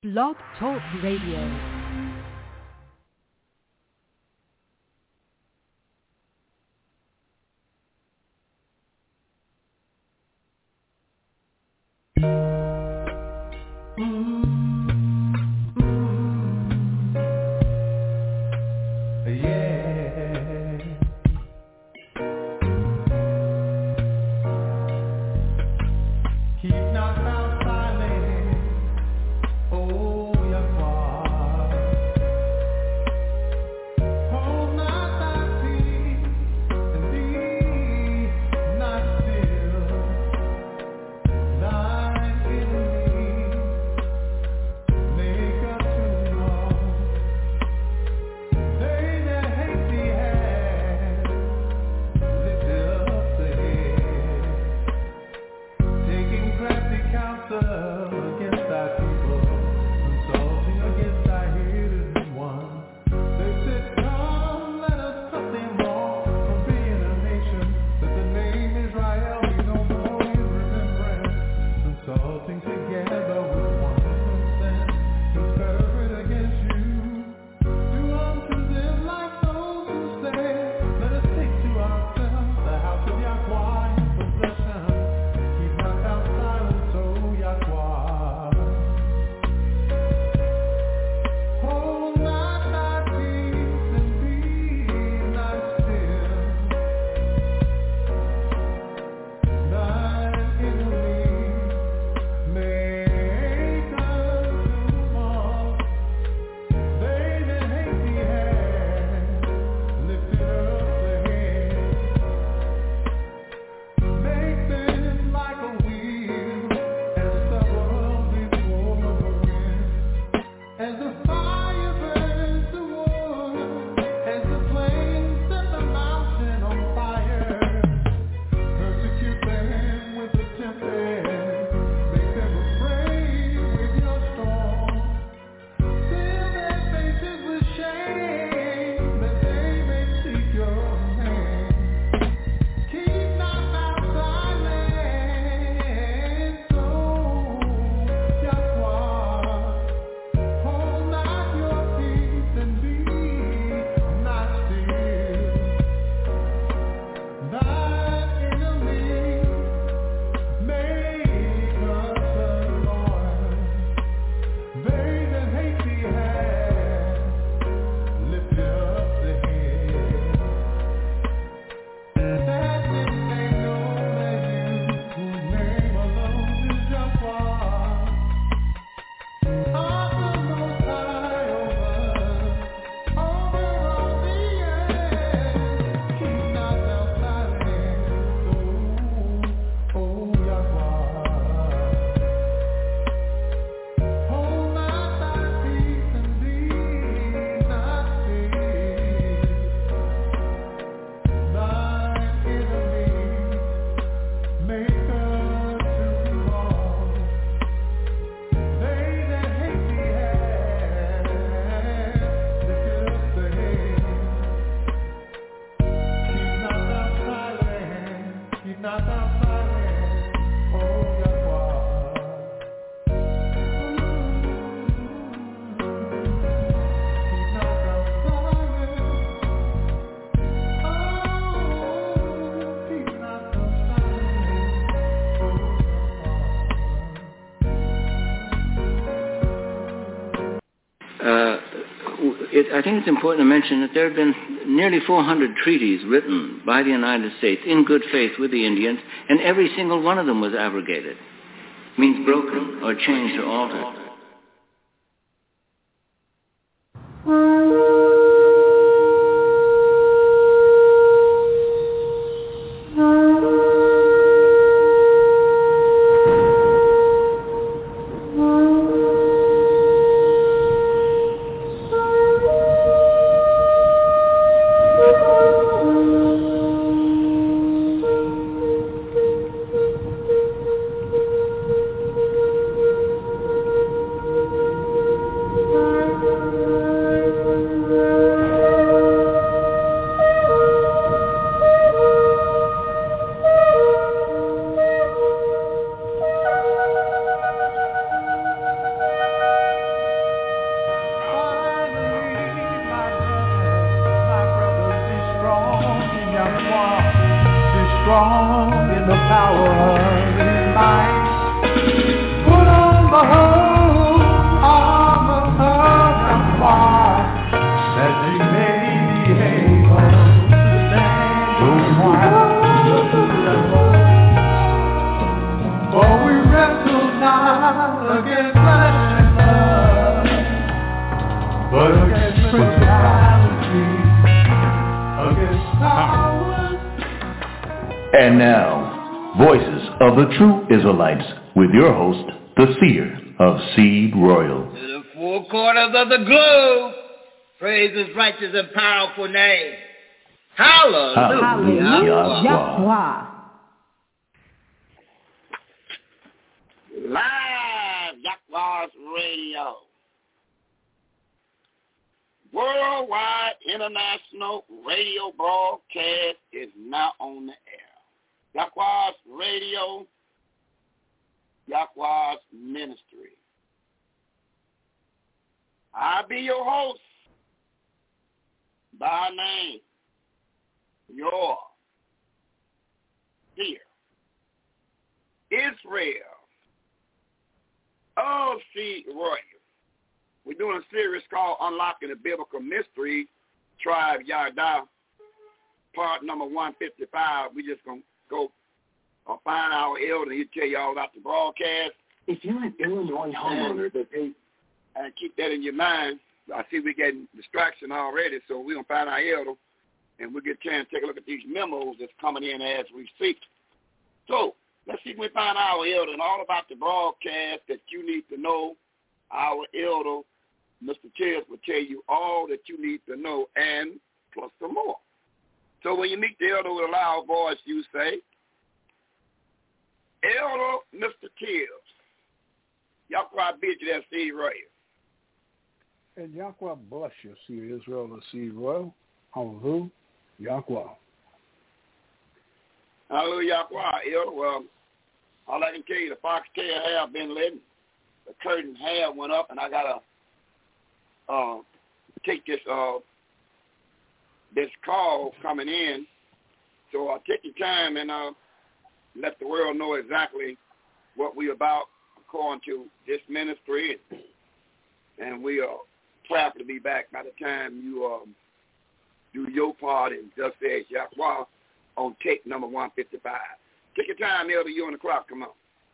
Blog Talk Radio. I think it's important to mention that there have been nearly 400 treaties written by the United States in good faith with the Indians, and every single one of them was abrogated. It means broken or changed or altered. power and might. Put on the whole armor of Yahweh, that ye may be able to stand the trial. For we wrestle not against flesh and blood, but against principalities, against powers. And now, Voices of the True Israelites, with your host, the Seer of Seed Royal. To the four corners of the globe, praise His righteous and powerful name. Hallelujah. Hallelujah. Yahweh. Live Yahweh's Radio. Worldwide international radio broadcast is now on the air. Yahweh's Radio, Yahweh's Ministry. I'll be your host by name, your Seer, Israel of Seed Royal. We're doing a series called Unlocking the Biblical Mystery, Tribe Yada, part number 155. We're just going to go find our elder and he'll tell you all about the broadcast. If you're an Illinois homeowner that they... And keep that in your mind. I see we're getting distraction already, so we're going to find our elder and we'll get a chance to take a look at these memos that's coming in as we speak. So, let's see if we find our elder and all about the broadcast that you need to know. Our elder, Mr. Chills, will tell you all that you need to know and plus some more. So when you meet the elder with a loud voice, you say, Elder Mr. Chills, Yahweh bid you that Seed Royal. And Yahweh bless you, Seer Israel of Seed Royal. Hallelujah, Yahweh. Hallelujah, Yahweh. Elder, well, all I can tell you, the foxtail have been letting. The curtain hair went up, and I got to take this call coming in. So I'll take your time and let the world know exactly what we're about according to this ministry. And we are proud to be back by the time you do your part and just as Yahweh on tape number 155. Take your time, Elder. You on the clock. Come on.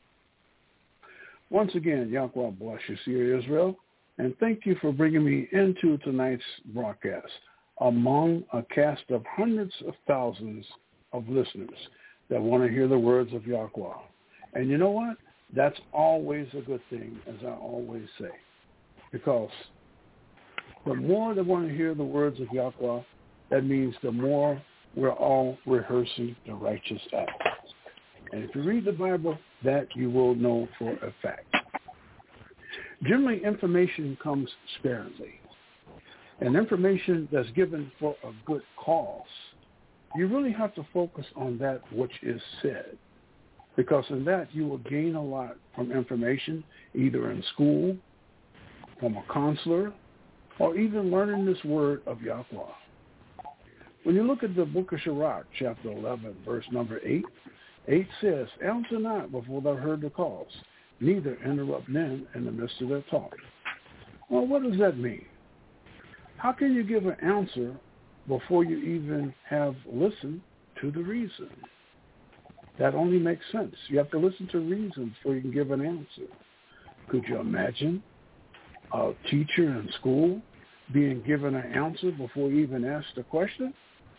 Once again, Yahweh bless you, Seer Israel, and thank you for bringing me into tonight's broadcast among a cast of hundreds of thousands of listeners that want to hear the words of Yahweh. And you know what? That's always a good thing, as I always say, because the more they want to hear the words of Yahweh, that means the more we're all rehearsing the righteous acts. And if you read the Bible, that you will know for a fact. Generally, information comes sparingly. And information that's given for a good cause, you really have to focus on that which is said. Because in that, you will gain a lot from information, either in school, from a counselor, or even learning this word of Yahweh. When you look at the book of Sirach, chapter 11, verse number 8, 8 says, answer not before thou heard the cause, neither interrupt men in the midst of their talk. Well, what does that mean? How can you give an answer before you even have listened to the reason? That only makes sense. You have to listen to reason before you can give an answer. Could you imagine a teacher in school being given an answer before you even asked a question?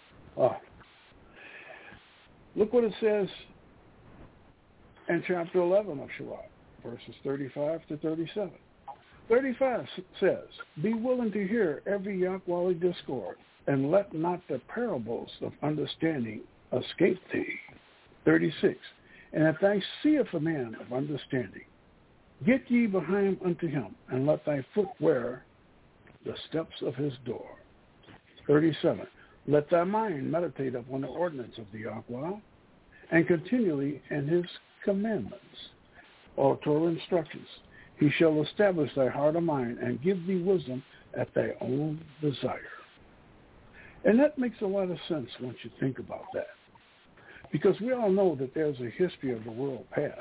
Look what it says in chapter 11 of Sirach, verses 35 to 37. 35 says, be willing to hear every Yahweh discord, and let not the parables of understanding escape thee. 36, and if thou seest a man of understanding, get ye behind unto him, and let thy foot wear the steps of his door. 37, let thy mind meditate upon the ordinance of the Yahweh, and continually in his commandments, or Torah instructions. He shall establish thy heart and mind, and give thee wisdom at thy own desire. And that makes a lot of sense once you think about that. Because we all know that there's a history of the world past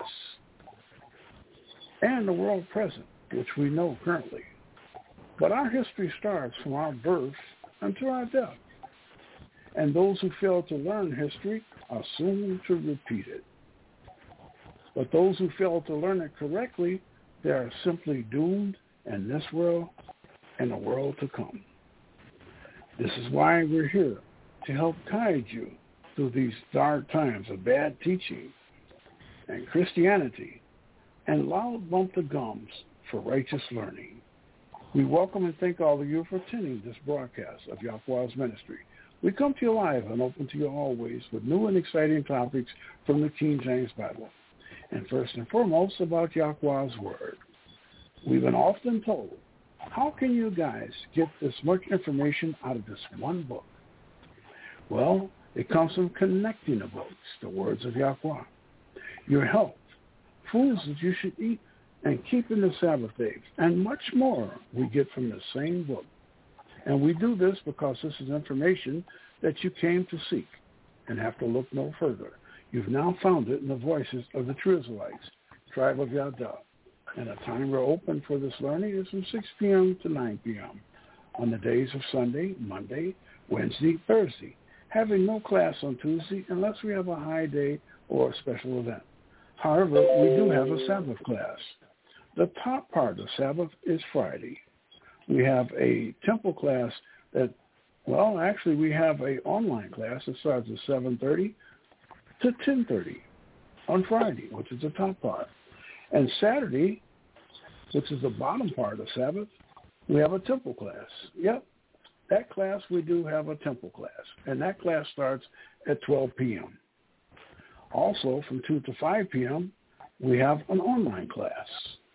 and the world present, which we know currently. But our history starts from our birth until our death. And those who fail to learn history are soon to repeat it. But those who fail to learn it correctly, they are simply doomed in this world and the world to come. This is why we're here, to help guide you through these dark times of bad teaching and Christianity and loud bump the gums for righteous learning. We welcome and thank all of you for attending this broadcast of Yahweh's Ministry. We come to you live and open to you always with new and exciting topics from the King James Bible. And first and foremost, about Yahweh's Word. We've been often told, how can you guys get this much information out of this one book? Well, it comes from connecting the books, the words of Yahweh, your health, foods that you should eat, and keeping the Sabbath days, and much more we get from the same book. And we do this because this is information that you came to seek and have to look no further. You've now found it in the voices of the true Israelites, tribe of Yada. And the time we're open for this learning is from 6 p.m. to 9 p.m. on the days of Sunday, Monday, Wednesday, Thursday, having no class on Tuesday unless we have a high day or a special event. However, we do have a Sabbath class. The top part of Sabbath is Friday. We have a temple class that, well, actually we have an online class that starts at 7:30 to 10:30 on Friday, which is the top part. And Saturday, which is the bottom part of Sabbath, we have a temple class. Yep, that class we do have a temple class, and that class starts at 12 p.m. Also, from 2 to 5 p.m., we have an online class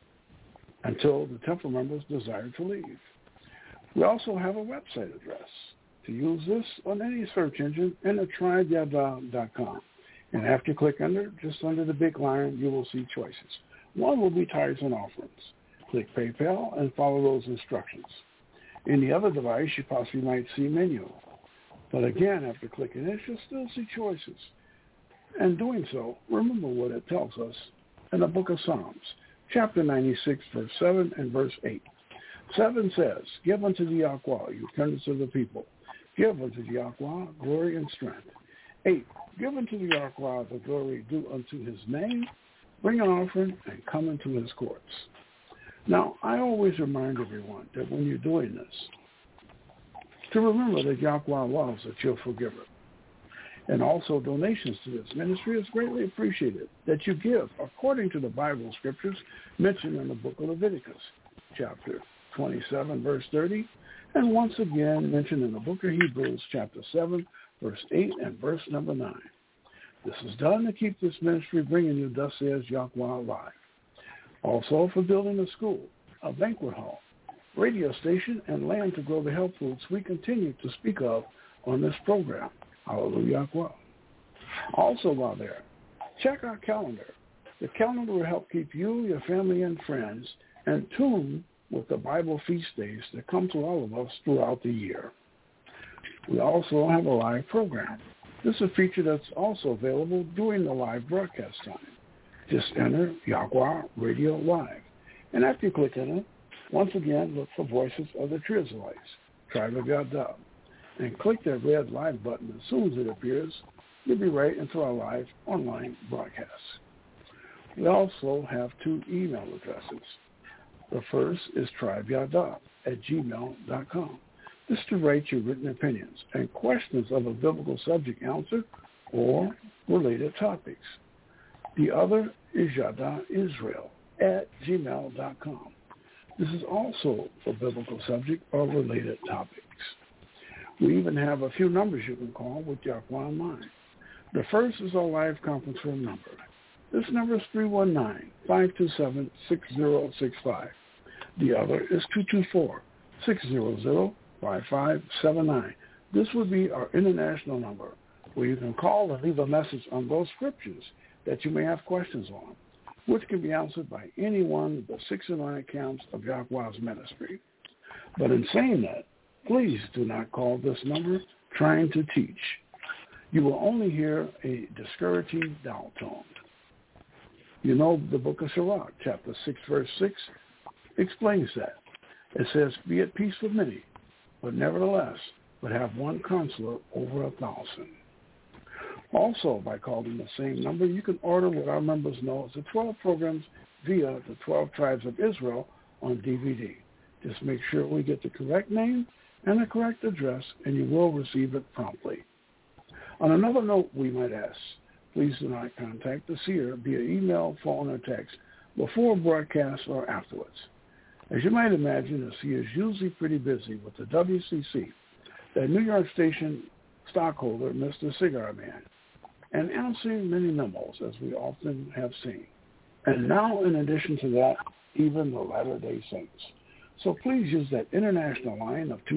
until the temple members desire to leave. We also have a website address. To use this on any search engine, enter tribeyada.com. And after you click under, just under the big line, you will see choices. One will be tithes and offerings. Click PayPal and follow those instructions. In the other device, you possibly might see menu. But again, after clicking it, you'll still see choices. And doing so, remember what it tells us in the book of Psalms, chapter 96, verse 7 and verse 8. 7 says, give unto the Yahweh, you tenders of the people. Give unto the Yahweh glory and strength. 8, give unto the Yahweh the glory due unto his name. Bring an offering and come into his courts. Now, I always remind everyone that when you're doing this, to remember that Yahweh loves a cheerful giver. And also donations to this ministry is greatly appreciated, that you give according to the Bible scriptures mentioned in the book of Leviticus, chapter 27, verse 30, and once again mentioned in the book of Hebrews, chapter 7, verse 8 and verse number 9. This is done to keep this ministry bringing you, thus says Yahweh, alive. Also for building a school, a banquet hall, radio station, and land to grow the health foods we continue to speak of on this program. Hallelujah. Also while there, check our calendar. The calendar will help keep you, your family, and friends in tune with the Bible feast days that come to all of us throughout the year. We also have a live program. This is a feature that's also available during the live broadcast time. Just enter Yahweh Radio Live. And after you click on it, once again, look for Voices of the True Israelites, Tribe of Yada, and click that red live button. As soon as it appears, you'll be right into our live online broadcast. We also have 2 email addresses. The first is tribeyada@gmail.com. This is to write your written opinions and questions of a biblical subject answer or related topics. The other is yadaisrael@gmail.com. This is also for biblical subject or related topics. We even have a few numbers you can call with Yahweh in mind. The first is our live conference room number. This number is 319-527-6065. The other is 224-600-5579. This would be our international number, where you can call and leave a message on those scriptures that you may have questions on, which can be answered by any one of the 69 camps of Yahweh's ministry. But in saying that, please do not call this number trying to teach. You will only hear a discouraging dial tone. You know the book of Sirach, chapter 6, verse 6, explains that. It says, be at peace with many, but nevertheless, but have one counselor over 1,000. Also, by calling the same number, you can order what our members know as the 12 programs via the 12 Tribes of Israel on DVD. Just make sure we get the correct name and the correct address, and you will receive it promptly. On another note, we might ask, please do not contact the seer via email, phone, or text before broadcast or afterwards. As you might imagine, the seer is usually pretty busy with the WCC, the New York station stockholder, Mr. Cigar Man, and answering many memos, as we often have seen. And now, in addition to that, even the Latter-day Saints. So please use that international line of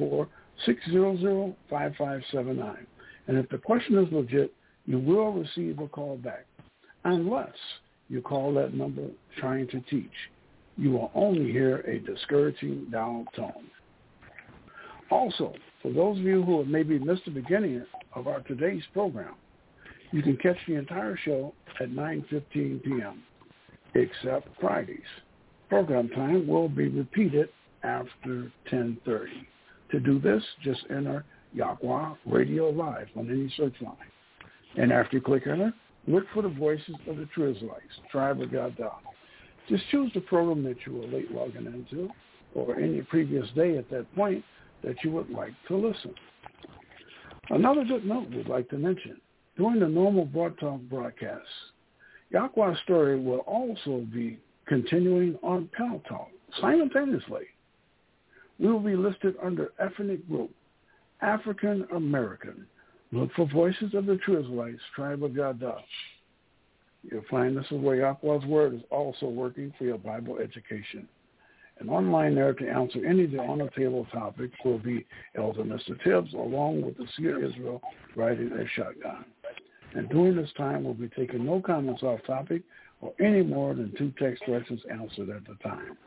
224-600-5579. And if the question is legit, you will receive a call back, unless you call that number trying to teach. You will only hear a discouraging dial tone. Also, for those of you who have maybe missed the beginning of our today's program, you can catch the entire show at 9:15 p.m., except Fridays. Program time will be repeated after 10:30. To do this, just enter Yahweh Radio Live on any search line. And after you click enter, look for the Voices of the True Israelites, Tribe of Gaddah. Just choose the program that you were late logging into, or any previous day at that point that you would like to listen. Another good note we'd like to mention, during the normal Broad Talk broadcasts, Yahweh's story will also be continuing on Pal Talk simultaneously. We will be listed under ethnic group, African American. Look for Voices of the True Israelites, Tribe of Gaddah. You'll find this is where Yahweh's Word is also working for your Bible education. And online there to answer any of the on-the-table topics will be Elder Mr. Tibbs, along with the Seer Israel riding a shotgun. And during this time, we'll be taking no comments off topic or any more than 2 text questions answered at the time.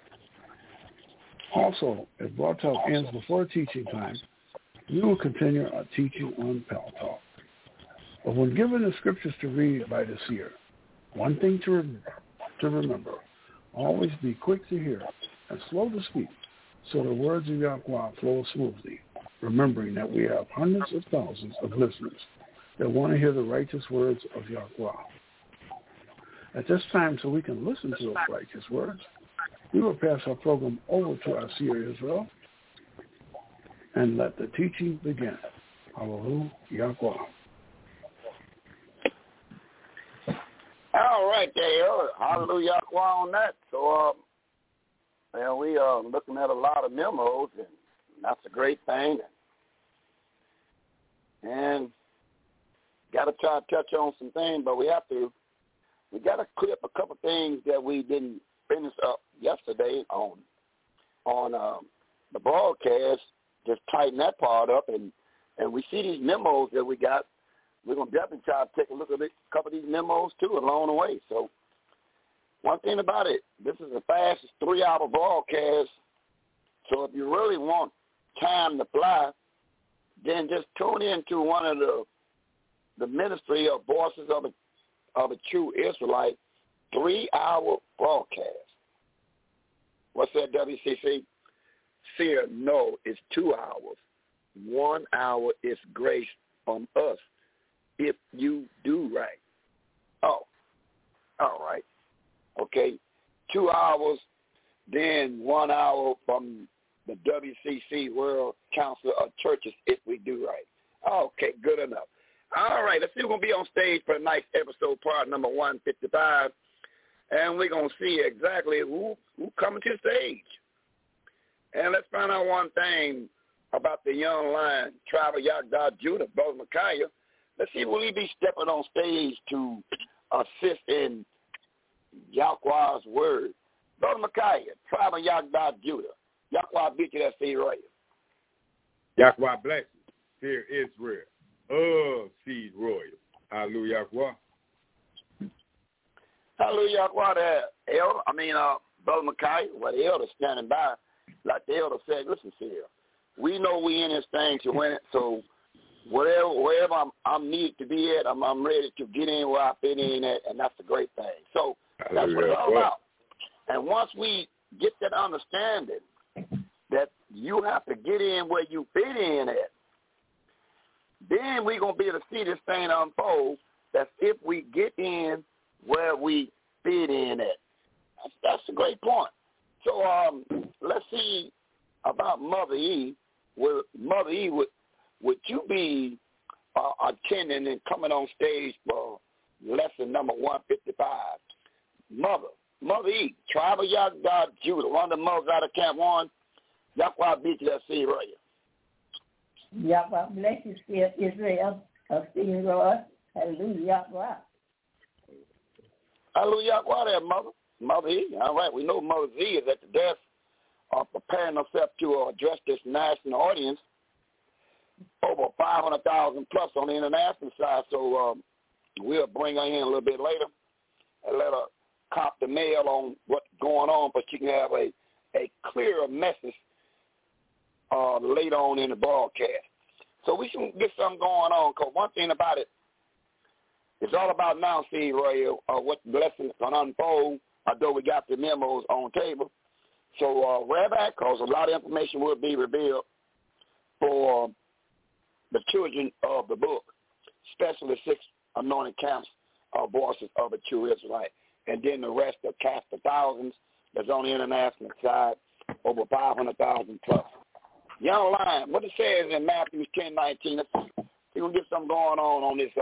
Also, if Broad Talk ends before teaching time, we will continue our teaching on Pal Talk. But when given the scriptures to read by the seer, one thing to remember, always be quick to hear and slow to speak, so the words of Yahweh flow smoothly, remembering that we have hundreds of thousands of listeners that want to hear the righteous words of Yahweh. At this time, so we can listen to those righteous words, we will pass our program over to our seer Israel and let the teaching begin. Hallelujah, Yahweh. All right, there. Hallelujah on that. So, we are looking at a lot of memos, and that's a great thing. And got to try to touch on some things, but we got to clear up a couple things that we didn't finish up yesterday on the broadcast. Just tighten that part up, and we see these memos that we got. We're going to definitely try to take a look at a couple of these memos, too, along the way. So one thing about it, this is the fastest 3-hour broadcast. So if you really want time to fly, then just tune into one of the ministry of Voices of a True Israelite 3-hour broadcast. What's that, WCC? Seer, no, it's 2 hours. 1 hour is grace from us. If you do right. Oh, all right. Okay, 2 hours, then 1 hour from the WCC World Council of Churches if we do right. Okay, good enough. All right, let's see who's going to be on stage for tonight's episode, part number 155, and we're going to see exactly who coming to the stage. And let's find out one thing about the young lion, Tribe of Gaddah, Judah, Brother Micaiah. Let's see, will he be stepping on stage to assist in Yahweh's word? Brother Micaiah, Tribe of Gaddah, Judah. Yahweh beat you that seed royal. Yahweh bless you. Seer Israel of seed royal. Hallelujah, Yahweh. Hallelujah, Yahweh. Brother Micaiah, the elder standing by, like the elder said, listen, Seer, we know we in this thing to win it, so wherever I'm needed to be at, I'm ready to get in where I fit in at, and that's a great thing. So that's what it's all about. And once we get that understanding that you have to get in where you fit in at, then we're going to be able to see this thing unfold. That's if we get in where we fit in at. That's a great point. So let's see about Mother E. Mother E, would you be attending and coming on stage for lesson number 155? Mother E, Tribe of Yah Judah, one of the mothers out of Camp 1, Yahweh beat you, see right. Yahweh bless you, still Israel of Stephen Roy. Hallelujah, Yahweh. Hallelujah, Yahweh there, Mother E. All right, we know Mother E is at the desk preparing herself to address this national audience, over 500,000 plus on the international side. So we'll bring her in a little bit later and let her cop the mail on what's going on, but she can have a clearer message later on in the broadcast. So we should get something going on, because one thing about it, it's all about now, see, Roy, what blessings can unfold, although we got the memos on table. So Rabbi, because a lot of information will be revealed for the children of the book, especially 6 anointed camps of voices of a true Israelite. And then the rest of cast of thousands that's on the international side, over 500,000 plus. Young Lion, what it says in Matthew 10:19, we're going to get something going on this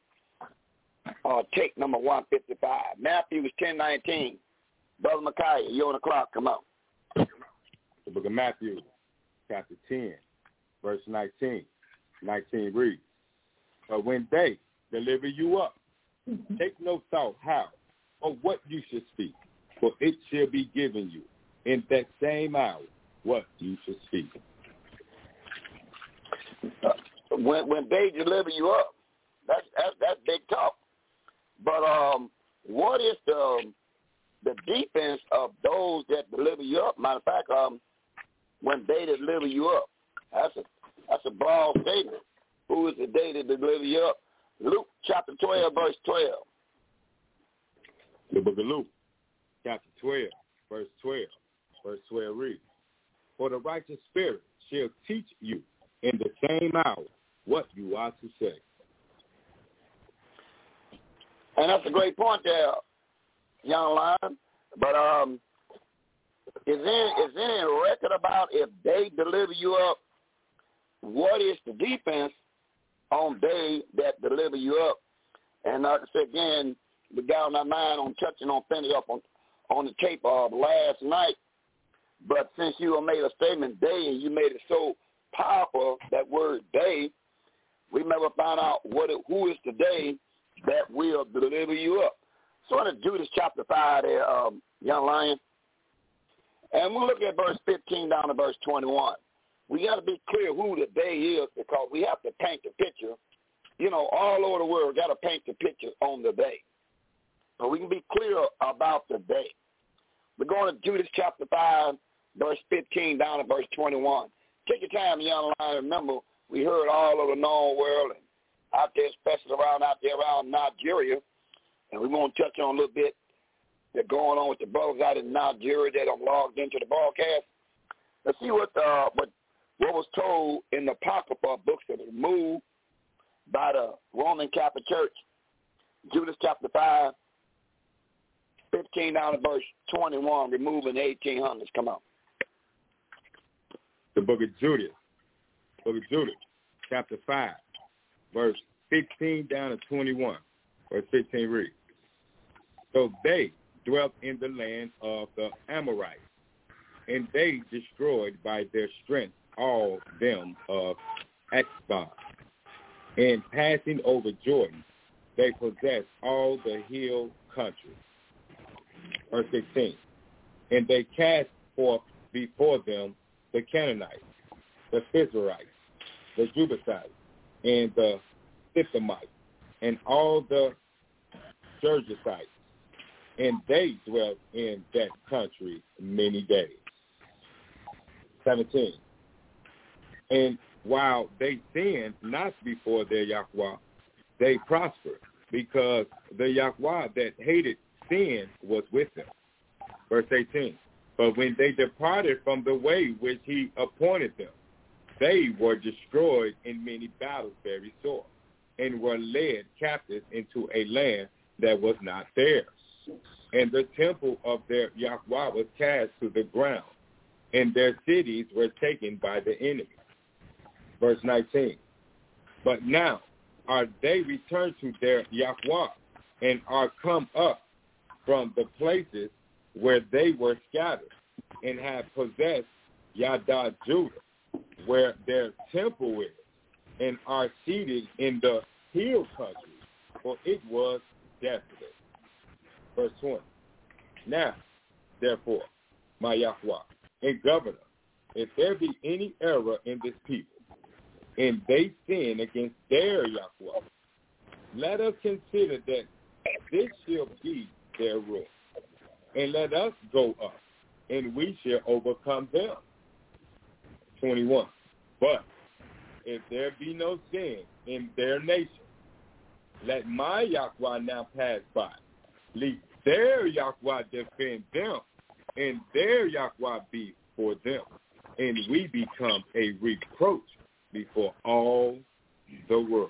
take number 155. Matthew 10:19. Brother Micaiah, you're on the clock. Come on. The book of Matthew, chapter 10, verse 19. 19 reads, "But when they deliver you up, take no thought how or what you should speak, for it shall be given you in that same hour what you should speak." When they deliver you up, that's big talk. But what is the defense of those that deliver you up? Matter of fact, when they deliver you up, that's a broad statement. Who is the they that deliver you up? Luke chapter 12, verse 12. The book of Luke, chapter 12, verse 12. Verse 12 reads, "For the righteous spirit shall teach you in the same hour what you are to say." And that's a great point there, Young Lion. But is there any record about if they deliver you up, what is the defense on they that deliver you up? And like I said again, we got on our mind on touching on Penny up on the tape last night. But since you made a statement they, and you made it so powerful, that word they, we never found out who is the they that will deliver you up. So in Judas chapter 5 there, Young Lion, and we'll look at verse 15 down to verse 21. We got to be clear who the they is, because we have to paint the picture. You know, all over the world, got to paint the picture on the they. So we can be clear about the they. We're going to Judas chapter 5, verse 15 down to verse 21. Take your time, Young Lion. Remember, we heard all over the known world and out there, especially around Nigeria, and we want to touch on a little bit that's going on with the brothers out in Nigeria that are logged into the broadcast. Let's see what was told in the Apocrypha books that were moved by the Roman Catholic Church. Judas chapter 5, 15 down to verse 21, removing the 1800s. Come on. The book of Judas, chapter 5, verse 15 down to 21. Verse 15 reads, "So they dwelt in the land of the Amorites, and they destroyed by their strength all them of Ekron. And passing over Jordan, they possessed all the hill country." Verse 16, "And they cast forth before them the Canaanites, the Phizarites, the Jebusites, and the Sithamites, and all the Gergesites, and they dwelt in that country many days." 17, "And while they sinned not before their Yahweh, they prospered, because the Yahweh that hated sin was with them. Verse 18, but when they departed from the way which he appointed them, they were destroyed in many battles very sore, and were led captive into a land that was not theirs. And the temple of their Yahweh was cast to the ground, and their cities were taken by the enemy. Verse 19, but now are they returned to their Yahweh, and are come up from the places where they were scattered, and have possessed Yadad Judah, where their temple is, and are seated in the hill country, for it was desolate. Verse 20, now, therefore, my Yahweh and governor, if there be any error in this people, and they sin against their Yahweh, let us consider that this shall be their ruin, and let us go up, and we shall overcome them. 21, but if there be no sin in their nation, let my Yahweh now pass by, lest their Yahweh defend them, and their Yahweh be for them, and we become a reproach before all the world.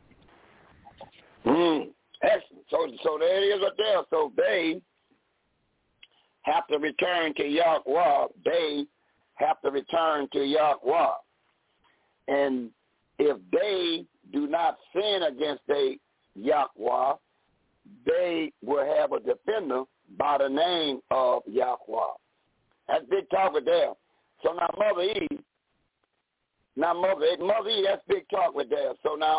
Excellent. So there it is right there. So they have to return to Yahweh. They have to return to Yahweh. And if they do not sin against the Yahweh, they will have a defender by the name of Yahweh. That's big talk right there. So now Mother Eve, that's big talk right there.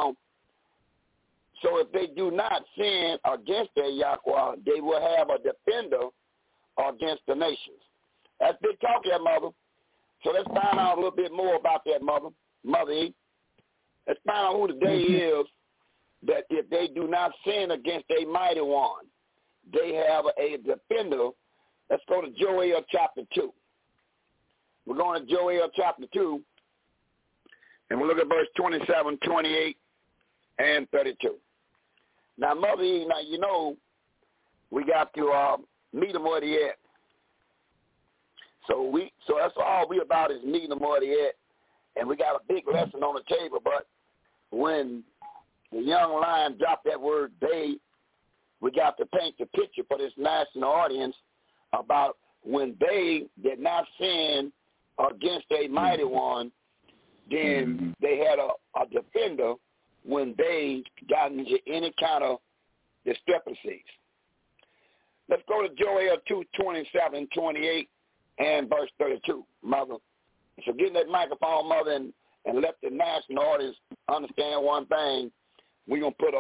So if they do not sin against their Yahweh, they will have a defender against the nations. That's big talk there, Mother. So let's find out a little bit more about that, Mother Eve. Let's find out who the day is that if they do not sin against a mighty one, they have a defender. Let's go to Joel chapter 2. We're going to Joel chapter 2, and we'll look at verse 27, 28, and 32. Now, Mother Eve, now you know we got to meet them where they at. So that's all we about is meeting them where they at, and we got a big lesson on the table. But when the young lion dropped that word "they," we got to paint the picture for this national audience about when they did not sin against a mighty one, then they had a defender when they got into any kind of discrepancies. Let's go to Joel 2, 27, 28, and verse 32, Mother. So get in that microphone, Mother, and let the national audience understand one thing. We're gonna put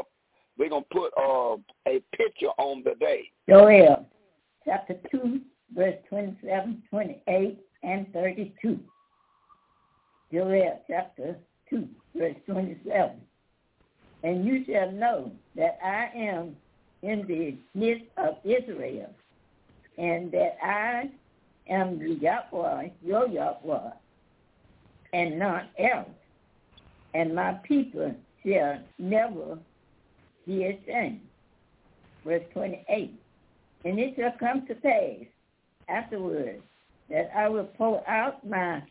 a picture on the day. Joel chapter 2, verse 27, 28, and 32. Joel chapter 2, verse 27. And you shall know that I am in the midst of Israel, and that I am the Yahweh, your Yahweh, and not else. And my people shall never be ashamed. Verse 28. And it shall come to pass afterwards that I will pour out my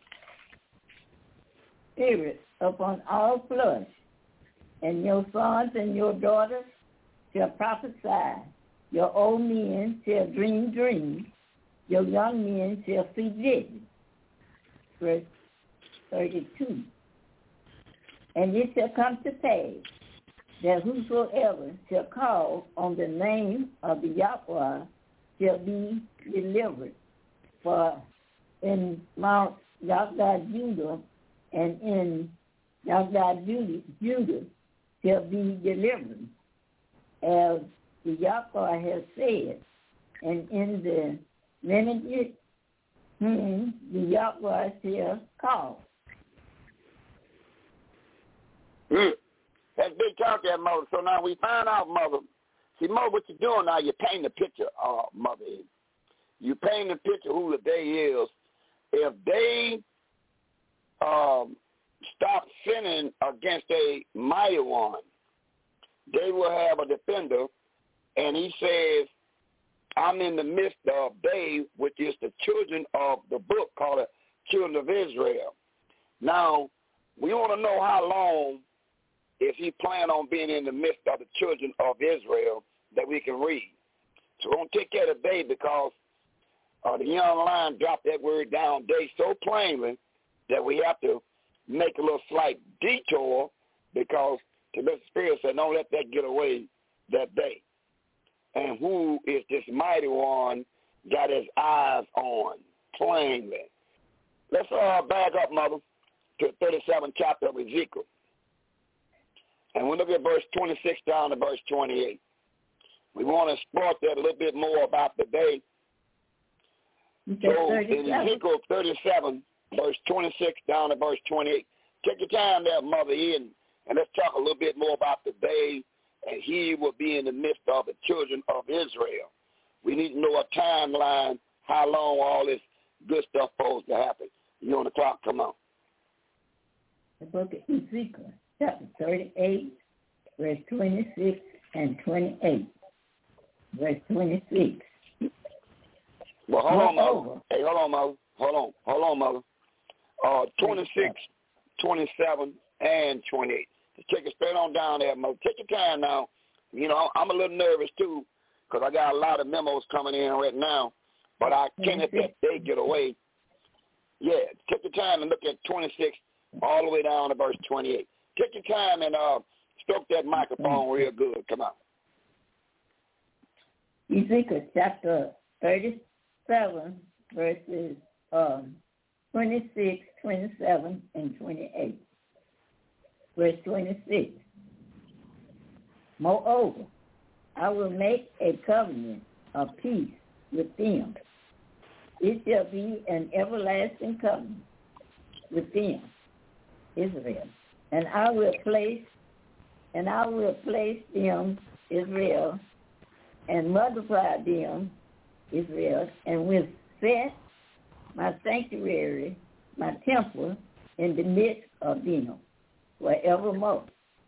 spirit upon all flesh, and your sons and your daughters shall prophesy. Your old men shall dream dreams. Your young men shall see visions. Verse 32. And it shall come to pass that whosoever shall call on the name of the Yahweh shall be delivered. For in Mount Yahweh Judah and in Yahweh Judah shall be delivered, as the Yahweh has said, and in the lineage whom the Yahweh shall call. That's big talk there, Mother. So now we find out, Mother. See, Mother, what you're doing now, you're painting the picture, Mother. You paint the picture who the day is. If they stop sinning against a mighty one, they will have a defender. And he says, I'm in the midst of they, which is the children of the book called the children of Israel. Now, we want to know how long if he plan on being in the midst of the children of Israel that we can read. So we're going to take care of day because the young lion dropped that word down day so plainly that we have to make a little slight detour because the Spirit said, don't let that get away that day. And who is this mighty one got his eyes on plainly? Let's back up, Mother, to the 37th chapter of Ezekiel. And we'll look at verse 26 down to verse 28. We want to explore that a little bit more about the day. So in Ezekiel 37, verse 26 down to verse 28, take your time there, Mother Eden, and let's talk a little bit more about the day, and he will be in the midst of the children of Israel. We need to know a timeline, how long all this good stuff supposed to happen. You on the clock, come on. The book of Ezekiel, chapter 38, verse 26 and 28. Verse 26. Well, hold on, Mother. Hey, hold on, Mother. 26, 27, and 28. Just take it straight on down there, Mother. Take your time now. You know, I'm a little nervous, too, because I got a lot of memos coming in right now, but I can't let that day get away. Yeah, take your time and look at 26 all the way down to verse 28. Take your time and stroke that microphone real good. Come on. Ezekiel chapter 37, verses 26, 27, and 28. Verse 26. Moreover, I will make a covenant of peace with them. It shall be an everlasting covenant with them, Israel. And I will place them, Israel, and multiply them, Israel, and will set my sanctuary, my temple, in the midst of them forevermore.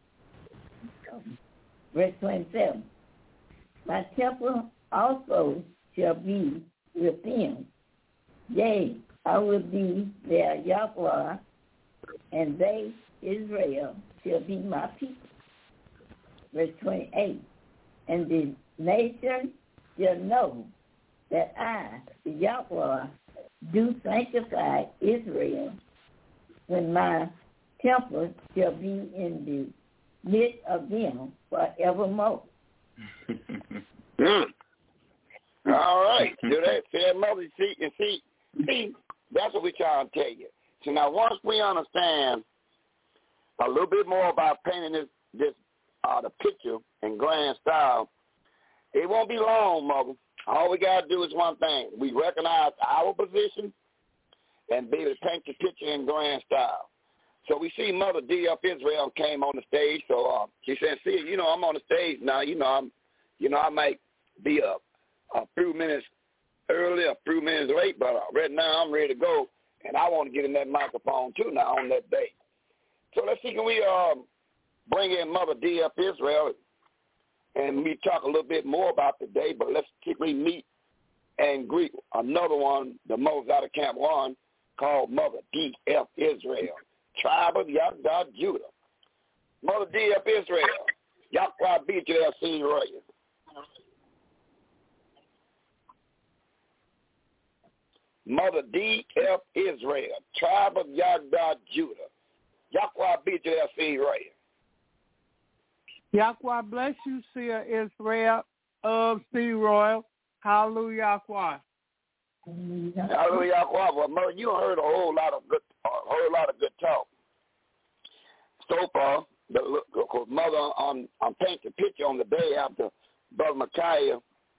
Verse 27. My temple also shall be with them. Yea, I will be their Yahweh, and they, Israel, shall be my people. Verse 28. And the nation shall know that I, the Yahweh, do sanctify Israel when my temple shall be in the midst of them forevermore. All right. Do that, say Mother. See, that's what we're trying to tell you. So now once we understand a little bit more about painting the picture in grand style, it won't be long, Mother. All we got to do is one thing. We recognize our position and be able to paint the picture in grand style. So we see Mother D up Israel came on the stage. So she said, see, you know, I'm on the stage now. I might be a few minutes early, a few minutes late, but right now I'm ready to go. And I want to get in that microphone too now on that day. So let's see, can we bring in Mother D up Israel and we talk a little bit more about the day, but let's quickly meet and greet another one, the most out of Camp 1, called Mother D.F. Israel, tribe of Yahweh Judah. Mother D.F. Israel, Yahweh B.J.L. Senior Royal. Mother D.F. Israel, tribe of Yahweh Judah. Yahweh B.J.L. Senior Royal. Yahweh bless you, Seer Israel of Sea Royal. Hallelujah, Yahweh. Hallelujah, Yahweh. Well, Mother, you heard a whole lot of good talk. So far, because Mother, I'm painting a picture on the day after Brother Micaiah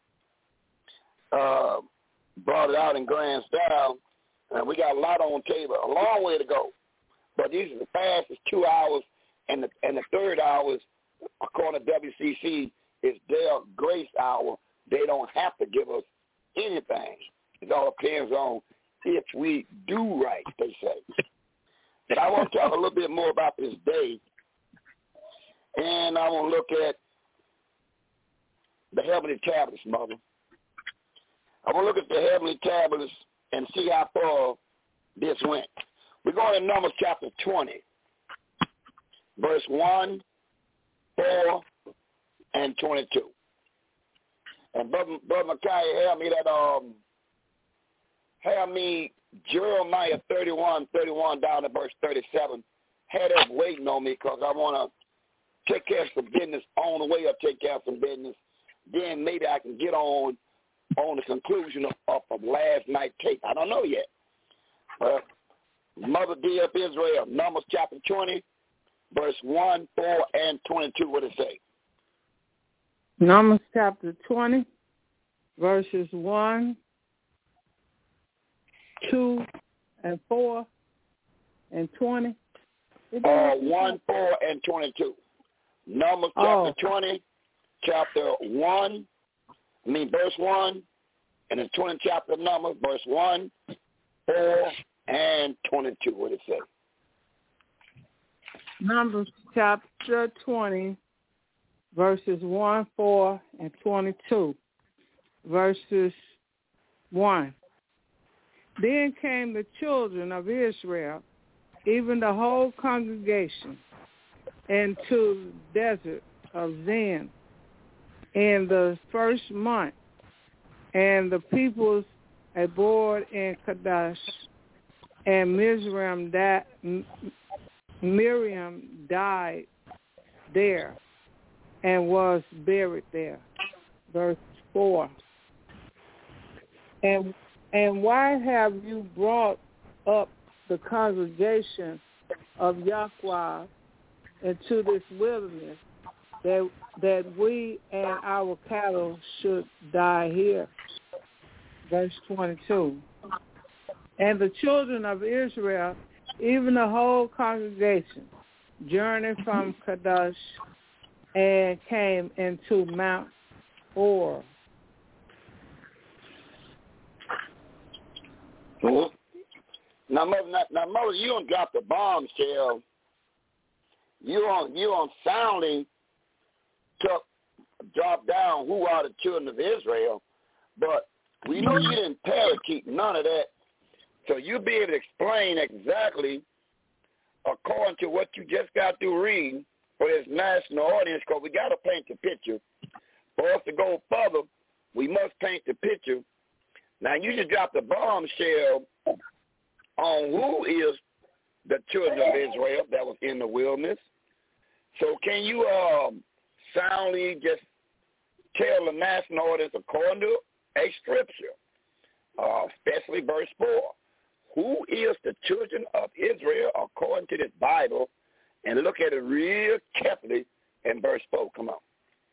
brought it out in grand style, and we got a lot on the table, a long way to go. But these are the fastest 2 hours, and the third hour is, according to WCC, is their grace hour. They don't have to give us anything. It all depends on if we do right, they say. But I want to talk a little bit more about this day, and I want to look at the heavenly tablets, Mother. I want to look at the heavenly tablets and see how far this went. We're going to Numbers chapter 20, verse 1, 4, and 22. And Brother Micaiah, have me Jeremiah 31 down to verse 37. Had us waiting on me because I want to take care of some business on the way or take care of some business. Then maybe I can get on the conclusion of last night's tape. I don't know yet. Mother dear of Israel, Numbers chapter 20, verse 1, 4, and 22. What does it say? Numbers chapter 20, verses 1, 2, and 4, and 20. 1, 4, and 22. Numbers chapter 20, verse 1, and the 20th chapter of Numbers, verse 1, 4, and 22. What does it say? Numbers chapter 20, verses 1, 4, and 22. Verses 1. Then came the children of Israel, even the whole congregation, into the desert of Zin in the first month, and the peoples abode in Kadesh, and Miriam died there and was buried there. Verse 4. And why have you brought up the congregation of Yahweh into this wilderness, that we and our cattle should die here? Verse 22. And the children of Israel, even the whole congregation, journeyed from Kadesh and came into Mount Hor. Now, Mother, you don't drop the bombshell. You on sounding drop down who are the children of Israel, but we know you didn't parakeet none of that. So you'll be able to explain exactly according to what you just got through reading for this national audience, because we got to paint the picture. For us to go further, we must paint the picture. Now, you just dropped the bombshell on who is the children of Israel that was in the wilderness. So can you soundly just tell the national audience according to a scripture, especially verse 4, who is the children of Israel according to this Bible, and look at it real carefully in verse 4. Come on.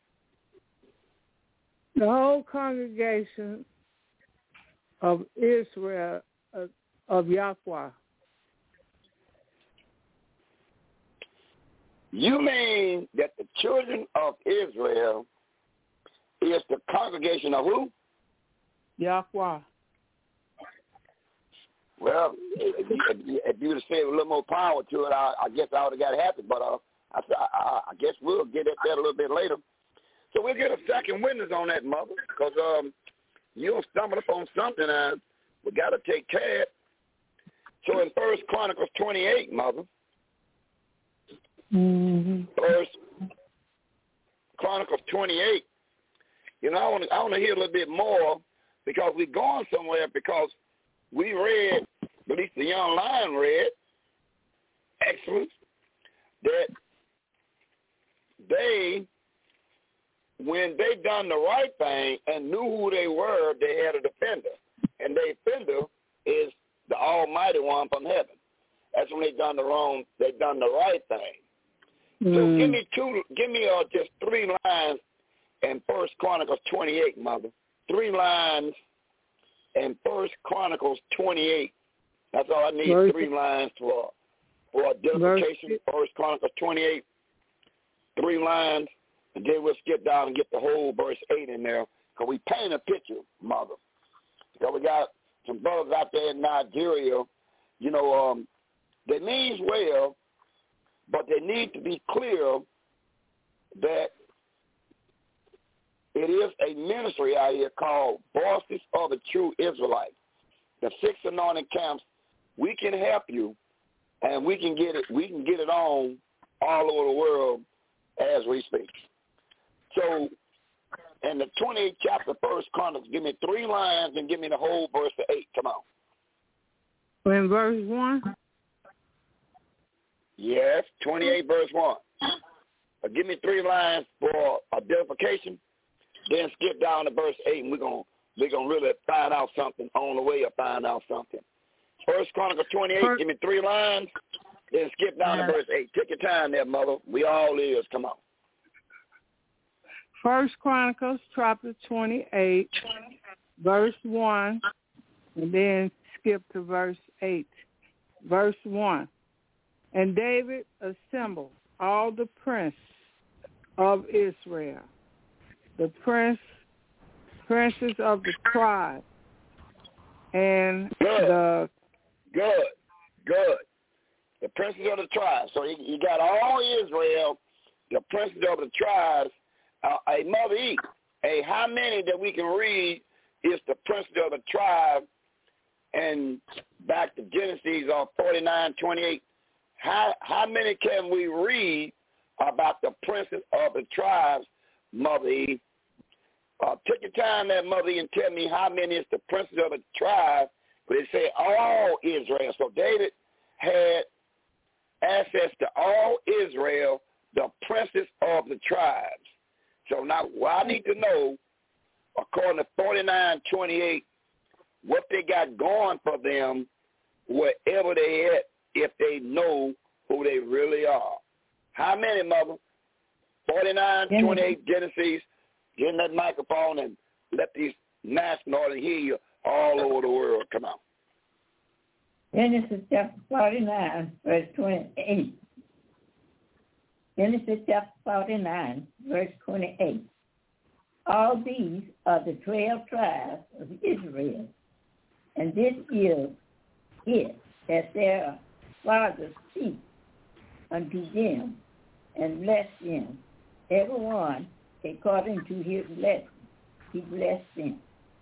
The whole congregation of Israel, of Yahweh. You mean that the children of Israel is the congregation of who? Yahweh. Well, if you would have said a little more power to it, I guess I would have got happy. But I guess we'll get at that a little bit later. So we'll get a second witness on that, Mother, because you'll stumble upon something and we got to take care of it. So in 1 Chronicles 28, Mother, 1 Chronicles 28, I want to hear a little bit more, because we're going somewhere, because we read, at least the young lion read, excellent, that when they done the right thing and knew who they were, they had a defender. And their defender is the Almighty One from heaven. That's when they done the right thing. So give me just 3 lines in 1 Chronicles 28, Mother. 3 lines in 1 Chronicles 28. That's all I need, 3 lines for identification. 1 Chronicles 28, 3 lines, and then we'll skip down and get the whole verse 8 in there, because we paint a picture, Mother. So we got some brothers out there in Nigeria, They means well, but they need to be clear that it is a ministry out here called Voices of the True Israelites. The 6 anointing camps, we can help you, and we can get it on all over the world as we speak. So in the 28th chapter, 1 Chronicles, give me 3 lines and give me the whole verse of 8. Come on. In verse 1? Yes, 28 verse 1. Give me 3 lines for identification, then skip down to verse 8, and we're gonna really find out something on the way of find out something. 1 Chronicles 28, give me 3 lines, then skip down to verse 8. Take your time there, mother. We all ears. Come on. 1 Chronicles chapter 28, verse 1, and then skip to verse 8. Verse 1. And David assembled all the princes of Israel, the princes of the tribe, and the... Good. The princes of the tribes. So you got all Israel, the princes of the tribes. A Mother E, how many that we can read is the princes of the tribe, and back to Genesis 49:28. How many can we read about the princes of the tribes, Mother E? Take your time there, Mother E, and tell me how many is the princes of the tribe. But it say all Israel. So David had access to all Israel, the princes of the tribes. So now I need to know, according to 49:28, what they got going for them wherever they at, if they know who they really are. How many, Mother? 49:28 Genesis. Get in that microphone and let these national audience hear you all over the world. Come on. Genesis chapter 49, verse 28. Genesis chapter 49, verse 28. All these are the 12 tribes of Israel, and this is it, that their fathers speak unto them, and bless them, every one according to his blessing. He blessed them.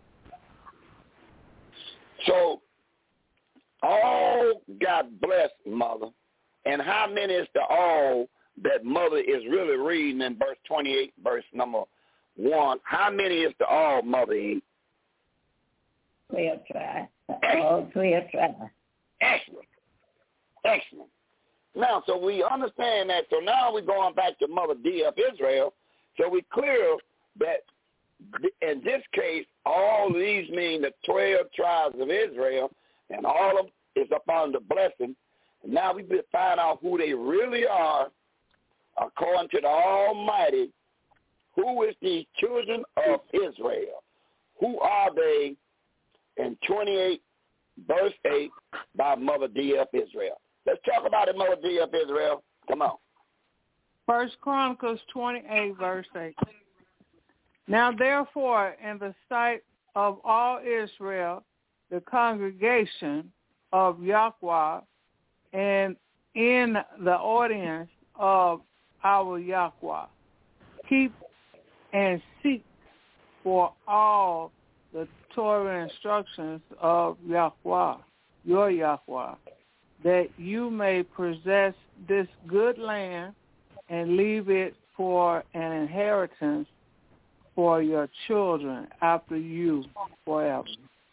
So, all got blessed, Mother. And how many is the all that Mother is really reading in verse 28, verse number 1? How many is the all, Mother E? 12 tribes. All 12 tribes. Excellent. Now, so we understand that. So now we're going back to Mother D of Israel. So we clear that in this case, all these mean the 12 tribes of Israel, and all of them is upon the blessing. And now we find out who they really are according to the Almighty. Who is the children of Israel? Who are they? In 28, verse 8, by Mother D of Israel. Let's talk about it, Mother D of Israel. Come on. 1 Chronicles 28, verse 8. Now therefore, in the sight of all Israel, the congregation of Yahweh, and in the audience of our Yahweh, keep and seek for all the Torah instructions of Yahweh, your Yahweh, that you may possess this good land and leave it for an inheritance for your children after you forever.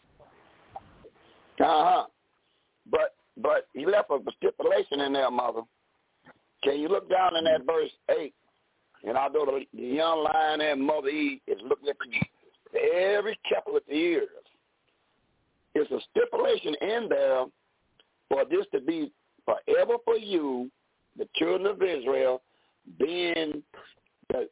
But he left a stipulation in there, Mother. Can you look down in that verse 8? And although the young lion and Mother E is looking at every couple of years, it's a stipulation in there for this to be forever for you, the children of Israel, being the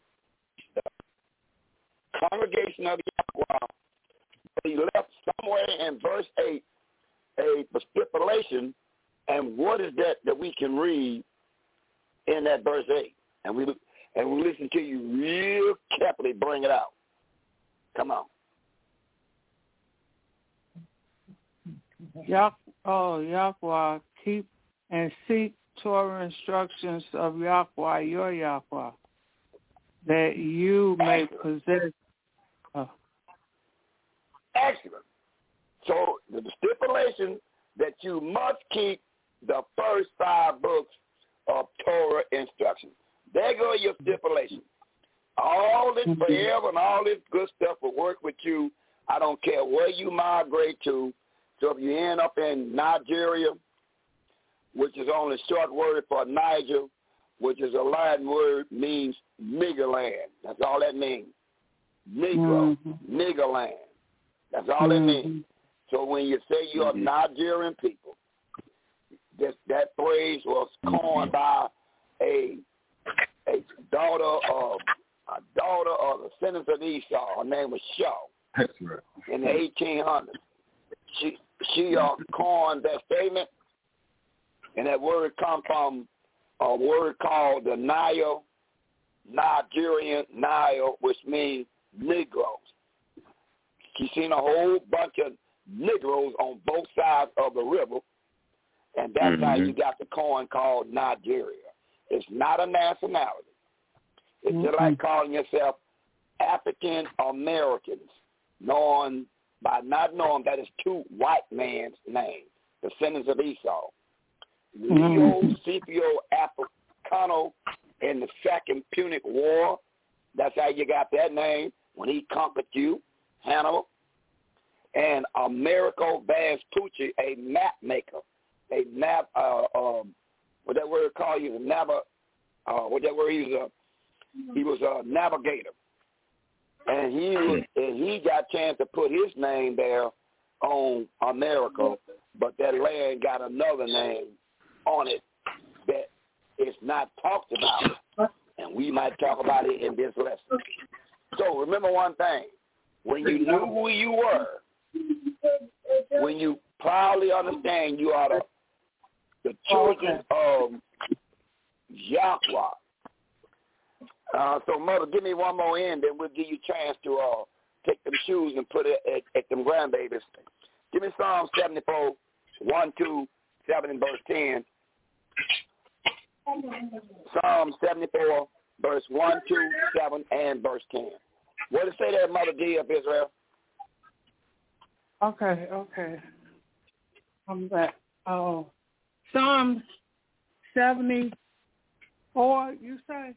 congregation of Yahweh. He left somewhere in verse 8 a stipulation, and what is that we can read in that verse 8? And we listen to you real carefully bring it out. Come on. Yahweh, keep and seek Torah instructions of Yahweh, your Yahweh, that you may possess. Excellent. So the stipulation that you must keep the first 5 books of Torah instructions. There go your stipulation. All this forever and all this good stuff will work with you. I don't care where you migrate to. So if you end up in Nigeria, which is only a short word for Niger, which is a Latin word, means nigger land. That's all that means. Negro, nigger land. That's all it means. So when you say you're Nigerian people, that phrase was coined by a daughter of the descendants of Esau. Her name was Shaw. That's right. In the 1800s. She coined that statement, and that word comes from a word called the Nigerian Nile, which means Negroes. She's seen a whole bunch of Negroes on both sides of the river, and that's how you got the coin called Nigeria. It's not a nationality. It's just like calling yourself African Americans, not knowing that it's 2 white man's names, descendants of Esau. Leo Scipio Africano in the Second Punic War. That's how you got that name when he conquered you, Hannibal. And Americo Vespucci, a map maker, what that word called? He was he was a navigator, and he got a chance to put his name there on America, but that land got another name on it that is not talked about, and we might talk about it in this lesson. So remember one thing: when you knew who you were, when you proudly understand you are the children of Yahweh. So, Mother, give me one more in, then we'll give you a chance to take them shoes and put it at them grandbabies. Give me Psalm 74, 1, 2, 7, and verse 10. Psalm 74, verse 1, 2, 7, and verse 10. What does it say there, Mother D of Israel? Okay. I'm back. Psalm 74, you say?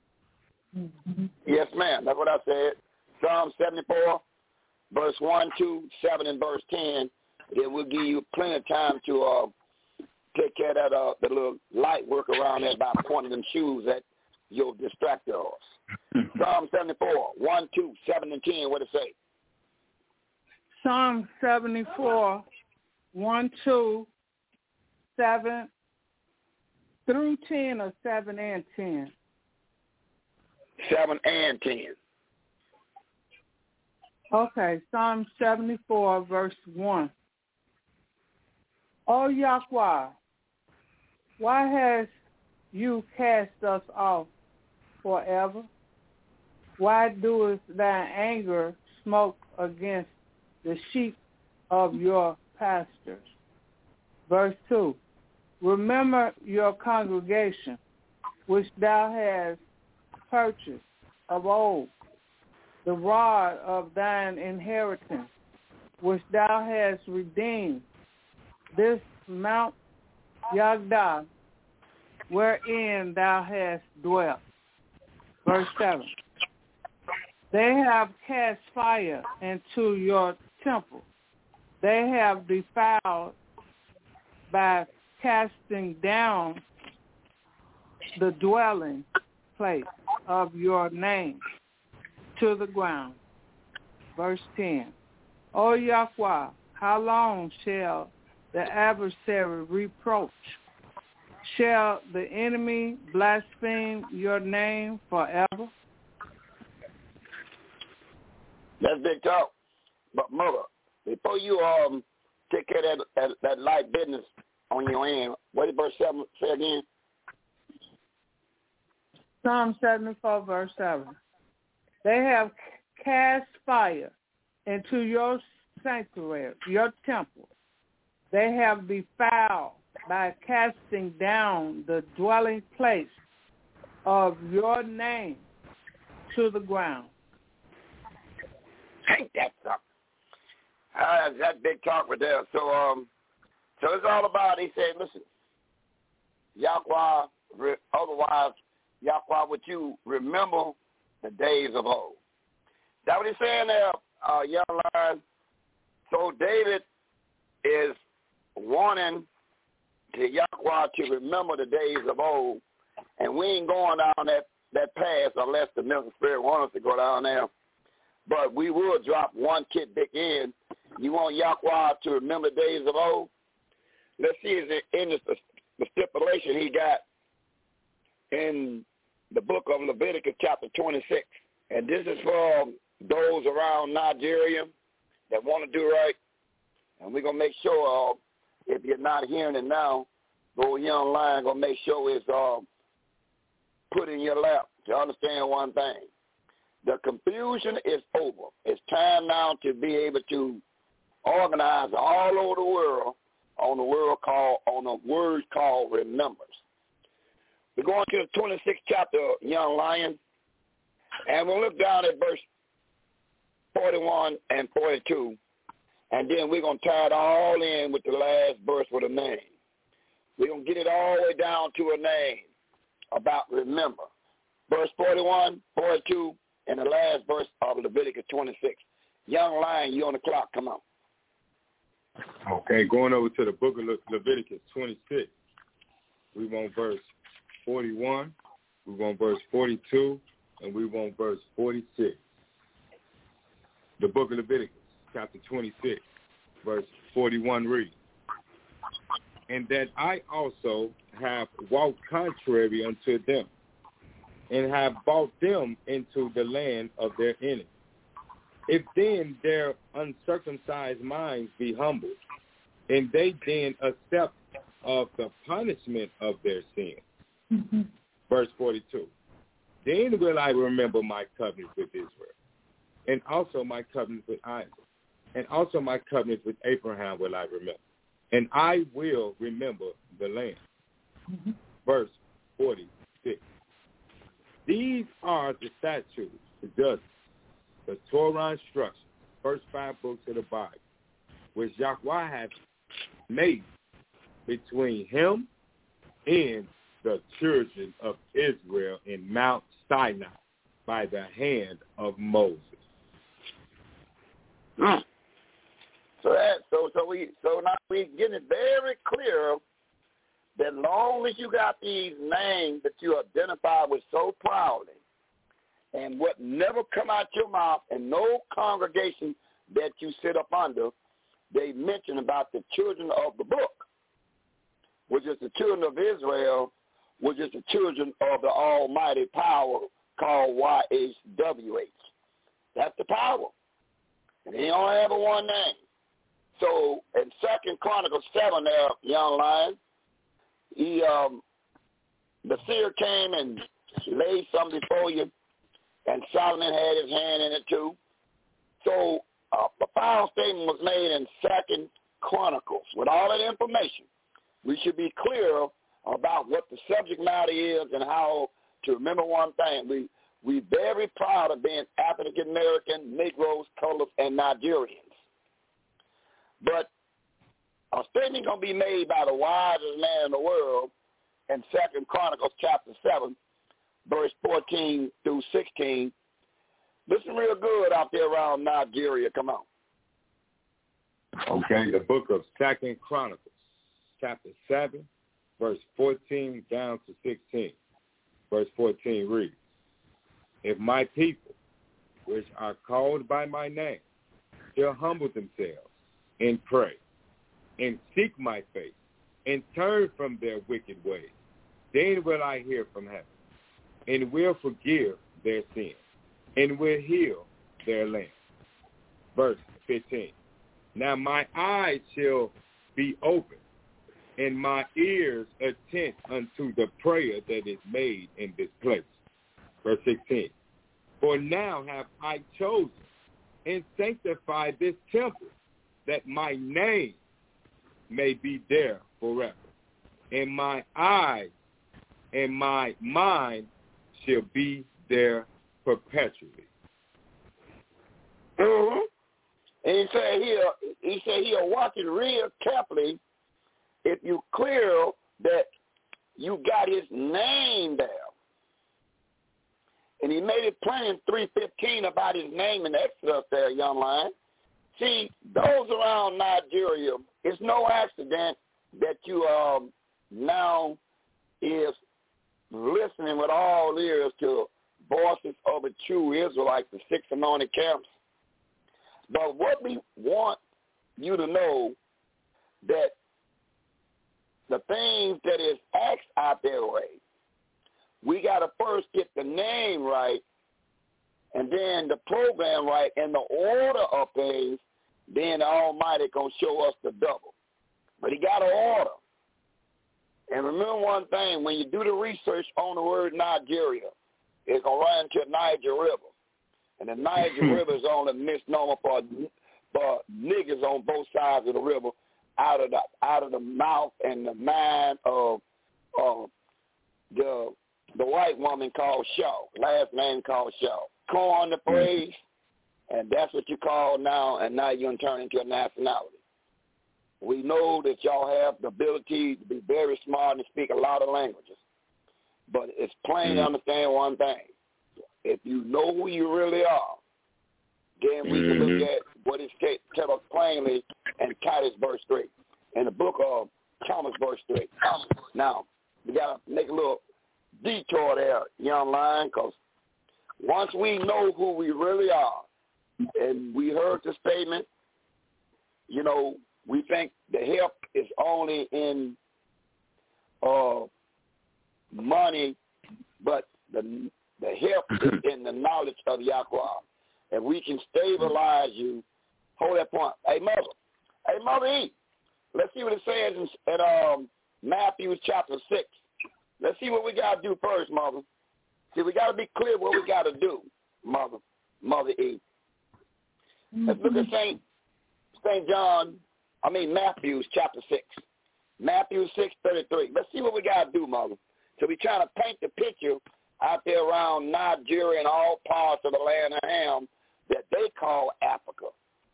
Yes, ma'am. That's what I said. Psalm 74, verse 1, 2, 7, and verse 10. Then we'll give you plenty of time to take care of that the little light work around there by pointing them shoes at your distractors. Psalm 74, 1, 2, 7, and 10. What does it say? Psalm 74, 1, 2, 7 through 10, or 7 and 10? 7 and 10. Okay, Psalm 74, verse 1. O Yahweh, why has you cast us off forever? Why doeth thy anger smoke against the sheep of your pastures? Verse 2. Remember your congregation, which thou hast purchased of old, the rod of thine inheritance, which thou hast redeemed, this Mount Yagdah, wherein thou hast dwelt. Verse 7. They have cast fire into your temple. They have defiled by casting down the dwelling place of your name to the ground. Verse 10. O Yahweh, how long shall the adversary reproach? Shall the enemy blaspheme your name forever? That's big talk. But Mother, before you take care of that light business on your end, what did verse 7 say again? Psalm 74, verse 7. They have cast fire into your sanctuary, your temple. They have defiled by casting down the dwelling place of your name to the ground. Ain't that something? That big talk right there. So it's all about, he said, listen, Yahweh, otherwise, Yahweh, would you remember the days of old? That what he's saying there, young lion. So David is wanting to Yahweh to remember the days of old, and we ain't going down that path unless the Milton Spirit wants us to go down there. But we will drop one tidbit in. You want Yahweh to remember the days of old? Let's see, is it in the stipulation he got in the book of Leviticus chapter 26. And this is for those around Nigeria that want to do right. And we're going to make sure, if you're not hearing it now, go here online, going to make sure it's put in your lap to understand one thing. The confusion is over. It's time now to be able to organize all over the world on a word called remembrance. We're going to the 26th chapter, young lion, and we'll look down at verse 41 and 42, and then we're going to tie it all in with the last verse with a name. We're going to get it all the way down to a name about remember. Verse 41, 42, and the last verse of Leviticus 26. Young lion, you on the clock. Come on. Okay, going over to the book of Leviticus 26. We want verse 41, we want verse 42, and we want verse 46. The book of Leviticus, chapter 26, verse 41 reads, "And that I also have walked contrary unto them, and have brought them into the land of their enemies. If then their uncircumcised minds be humbled, and they then accept of the punishment of their sin." Mm-hmm. Verse 42, "Then will I remember my covenant with Israel, and also my covenant with Isaac, and also my covenant with Abraham will I remember, and I will remember the land." Mm-hmm. Verse 46, "These are the statutes, the judgments, the Torah instructions, first 5 books of the Bible, which Yahweh hath made between him and the children of Israel in Mount Sinai by the hand of Moses." So now we getting it very clear that long as you got these names that you identify with so proudly, and what never come out your mouth, and no congregation that you sit up under, they mention about the children of the book, which is the children of Israel, which is the children of the almighty power called YHWH. That's the power. And he only have one name. So in 2 Chronicles 7 there, young lion, the seer came and laid something before you, and Solomon had his hand in it too. So a final statement was made in 2 Chronicles. With all that information, we should be clear about what the subject matter is and how to remember one thing. We very proud of being African American, Negroes, colors, and Nigerians. But a statement going to be made by the wisest man in the world in 2 Chronicles chapter 7, verse 14 through 16. Listen real good out there around Nigeria. Come on. Okay, the book of 2 Chronicles, chapter 7, verse 14 down to 16. Verse 14 reads, "If my people, which are called by my name, shall humble themselves and pray, and seek my face, and turn from their wicked ways, then will I hear from heaven, and will forgive their sins, and will heal their land." Verse 15, "Now my eyes shall be open, and my ears attent unto the prayer that is made in this place." Verse 16, "For now have I chosen and sanctified this temple, that my name may be there forever. and my eyes and my mind shall be there perpetually. Mm-hmm. And he said he'll watch it real carefully if you clear that you got his name there. And he made it plain in 3:15 about his name in Exodus there, young lion. See, those around Nigeria, it's no accident that you now is listening with all ears to Voices of the True Israelites, the 6 anointed camps. But what we want you to know, that the things that is asked out there way, we got to first get the name right, and then the program right, and the order of things, then the Almighty going to show us the double. But he got an order. And remember one thing, when you do the research on the word Nigeria, it's going to run into Niger River. And the Niger River is only a misnomer for niggas on both sides of the river, out of the mouth and the mind of the white woman called Shaw, last name called Shaw. Coin the phrase, and that's what you call now, and now you're going to turn into a nationality. We know that y'all have the ability to be very smart and speak a lot of languages, but it's plain to understand one thing. If you know who you really are, then we can look at what it tells us plainly in Titus verse 3, in the book of Thomas verse 3. Now, we got to make a little detour there, young lion, because once we know who we really are, and we heard the statement, you know, we think the help is only in money, but the help is in the knowledge of Yahweh. And we can stabilize you. Hold that point. Hey, Mother E, let's see what it says in Matthew chapter 6. Let's see what we got to do first, Mother. See, we got to be clear what we got to do, Mother E. Let's look at Matthew chapter 6. Matthew 6:33. Let's see what we got to do, Mother. So we trying to paint the picture out there around Nigeria and all parts of the land of Ham that they call Africa.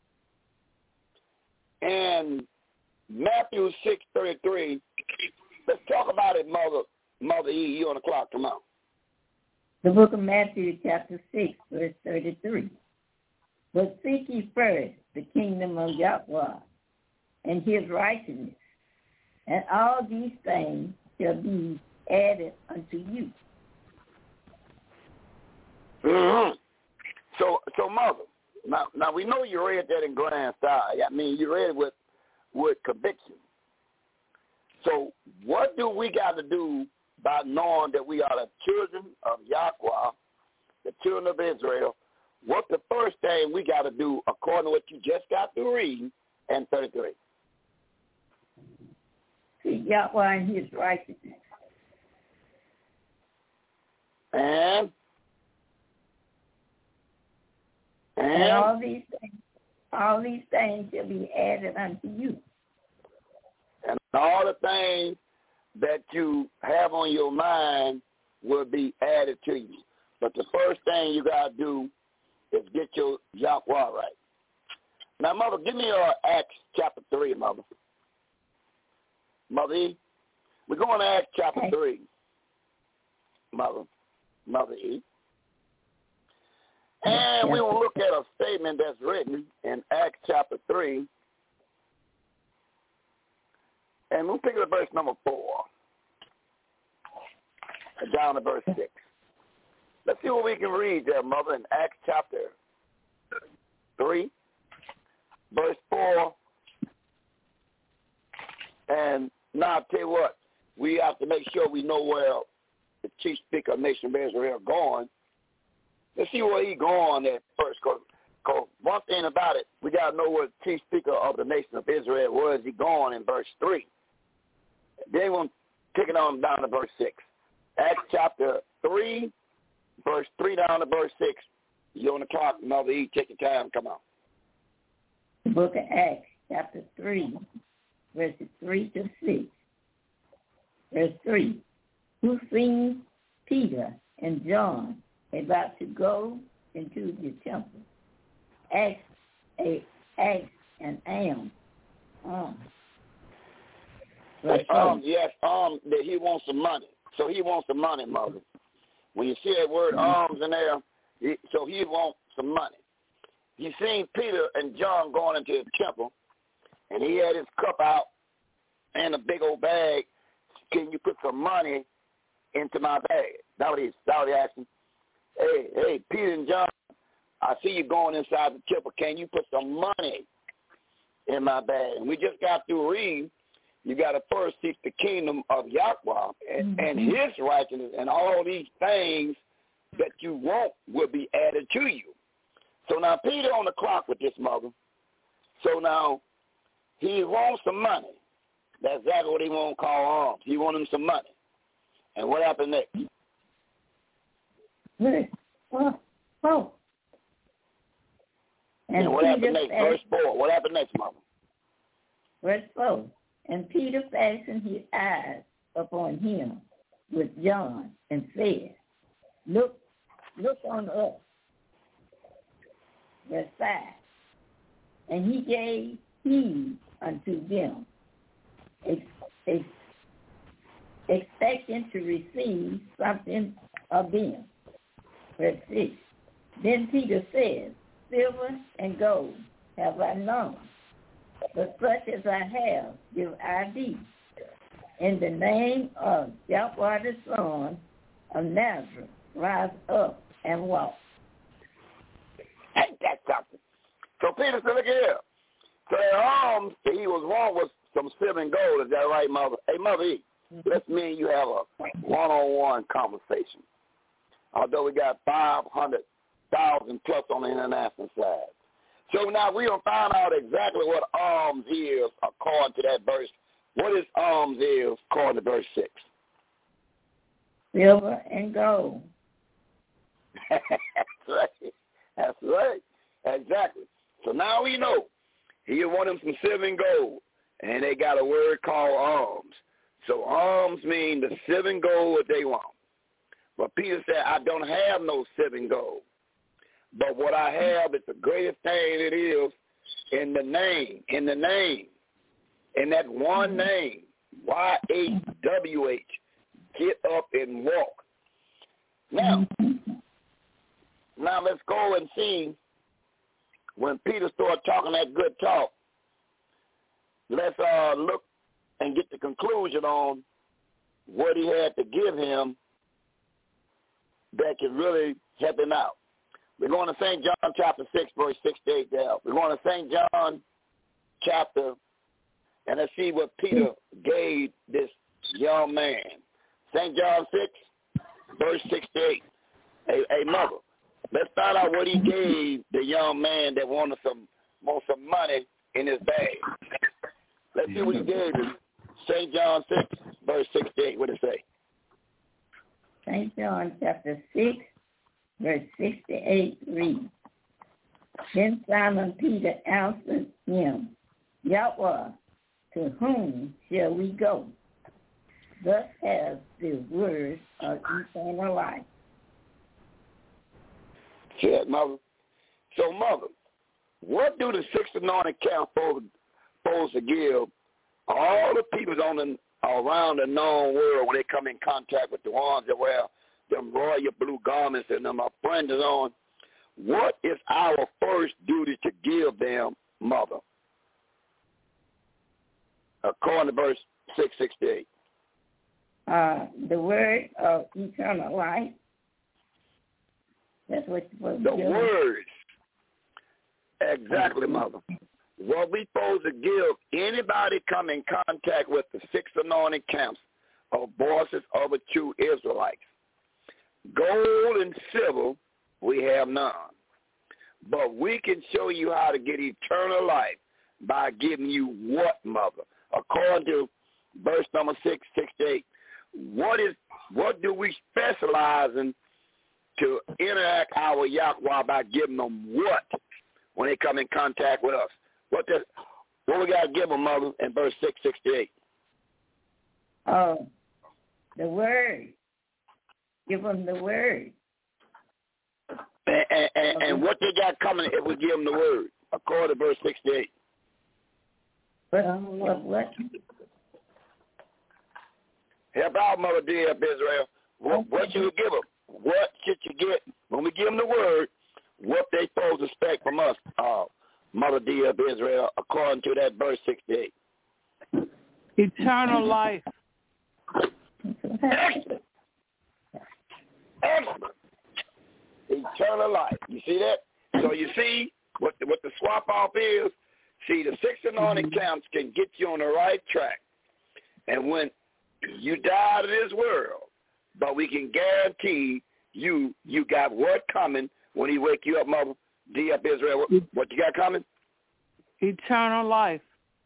And Matthew 6:33, let's talk about it, Mother E. You on the clock, come on. The book of Matthew chapter 6, verse 33. But seek ye first the kingdom of Yahweh and his righteousness, and all these things shall be added unto you. Mm-hmm. So Mother, now we know you read that in grand style. I mean, you read it with conviction. So what do we got to do by knowing that we are the children of Yahweh, the children of Israel? What's the first thing we got to do according to what you just got to read in 33? Seek Yahweh and his righteousness. And all these things shall be added unto you. And all the things that you have on your mind will be added to you. But the first thing you got to do is get your Yahweh right. Now, Mother, give me Acts chapter 3, Mother. Mother E. We're going to Acts chapter 3, Mother E. And we will look at a statement that's written in Acts chapter 3. And we'll pick up verse number 4. Down to verse 6. Let's see what we can read there, Mother, in Acts chapter 3, verse 4. And now I'll tell you what, we have to make sure we know where the chief speaker of the nation of Israel going. Let's see where he's going at first, because one thing about it, we got to know where the chief speaker of the nation of Israel, where is he going in verse 3. Then we'll take it on down to verse 6. Acts chapter 3, verse 3 down to verse 6. You're on the clock, Mother E. Take your time. Come on. The book of Acts chapter 3, verses 3 to 6. Verse 3, who seen Peter and John about to go into the temple, asked and am. Yes, that he wants some money. So he wants some money, mother. When you see that word alms in there, so he wants some money. He seen Peter and John going into the temple, and he had his cup out and a big old bag. Can you put some money into my bag? That's what he's asking. Hey, Peter and John, I see you going inside the temple. Can you put some money in my bag? And we just got through reading, you got to first seek the kingdom of Yahweh and his righteousness, and all these things that you want will be added to you. So now Peter on the clock with this mother. So now he wants some money. That's exactly what he won't call alms. He wants him some money. And what happened next? And what happened next? Verse 4. What happened next, Mama? Verse 4. And Peter fastened his eyes upon him with John and said, Look on us. Verse 5. And he gave heed unto them, expecting to receive something of them. Verse 6. Then Peter said, Silver and gold have I none, but such as I have give I thee. In the name of Yahweh the Son of Nazareth, rise up and walk. Ain't that something? So Peter said, look here. So the alms that he was wrong was some silver and gold. Is that right, Mother? Hey, Mother E, let's me and you have a one-on-one conversation. Although we got 500,000 plus on the international side. So now we're going to find out exactly what alms is according to that verse. What is alms is according to verse 6? Silver and gold. That's right. Exactly. So now we know. He wanted them some silver and gold, and they got a word called alms. So alms mean the silver and gold what they want. But Peter said, I don't have no silver and gold. But what I have is the greatest thing it is in the name, in that one name, Y-H-W-H, get up and walk. Now let's go and see when Peter started talking that good talk. Let's look and get the conclusion on what he had to give him that can really help him out. We're going to St. John chapter 6, verse 6 to 8 down. We're going to St. John chapter, and let's see what Peter gave this young man. St. John 6, verse 6 to 8. Hey, Mother, let's find out what he gave the young man that wanted some money in his bag. Let's see what he gave him. St. John 6, verse 6 to 8. What does it say? St. John chapter 6, verse 6 to 8 reads, Then Simon Peter answered him, Yahweh, to whom shall we go? Thus has the word of eternal life. Said, Mother. So, Mother, what do the 6 anointed camps supposed to give all the people around the known world when they come in contact with the ones that wear them royal blue garments and them apprentices on? What is our first duty to give them, Mother? According to verse 668. The word of eternal life. That's what you're supposed to give. The words. Exactly, Mother. What we supposed to give anybody come in contact with the 6 anointed camps of voices of the true Israelites. Gold and silver we have none. But we can show you how to get eternal life by giving you what, Mother? According to verse number 668, what do we specialize in to interact our Yahweh by giving them what when they come in contact with us? What we got to give them, Mother, in verse 668? The word. Give them the word. And what they got coming if we give them the word, according to verse 68. What? Help out, Mother dear of Israel. What should we give them? What should you get when we give them the word? What they supposed to expect from us, Mother dear of Israel, according to that verse 68. Eternal life. Excellent. Eternal life. You see that? So you see what the swap off is? See, the 6 anointing camps can get you on the right track. And when you die out of this world, but we can guarantee you got what coming when he wake you up, Mother D up Israel. What you got coming? Eternal life.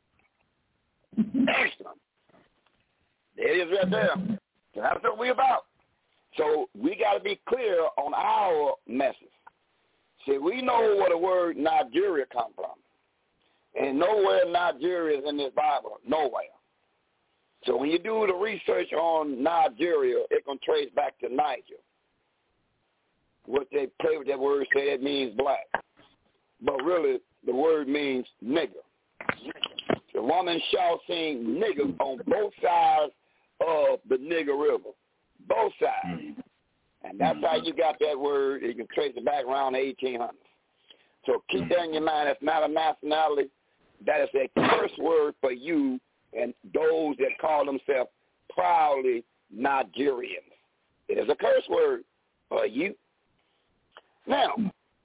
Excellent. There it is right there. So that's what we're about. So we got to be clear on our message. See, we know where the word Nigeria comes from. And nowhere Nigeria is in this Bible. Nowhere. So when you do the research on Nigeria, it can trace back to Niger. What they play with that word, say it means black. But really, the word means nigger. The woman shall sing nigger on both sides of the Nigger River. Both sides. And that's how you got that word. You can trace it back around the 1800s. So keep that in your mind. That's not a nationality. That is a curse word for you and those that call themselves proudly Nigerians. It is a curse word for you. Now,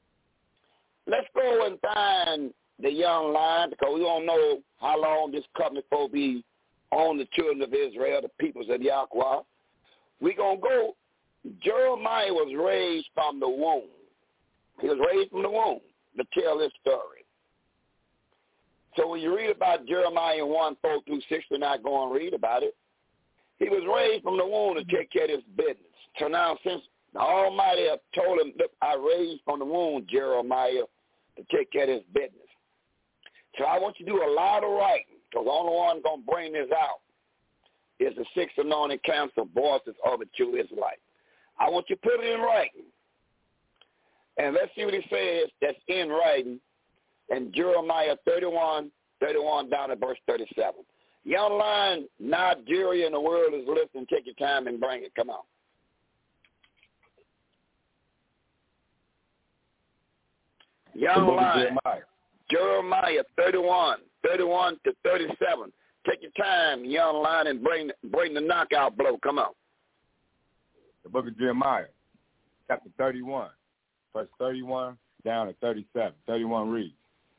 let's go and find the young lion, because we don't know how long this covenant will be on the children of Israel, the peoples of Yahweh. We're going to go. Jeremiah was raised from the womb. He was raised from the womb to tell this story. So when you read about Jeremiah 1:4-6, we're not going to read about it. He was raised from the womb to take care of his business. So now since the Almighty have told him, look, I raised from the womb, Jeremiah, to take care of his business. So I want you to do a lot of writing, because the only one going to bring this out is the 6 anointed council voices of the true Israelite. I want you to put it in writing. And let's see what he says that's in writing in Jeremiah 31 down to verse 37. Young lion, Nigeria and the world is listening. Take your time and bring it. Come on. Young lion, Jeremiah 31 to 37. Take your time, young lion, and bring the knockout blow. Come on. The book of Jeremiah, chapter 31, verse 31 down to 37. 31 reads,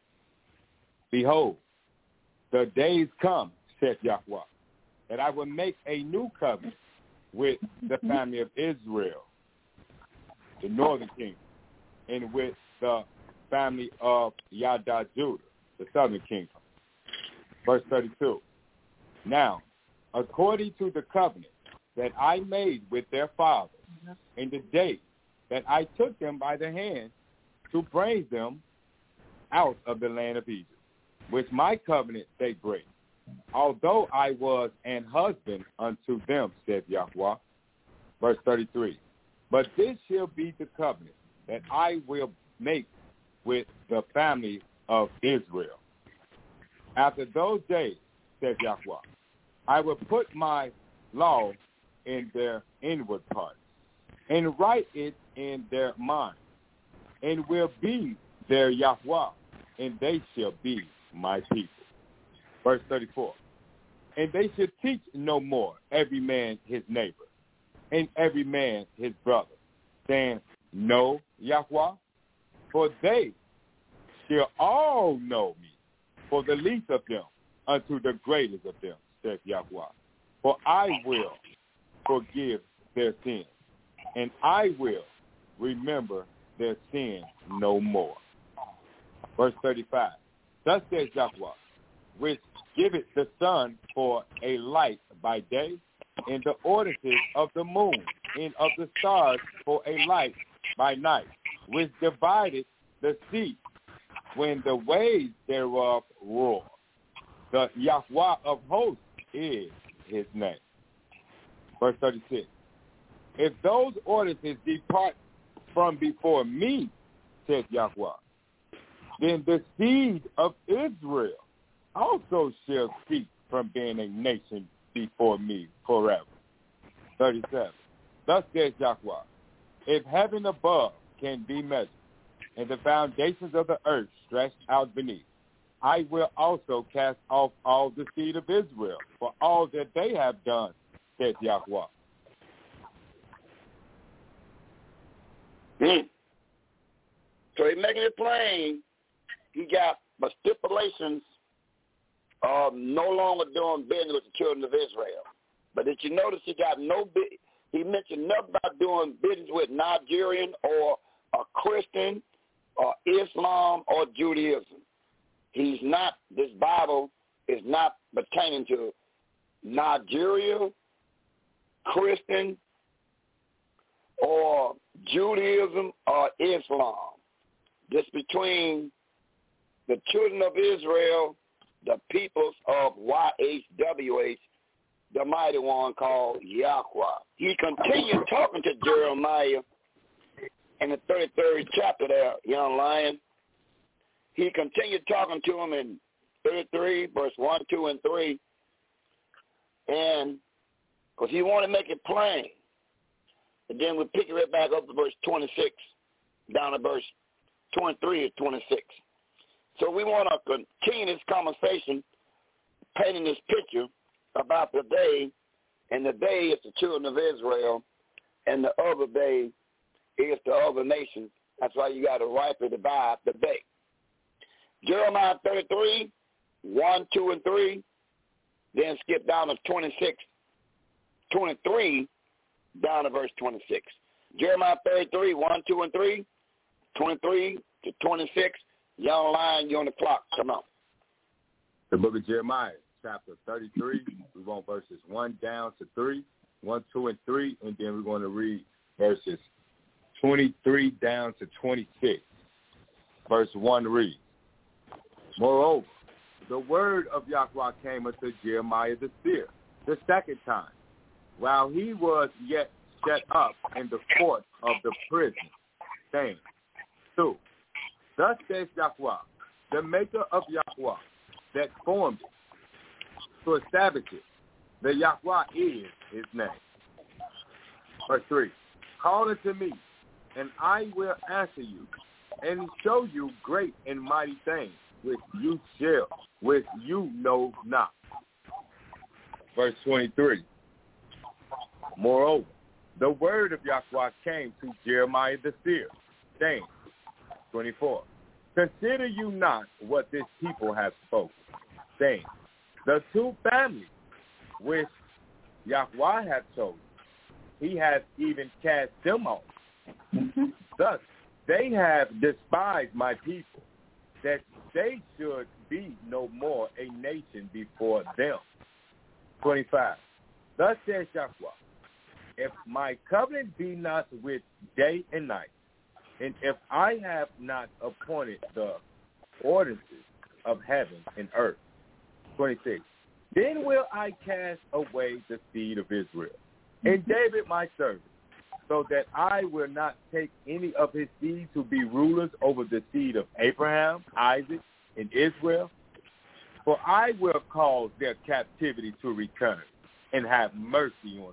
Behold, the days come, saith Yahweh, that I will make a new covenant with the family of Israel, the northern kingdom, and with the family of Yada Judah, the southern kingdom. Verse 32. Now, according to the covenant that I made with their fathers in the day that I took them by the hand to bring them out of the land of Egypt, which my covenant they break, although I was an husband unto them, said Yahweh. Verse 33. But this shall be the covenant that I will make with the family of Israel. After those days, said Yahweh, I will put my law in their inward parts, and write it in their mind, and will be their Yahweh, and they shall be my people. Verse 34. And they shall teach no more every man his neighbor, and every man his brother, saying, Know Yahweh, for they shall all know me, for the least of them unto the greatest of them, saith Yahweh. For I will forgive their sins, and I will remember their sin no more. Verse 35. Thus says Yahweh, which giveth the sun for a light by day, and the ordinances of the moon, and of the stars for a light by night, which divided the sea when the waves thereof roar. The Yahweh of hosts is his name. Verse 36. If those ordinances depart from before me, says Yahweh, then the seed of Israel also shall cease from being a nation before me forever. 37. Thus says Yahweh, if heaven above can be measured, and the foundations of the earth stretched out beneath, I will also cast off all the seed of Israel for all that they have done, says Yahweh. So he's making it plain. He got stipulations of no longer doing business with the children of Israel. But did you notice he mentioned nothing about doing business with Nigerian or a Christian or Islam or Judaism. This Bible is not pertaining to Nigeria, Christian, or Judaism or Islam. Just between the children of Israel, the peoples of YHWH, the mighty one called Yahweh. He continued talking to Jeremiah in the 33rd chapter there, young lion. He continued talking to him in 33, verse 1, 2, and 3. And because he wanted to make it plain. And then we pick it right back up to verse 26, down to verse 23 or 26. So we want to continue this conversation, painting this picture about the day, and the day is the children of Israel, and the other day is the other nations. That's why you got to rightly divide the day. Jeremiah 33, 1, 2, and 3, then skip down to 26, 23, down to verse 26. Jeremiah 33, 1, 2, and 3, 23 to 26. Young lion, you're on the clock. Come on. The book of Jeremiah, chapter 33. We want verses 1 down to 3, 1, 2, and 3, and then we're going to read verses 23 down to 26. Verse 1 reads, Moreover, the word of Yahweh came unto Jeremiah the seer the second time, while he was yet shut up in the court of the prison, saying, 2. Thus says Yahweh, the maker of Yahweh, that formed it, to establish it. The Yahweh is his name. Verse 3. Call unto me, and I will answer you, and show you great and mighty things, which you know not. Verse 23. Moreover, the word of Yahweh came to Jeremiah the seer, saying, 24. Consider you not what this people has spoken, saying, the two families which Yahweh hath chosen, he hath even cast them off. Thus, they have despised my people, that they should be no more a nation before them. 25. Thus says Yahweh, if my covenant be not with day and night, and if I have not appointed the ordinances of heaven and earth. 26. Then will I cast away the seed of Israel, and David my servant, so that I will not take any of his seed to be rulers over the seed of Abraham, Isaac, and Israel. For I will cause their captivity to return, and have mercy on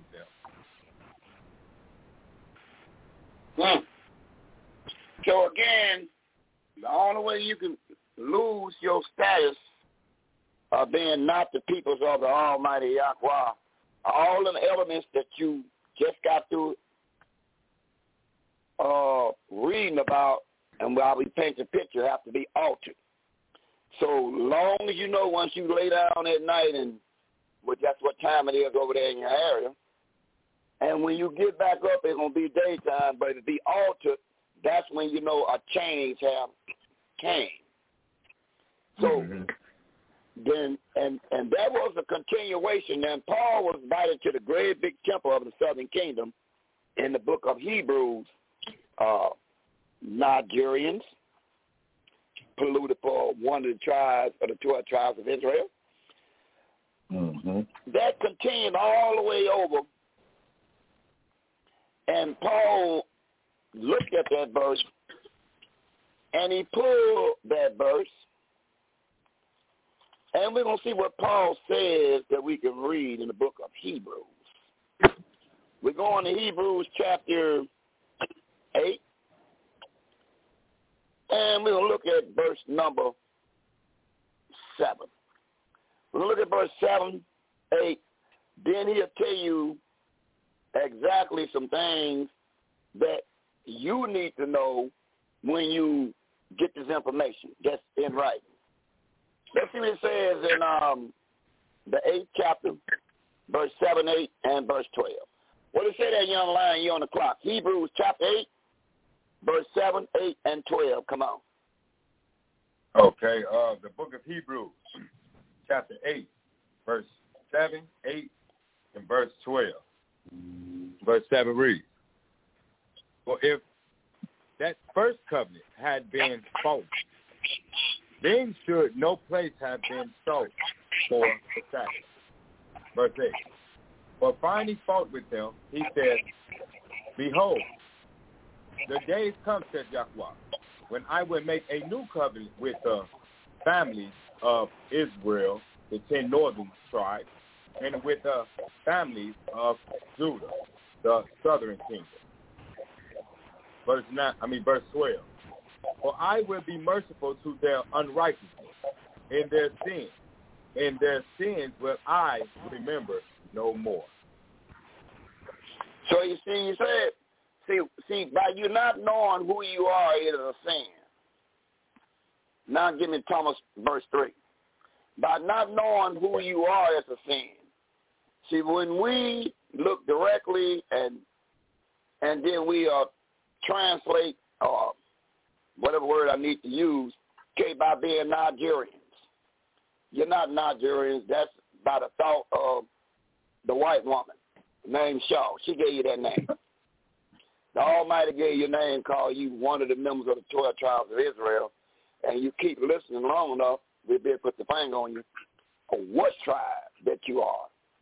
them. So again, the only way you can lose your status of being not the peoples of the Almighty Yahweh, all the elements that you just got through reading about, and while we paint the picture, have to be altered. So long as you know, once you lay down at night, and that's what time it is over there in your area, and when you get back up, it's going to be daytime, but it'll be altered. That's when you know a change have came. So then, and that was a continuation. Then Paul was invited to the great big temple of the southern kingdom in the book of Hebrews. Nigerians polluted for one of the tribes, or the 12 tribes of Israel. That continued all the way over And Paul looked at that verse, and he pulled that verse, and we're going to see what Paul says that we can read in the book of Hebrews. We're going to Hebrews chapter 8, and we're going to look at verse number 7. We're going to look at verse 7, 8. Then he'll tell you exactly some things that you need to know when you get this information that's in writing. Let's see what it says in the 8th chapter, verse 7, 8, and verse 12. What does it say there, young lion? You're on the clock. Hebrews chapter 8, verse 7, 8, and 12. Come on. Okay, the book of Hebrews, chapter 8, verse 7, 8, and verse 12. Verse 7 reads, "For if that first covenant had been false, then should no place have been sought for the sacrifice." Verse 8, "For finding fault with them, he said, Behold, the days come, said Yahweh, when I will make a new covenant with the families of Israel, the 10 northern tribes, and with the families of Judah, the southern kingdom." Verse 12. "For I will be merciful to their unrighteousness and their sins. And their sins will I remember no more." So you see, he said, see, by you not knowing who you are, it is a sin. Now give me Thomas, verse 3. By not knowing who you are, it's a sin. See, when we look directly and then we translate whatever word I need to use, okay, by being Nigerians. You're not Nigerians. That's by the thought of the white woman named Shaw. She gave you that name. The Almighty gave you a name, called you one of the members of the 12 tribes of Israel, and you keep listening long enough, we'll be able to put the finger on you on what tribe that you are.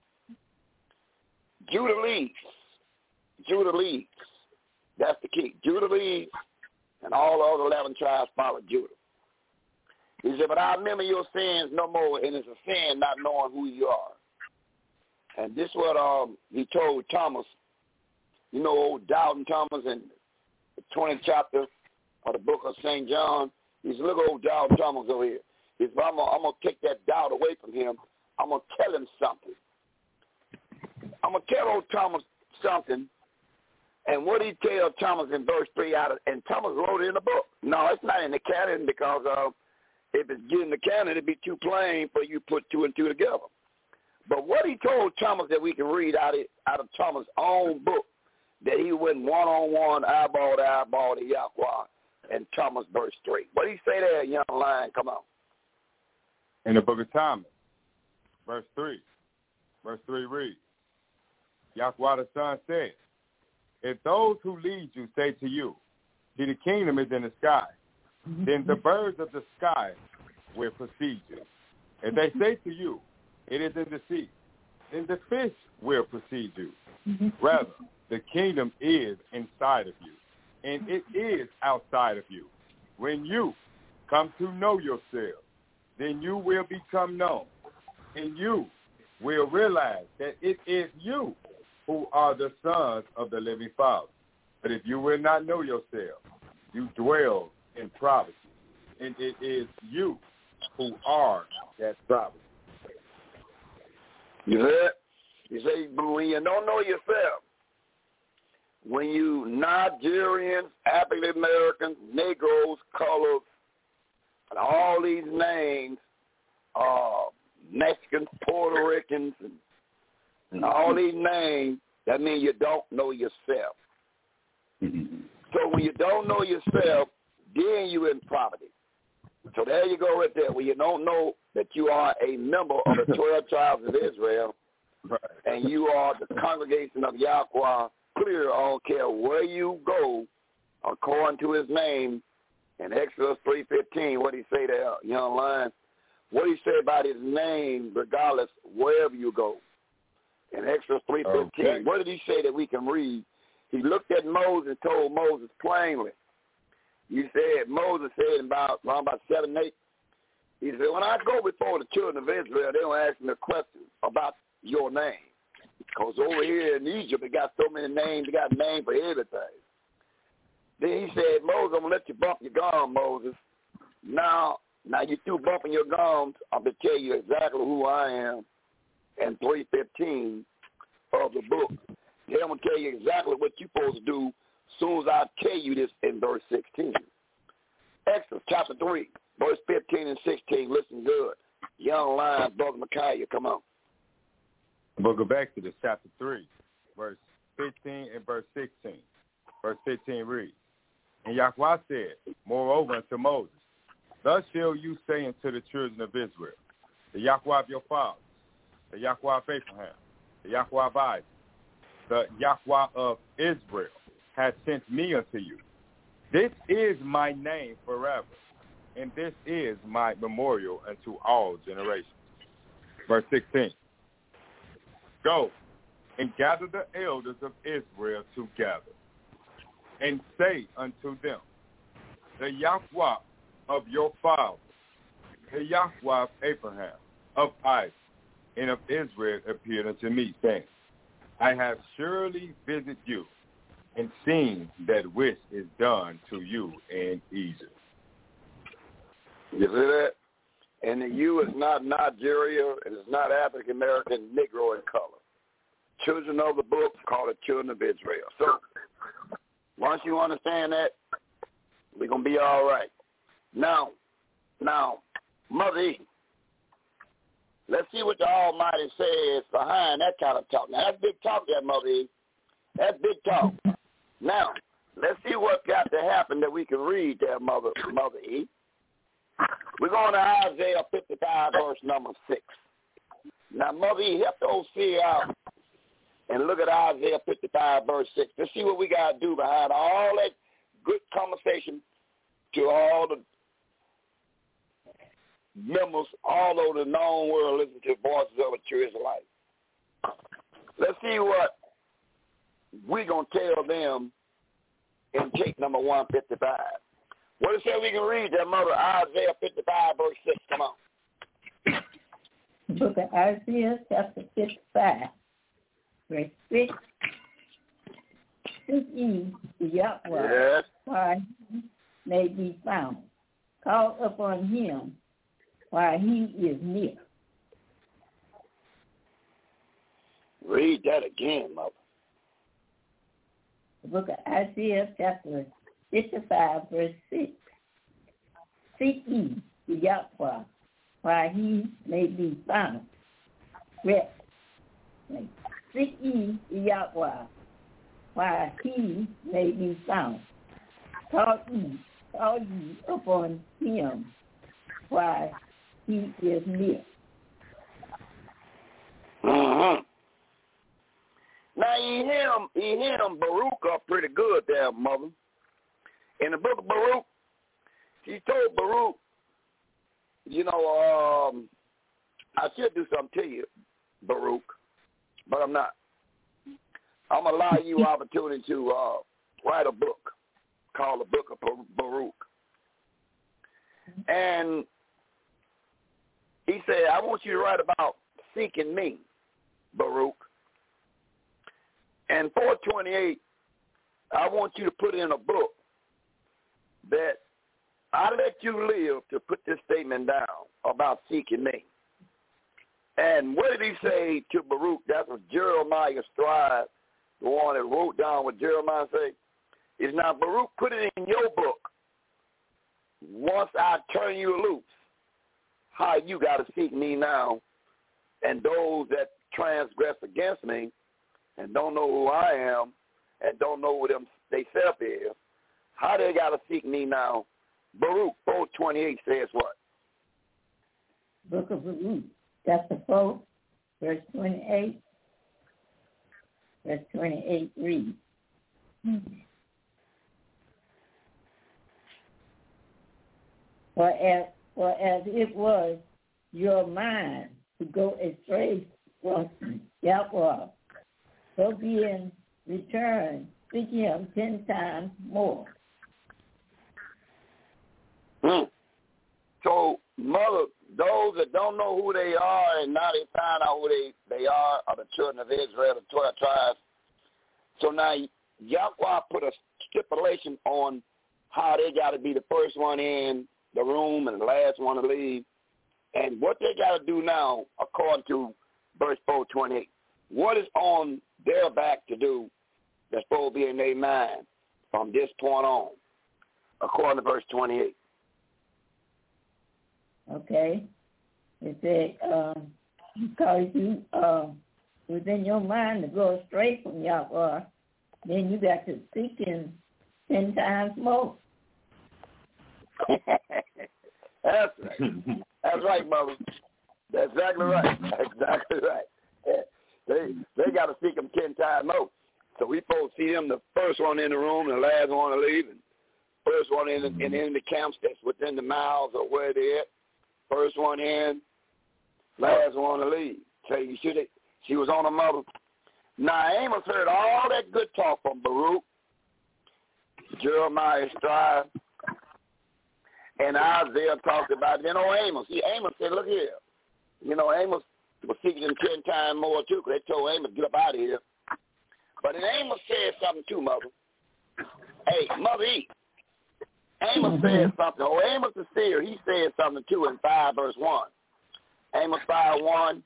Judah leads. Judah leads. That's the key. Judah leads, and all the other 11 tribes follow Judah. He said, but I remember your sins no more, and it's a sin not knowing who you are. And this is what he told Thomas, you know, old Doubting Thomas in the 20th chapter of the book of St. John. He said, look at old Doubting Thomas over here. He said, I'm going to take that doubt away from him. I'm going to tell him something. I'm going to tell old Thomas something. And what did he tell Thomas in verse 3 and Thomas wrote it in the book. No, it's not in the canon because if it's in the canon, it'd be too plain for you to put two and two together. But what he told Thomas that we can read out of Thomas' own book, that he went one-on-one, eyeball to eyeball to Yahweh, and Thomas verse 3. What did he say there, young lion? Come on. In the book of Thomas, verse 3. Verse 3 reads, Yahweh the Son said, if those who lead you say to you, see, the kingdom is in the sky, then the birds of the sky will precede you. If they say to you, it is in the sea, then the fish will precede you. Rather, the kingdom is inside of you, and it is outside of you. When you come to know yourself, then you will become known, and you will realize that it is you who are the sons of the living Father. But if you will not know yourself, you dwell in privacy, and it is you who are that privacy. You heard? You say, when you don't know yourself, when you Nigerians, African Americans, Negroes, colors, and all these names, Mexicans, Puerto Ricans, and all these names, that means you don't know yourself. So when you don't know yourself, then you're in poverty. So there you go right there. When you don't know that you are a member of the 12 tribes of Israel, and you are the congregation of Yahweh, clear, I don't care where you go, according to his name, in Exodus 3:15, what did he say there, young lion? What did he say about his name, regardless, wherever you go? In Exodus 3:15, What did he say that we can read he looked at Moses and told Moses plainly. Moses said around about 7, 8, he said, when I go before the children of Israel, they don't ask me a question about your name. Because over here in Egypt, they got so many names. They got a name for everything. Then he said, Moses, I'm going to let you bump your gum, Moses. Now you through bumping your gums, I'm going to tell you exactly who I am and 3:15 of the book. Then I'm going to tell you exactly what you're supposed to do as soon as I tell you this in verse 16. Exodus chapter 3, verse 15 and 16. Listen good. Young lion, Brother Micaiah, come on. We'll go back to this chapter 3, verse 15 and verse 16. Verse 15 reads, and Yahweh said, moreover unto Moses, thus shall you say unto the children of Israel, the Yahweh of your fathers, the Yahweh of Abraham, the Yahweh of Isaac, the Yahweh of Israel hath sent me unto you. This is my name forever, and this is my memorial unto all generations. Verse 16. Go and gather the elders of Israel together, and say unto them, the Yahweh of your fathers, the Yahweh of Abraham, of Isaac, and of Israel appeared unto me, saying, I have surely visited you, and seen that which is done to you in Egypt. You see that? And the you is not Nigeria, it is not African American, Negro in color. Children of the book called the children of Israel. So once you understand that, we're going to be all right. Now, Mother E, let's see what the Almighty says behind that kind of talk. Now, that's big talk there, Mother E. That's big talk. Now, let's see what got to happen that we can read there, Mother E. We're going to Isaiah 55, verse number 6. Now, Mother E, help those fear out and look at Isaiah 55, verse 6. Let's see what we got to do behind all that good conversation to all the members all over the known world listen to the voices of a true Israelite. Let's see what we're going to tell them in take number 155. What it say we can read that, Mother? Isaiah 55, verse 6. Come on. The book of Isaiah, chapter 55, verse 6. Seek ye the Yahweh, while he may be found. Call upon him while he is near. Read that again, Mother. The book of Isaiah, chapter 55, verse 6. Seek ye the Yahweh while he may be found. Rest. Seek ye the Yahweh while he may be found. Call ye upon him while he is near. Uh-huh. Now, you hear him Baruch up pretty good there, Mother. In the book of Baruch, he told Baruch, I should do something to you, Baruch, but I'm not. I'm going to allow you opportunity to write a book called the Book of Baruch. And he said, I want you to write about seeking me, Baruch. And 428, I want you to put in a book that I let you live to put this statement down about seeking me. And what did he say to Baruch? That was Jeremiah Stride, the one that wrote down what Jeremiah said. Is now, Baruch, put it in your book. Once I turn you loose, how you got to seek me now, and those that transgress against me and don't know who I am and don't know who they self is, how they got to seek me now. Baruch 4:28 says what? Book of Baruch, chapter 4, verse 28. Verse 28 reads, For as it was your mind to go astray from Yahweh, so being returned seek him 10 times more. So, Mother, those that don't know who they are and now they find out who they are the children of Israel, the 12 tribes. So now Yahweh put a stipulation on how they got to be the first one in the room and the last one to leave. And what they got to do now, according to verse 428, what is on their back to do that's supposed to be in their mind from this point on, according to verse 28. Okay. It said, because you within your mind to go straight from Yahweh, then you got to seek him 10 times more. That's right. That's right, Mother. That's exactly right. Exactly right. They got to seek him 10 times more. So we supposed to see them the first one in the room and the last one to leave. And first one in the camps that's within the miles of where they're at. First one in, last one to leave. So you see that she was on her mother. Now Amos heard all that good talk from Baruch, Jeremiah Strive, and Isaiah talked about it. Then Amos. See, Amos said, look here. Amos was seeking him 10 times more too, because they told Amos, get up out of here. But then Amos said something too, Mother. Hey, Mother E. Amos said something. Amos the seer, he said something too in 5 verse 1. Amos 5:1,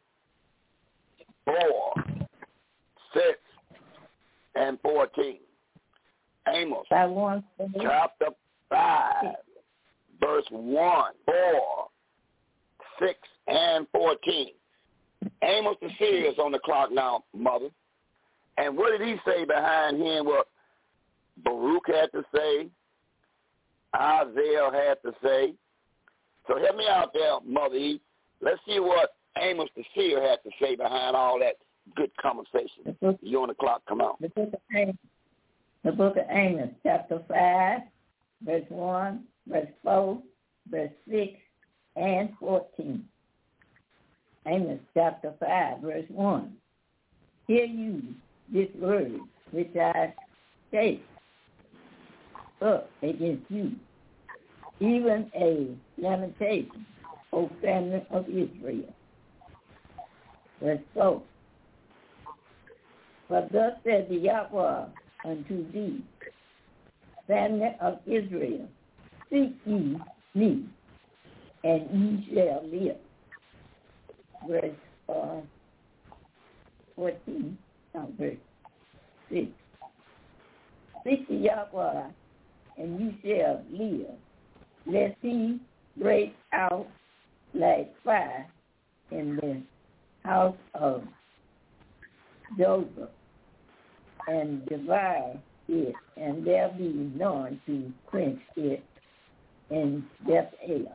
4, 6, and 14. Amos chapter 5, verse 1, 4, 6, and 14. Amos the seer is on the clock now, Mother. And what did he say behind him? What Baruch had to say, Isaiah had to say. So help me out there, Mother E. Let's see what Amos the seer had to say behind all that good conversation. You on the clock, come on. The book of Amos, chapter 5, verse 1, verse 4, verse 6, and 14. Amos chapter 5, verse 1. Hear you this word which I say up against you, even a lamentation, O family of Israel. Verse 4. But thus said the Yahweh unto thee, family of Israel, seek ye me, and ye shall live. Verse 14, verse 6. Seek the Yahweh, and you shall live, lest he break out like fire in the house of Joseph, and devour it, and there be none to quench it in Bethel.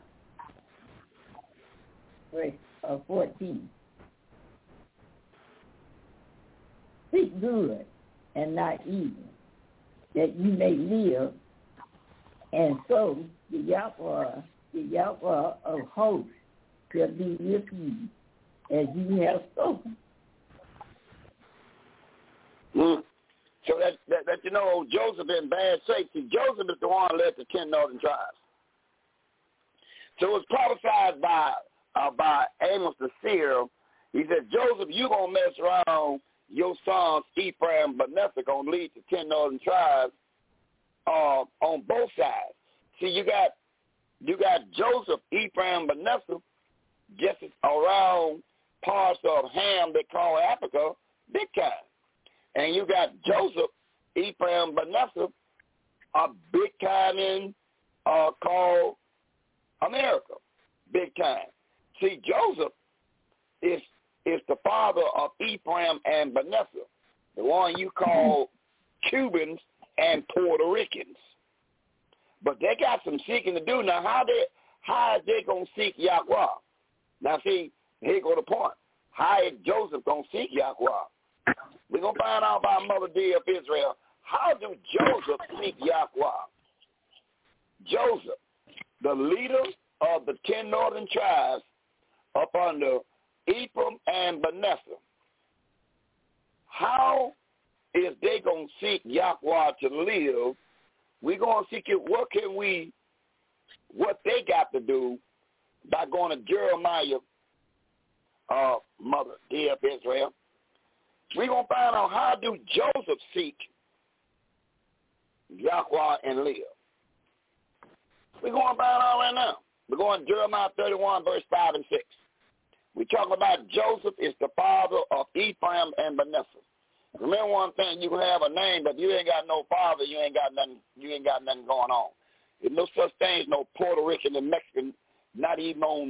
Verse 14. Seek good and not evil, that you may live, and so the Yahweh of hosts shall be with you, as you have spoken. So that Joseph in bad shape. See, Joseph is the one who led the 10 northern tribes. So it was prophesied by Amos the seer. He said, Joseph, you're going to mess around. Your sons, Ephraim and Manasseh, going to lead the 10 northern tribes on both sides. See, you got Joseph, Ephraim, and Manasseh, just around parts of Ham they call Africa, big time. And you got Joseph, Ephraim, Manasseh, a big time in called America, big time. See, Joseph is the father of Ephraim and Manasseh, the one you call Cubans and Puerto Ricans. But they got some seeking to do. Now, how is they going to seek Yahweh? Now, see, here go the point. How is Joseph going to seek Yahweh? We're going to find out about Mother D of Israel. How do Joseph seek Yahweh? Joseph, the leader of the 10 northern tribes up under Ephraim and Manasseh. How is they going to seek Yahweh? Yahweh to live, we're going to seek it. What they got to do by going to Jeremiah, mother, dear of Israel. We're going to find out how do Joseph seek Yahweh and live. We're going to find out right now. We're going to Jeremiah 31, verse 5 and 6. We're talking about Joseph is the father of Ephraim and Manasseh. Remember one thing, you can have a name, but you ain't got no father, you ain't got nothing going on. There's no such thing as no Puerto Rican and Mexican, not even in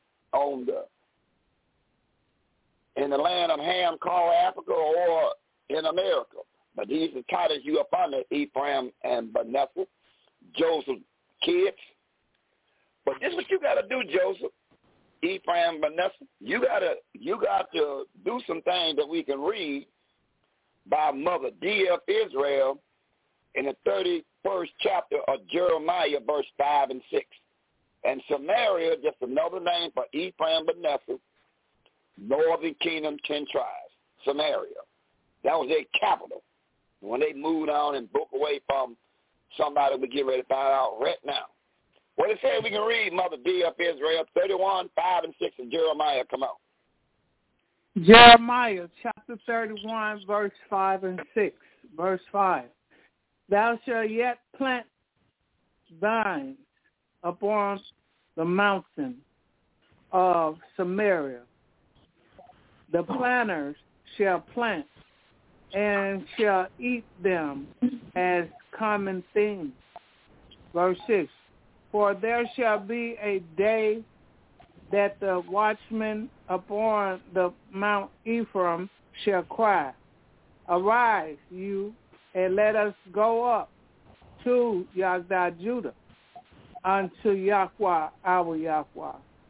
the land of Ham called Africa or in America. But these are titles you up under Ephraim and Manasseh, Joseph's kids. But this is what you got to do, Joseph, Ephraim, Manasseh. You got to do some things that we can read by Mother D.F. Israel in the 31st chapter of Jeremiah, verse 5 and 6. And Samaria, just another name for Ephraim, Manasseh, northern kingdom, 10 tribes, Samaria. That was their capital. When they moved on and broke away from somebody, we get ready to find out right now. What it says we can read, Mother D.F. Israel, 31, 5 and 6 of Jeremiah. Come on. Jeremiah chapter 31, verse 5 and 6. Verse 5. Thou shalt yet plant vines upon the mountain of Samaria. The planters shall plant and shall eat them as common things. Verse 6. For there shall be a day that the watchman upon the Mount Ephraim shall cry, Arise, you, and let us go up to Yahweh Judah, unto Yahweh, our Yahweh.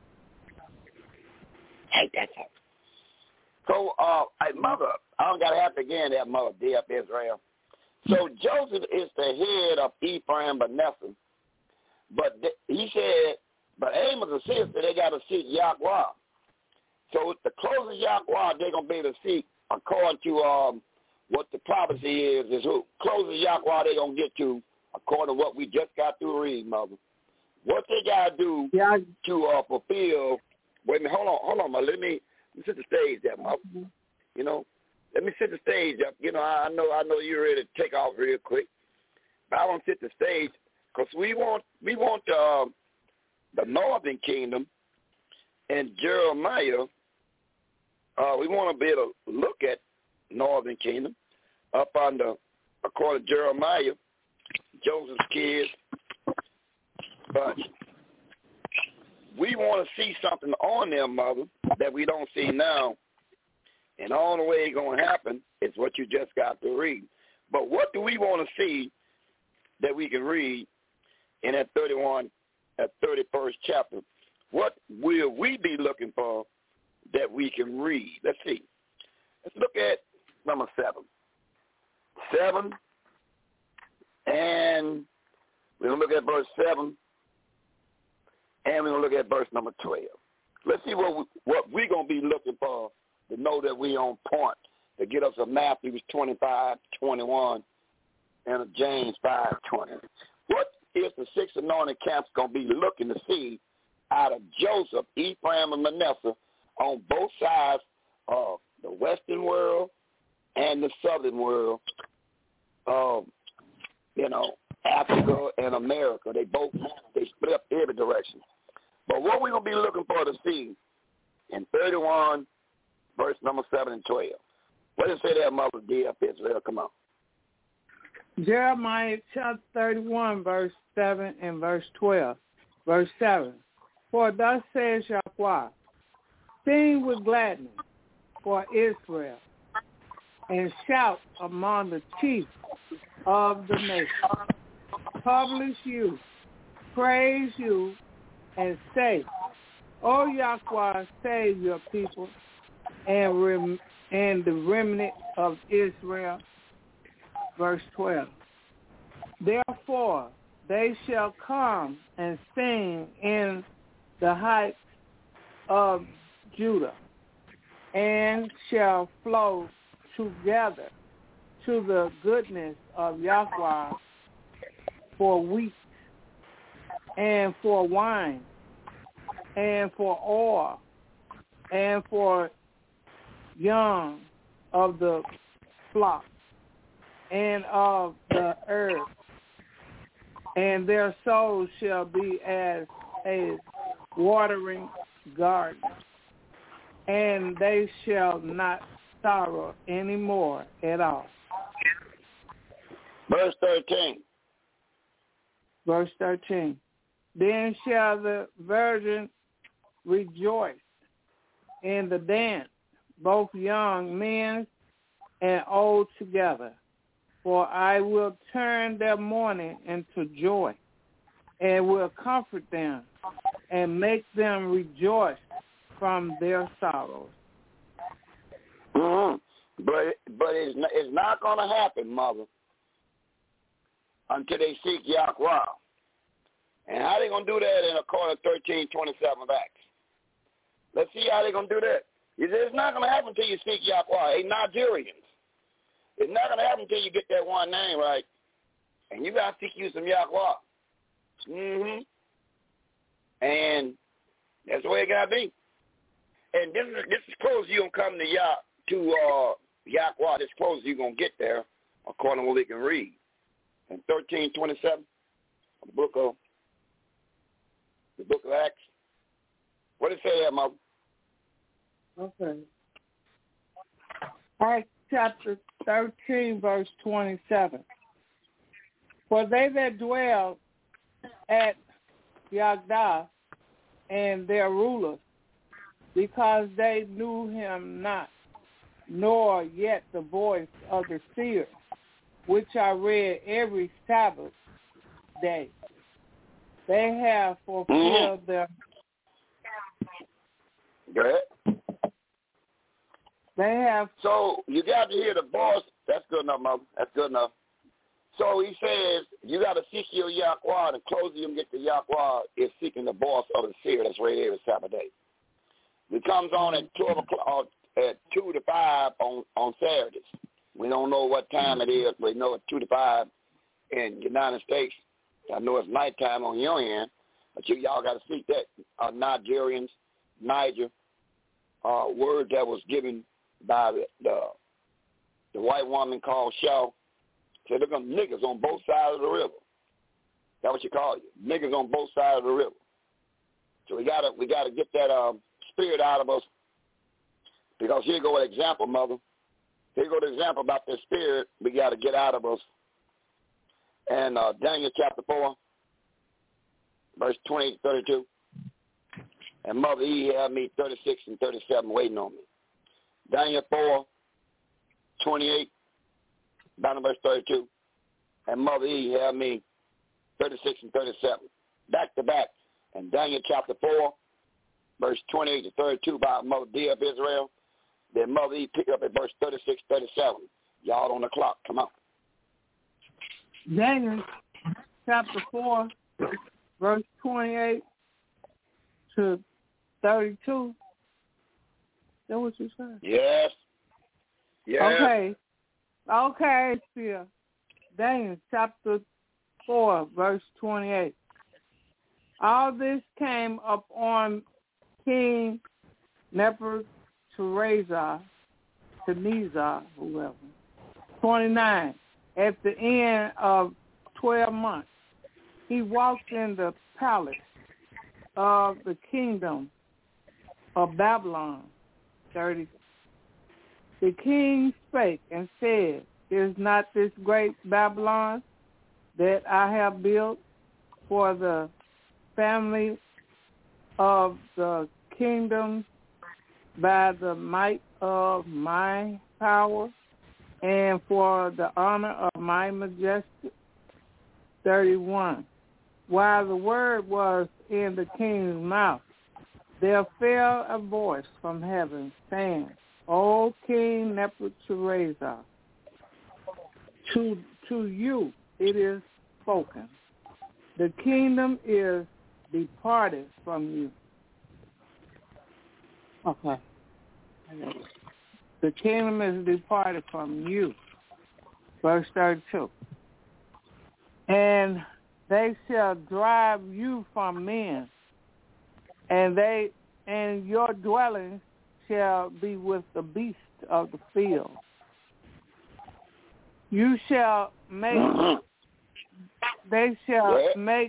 Hey, that's it. So, Mother, I don't got to have to again that Mother D.F. Israel. So Joseph is the head of Ephraim and Manasseh. But he said, but Amos and Sis said they got to seek Yahweh. So the closest Yahweh they're going to be able to seek, according to what the prophecy is who? Closest Yahweh they're going to get to, according to what we just got through reading, Mother. What they got to do to fulfill, wait a minute, hold on, Mother. Let me set the stage there, Mother. You know, let me set the stage up. You know, I know you're ready to take off real quick. But I want to set the stage because we want the northern kingdom and Jeremiah. We want to be able to look at northern kingdom up under, according to Jeremiah, Joseph's kids. But we want to see something on them, Mother, that we don't see now. And all the way it's going to happen is what you just got to read. But what do we want to see that we can read in that 31st chapter? What will we be looking for that we can read? Let's see. Let's look at number 7. 7, and we're going to look at verse 7, and we're going to look at verse number 12. Let's see what we're going to be looking for to know that we're on point, to get us a Matthew 25:21 and a James 5:20. What is the 6 anointed camps going to be looking to see out of Joseph, Ephraim, and Manasseh on both sides of the Western world and the Southern world, Africa and America? They split up every direction. But what we're going to be looking for to see in 31, verse number 7 and 12. What does it say there, Mother D.F. Israel? Come on. Jeremiah chapter 31, verse 7 and verse 12. Verse 7. For thus says Yahweh, sing with gladness for Israel, and shout among the chiefs of the nation. Publish you, praise you, and say, O Yahweh, save your people and the remnant of Israel. Verse 12. Therefore they shall come and sing in the heights of Judah, and shall flow together to the goodness of Yahweh for wheat, and for wine, and for oil, and for young of the flock, and of the earth, and their souls shall be as a watering garden, and they shall not sorrow any more at all. Verse 13. Verse 13. Then shall the virgin rejoice in the dance, both young men and old together. For I will turn their mourning into joy, and will comfort them, and make them rejoice from their sorrows. Mm-hmm. But it's not going to happen, Mother, until they seek Yahweh. And how they going to do that in according to 13:27 of Acts? Let's see how they going to do that. He said it's not going to happen until you seek Yahweh. Hey, Nigerians. It's not going to happen until you get that one name right. And you got to seek you some Yahweh. Mm-hmm. And that's the way it got to be. And this is close you're going to come to Yahweh. This close you're going to get there, according to what we can read. In 13:27, the book of Acts. What did it say there, Mother? Okay. Acts chapter 13, verse 27. For they that dwell at Yagdah and their rulers, because they knew him not, nor yet the voice of the seer, which I read every Sabbath day. They have fulfilled their... Go ahead. They have... So you got to hear the boss. That's good enough, Mother. That's good enough. So he says you got to seek your Yahweh. The closer you get to Yahweh is seeking the boss of the seer. That's right every Sabbath day. It comes on at 12 o'clock, at 2 to 5 on Saturdays. We don't know what time it is. We know it's 2 to 5 in the United States. I know it's nighttime on your end, but y'all got to seek that. Nigerians, Niger, word that was given by the white woman called Shaw. Said they're going to niggas on both sides of the river. That's what you call you, niggas on both sides of the river. So we gotta get that spirit out of us. Because here go an example, Mother. Here go the example about this spirit we got to get out of us. And Daniel chapter 4, verse 20-32. And Mother, he had me 36 and 37 waiting on me. Daniel 4, 28, down to verse 32. And Mother, he had me 36 and 37. Back to back. And Daniel chapter 4, verse 28-32 by Mother D of Israel. Then Mother E pick up at verse 36, 37. Y'all on the clock. Come on. Daniel chapter 4, verse 28 to 32. Is that what you said? Yes. Yes. Okay, still. Daniel chapter 4, verse 28. All this came upon King Nebuchadnezzar, whoever. 29. At the end of 12 months, he walked in the palace of the kingdom of Babylon. 30. The king spake and said, is not this great Babylon that I have built for the family of the kingdom by the might of my power and for the honor of my majesty? 31. While the word was in the king's mouth, there fell a voice from heaven saying, O King Nebuchadnezzar, to you it is spoken. The kingdom is departed from you. Okay. The kingdom is departed from you. verse 32. And they shall drive you from men, and your dwellings shall be with the beasts of the field. You shall make they shall make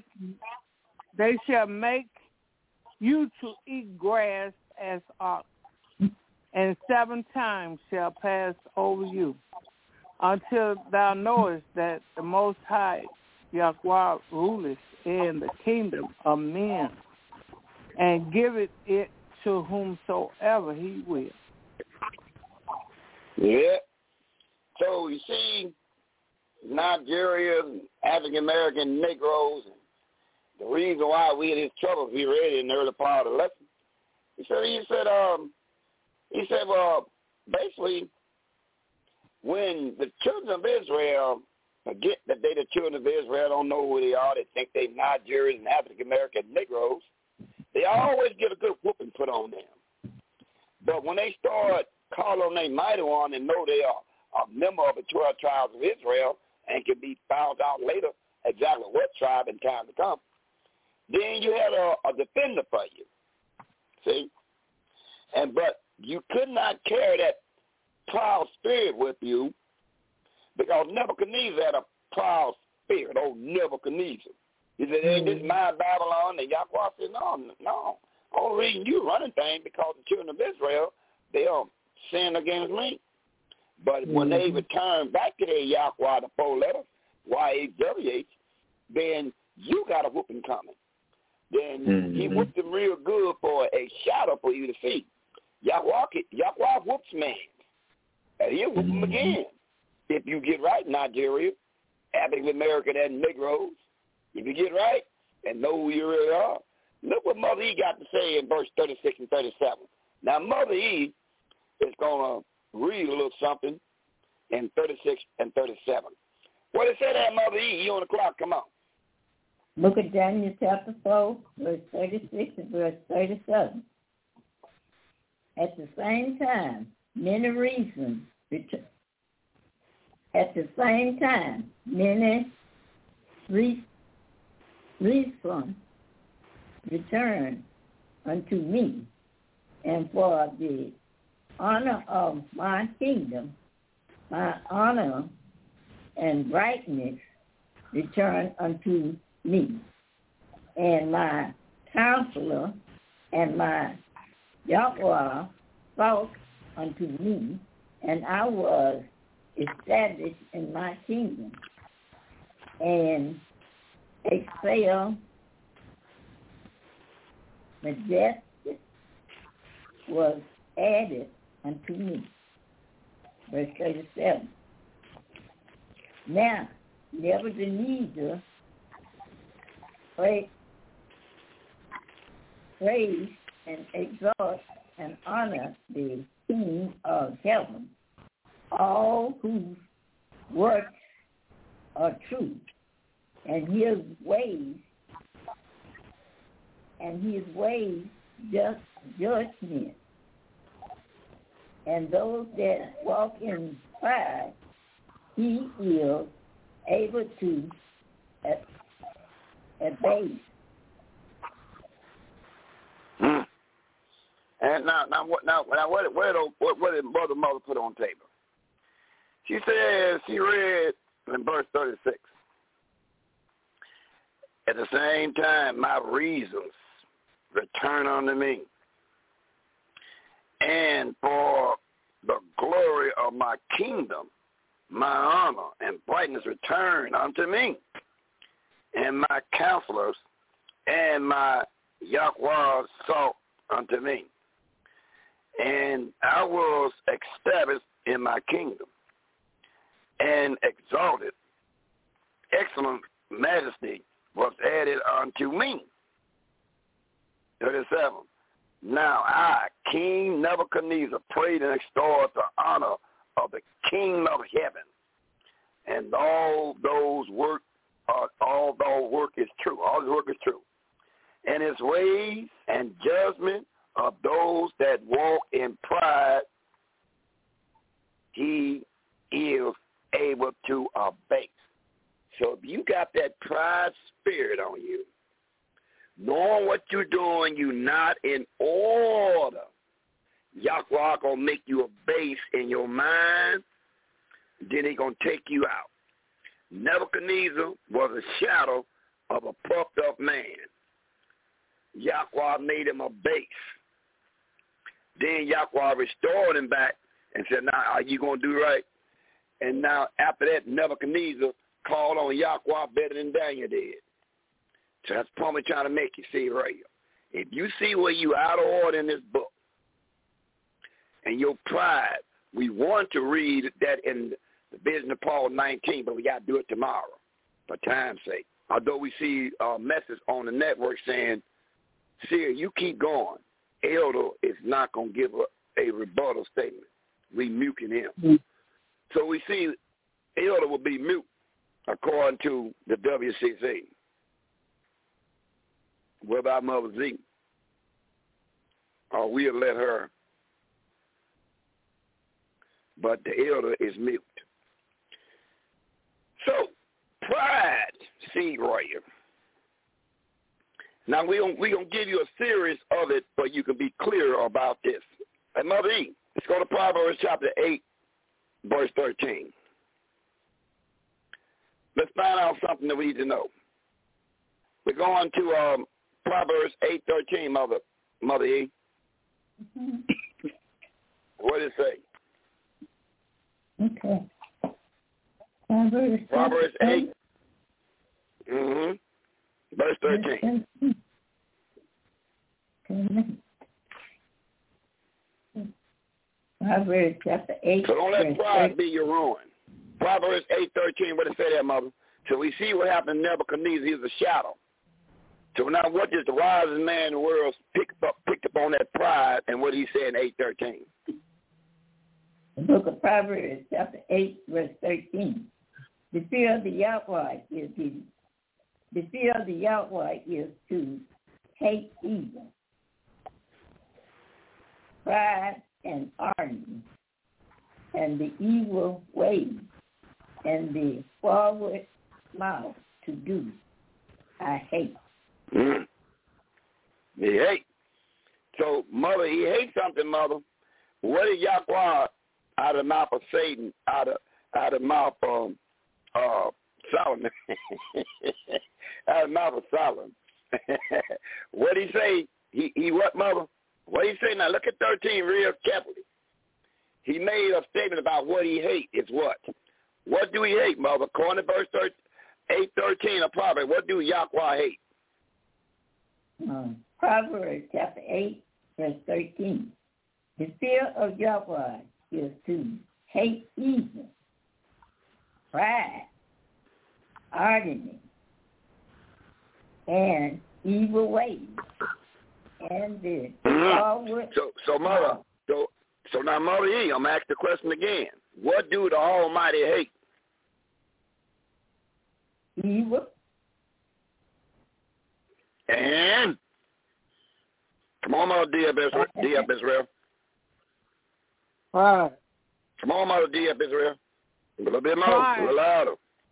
you to eat grass as ox, and 7 times shall pass over you, until thou knowest that the Most High Yahweh ruleth in the kingdom of men, and giveth it to whomsoever he will. Yeah. So you see, Nigerians, African American Negroes, and the reason why we in this trouble, we read it in the early part of the lesson. He said, well, basically, when the children of Israel forget that they the children of Israel, don't know who they are, they think they Nigerians and African American Negroes, they always get a good whooping put on them. But when they start calling on their mighty one and know they are a member of the 12 tribes of Israel and can be found out later exactly what tribe in time to come, then you had a defender for you. See? But you could not carry that proud spirit with you because Nebuchadnezzar had a proud spirit, old Nebuchadnezzar. He said, ain't this my Babylon? And Yahweh said, no. Only reason you running things because the children of Israel, they are sin against me. But when they return back to their Yahweh, the 4 letters, Y-H-W-H, then you got a whooping coming. Then he whooped them real good for a shadow for you to see. Yahweh whoops man, and he'll whoop them again. If you get right, Nigeria, African American and Negroes, if you get right and know who you really are, look what Mother E got to say in verse 36 and 37. Now, Mother E is going to read a little something in 36 and 37. What it say there, Mother E? You on the clock, come on. Book of Daniel chapter 4, verse 36 and verse 37. At the same time, many reasons return unto me, and for the honor of my kingdom, my honor and brightness return unto me, and my counselor and my Yahweh spoke unto me, and I was established in my kingdom, and Excel majestic was added unto me. Verse 37. Now, Nebuchadnezzar praise and exalt and honor the King of heaven, all whose works are true, and his ways just judgment. And those that walk in pride, he is able to abase. And now what did Mother put on table? She says, she read in verse 36, at the same time, my reasons return unto me, and for the glory of my kingdom, my honor and brightness return unto me, and my counselors and my Yahweh sought unto me. And I was established in my kingdom and exalted. Excellent majesty was added unto me. 37. Now I, King Nebuchadnezzar, prayed and extolled the honor of the King of heaven, and all those work is true. All his work is true, and his ways and judgment of those that walk in pride, he is able to abase. So if you got that pride spirit on you, knowing what you're doing, you're not in order, Yahweh going to make you abase in your mind, then he's going to take you out. Nebuchadnezzar was a shadow of a puffed up man. Yahweh made him abase. Then Yahweh restored him back and said, now, are you going to do right? And now, after that, Nebuchadnezzar called on Yahweh better than Daniel did. So that's the point we're trying to make you see right here. If you see where you out of order in this book and your pride, we want to read that in the Business of Paul 19, but we got to do it tomorrow for time's sake. Although we see a message on the network saying, Seer, you keep going. Elder is not going to give a rebuttal statement. We muting him. Mm-hmm. So we see Elder will be mute according to the WCC. What about Mother Z? Or we'll let her. But the elder is mute. So, pride, see right here. Now, we're going to give you a series of it, but you can be clear about this. And Mother E, let's go to Proverbs chapter 8, verse 13. Let's find out something that we need to know. We're going to Proverbs 8:13, Mother E. Mm-hmm. What does it say? Okay. Proverbs 8. Mm-hmm. Verse 13. Proverbs chapter 8. So don't let pride be your ruin. Proverbs 8:13. What does it say there, Mother? So we see what happened to Nebuchadnezzar. He was a shadow. So now what does the wisest man in the world picked up on that pride and what he said in 8:13? The book of Proverbs chapter 8, verse 13. The fear of the Yahweh is to hate evil, pride and arrogance, and the evil ways, and the forward mouth to do. I hate. Mm. He hate. So, Mother, he hates something, Mother. What did Yahweh out of the mouth of Satan, out of the mouth of Solomon? Out of the mouth of Solomon. What did he say? He what, Mother? What did he say? Now, look at 13 real carefully. He made a statement about what he hates is what? What do he hate, Mother? According to verse 8:13 of Proverbs, what do Yahweh hate? Proverbs chapter 8, verse 13. The fear of Yahweh is to hate evil, pride, arrogance, and evil ways, and the forward. So Mother, so now Mother E, I'm gonna ask the question again. What do the Almighty hate? Evil. And come on, Mother D of Israel. Pride. Come on, Mother D of Israel. A little bit more, a little louder.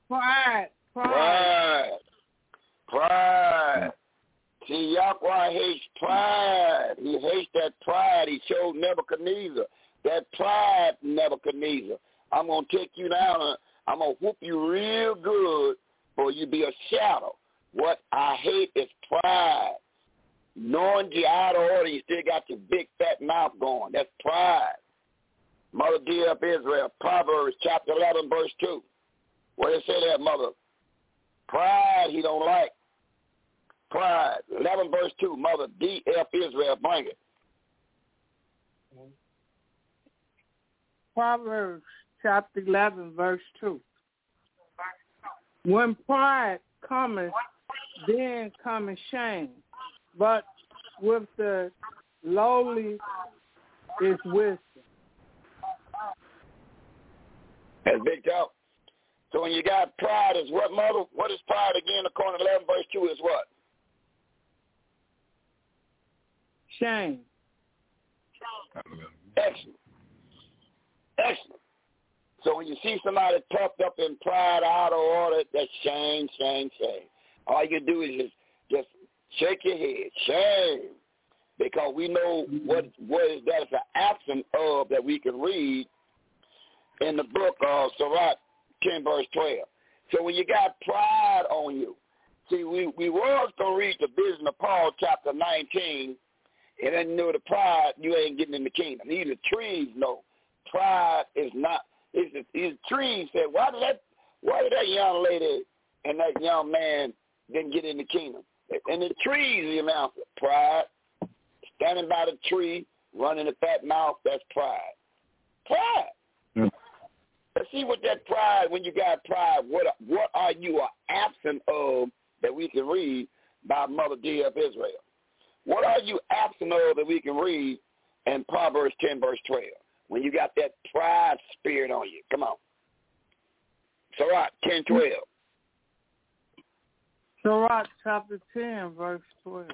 Pride. See, Yahweh hates pride. He hates that pride. He showed Nebuchadnezzar. That pride, Nebuchadnezzar. I'm going to take you down. I'm going to whoop you real good for you be a shadow. What I hate is pride. Knowing you're out of order, you still got your big fat mouth going. That's pride. Mother dear of Israel, Proverbs chapter 11, verse 2. What does it say there, Mother? Pride he don't like. Pride. 11, verse 2. Mother D.F. Israel, bring it. Proverbs chapter 11, verse 2. When pride cometh, then cometh shame, but with the lowly is wisdom. That's big talk. So when you got pride is what, Mother? What is pride again? According to 11, verse 2 is what? Shame. Excellent. So when you see somebody puffed up in pride, out of order, that's shame, shame, shame. All you do is just shake your head, shame, because we know what is that is an absence of that we can read in the book of Sirach 10 verse 12. So when you got pride on you, see, we was going to read the vision of Paul chapter 19, and then you know the pride, you ain't getting in the kingdom. Even the trees know pride is not. His trees said, why did that young lady and that young man didn't get in the kingdom? And the trees, the amount of pride, standing by the tree, running a fat mouth, that's pride. Pride. Mm. Let's see what that pride, when you got pride, what are you absent of that we can read by Mother D of Israel? What are you absent of that we can read in Proverbs 10 verse 12? When you got that pride spirit on you. Come on. Sirach 10:12. Sirach chapter 10, verse 12.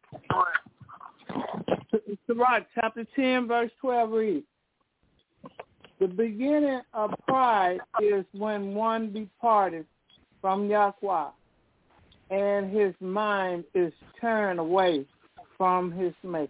Sirach chapter 10, verse 12 reads, the beginning of pride is when one departed from Yahweh, and his mind is turned away from his maker.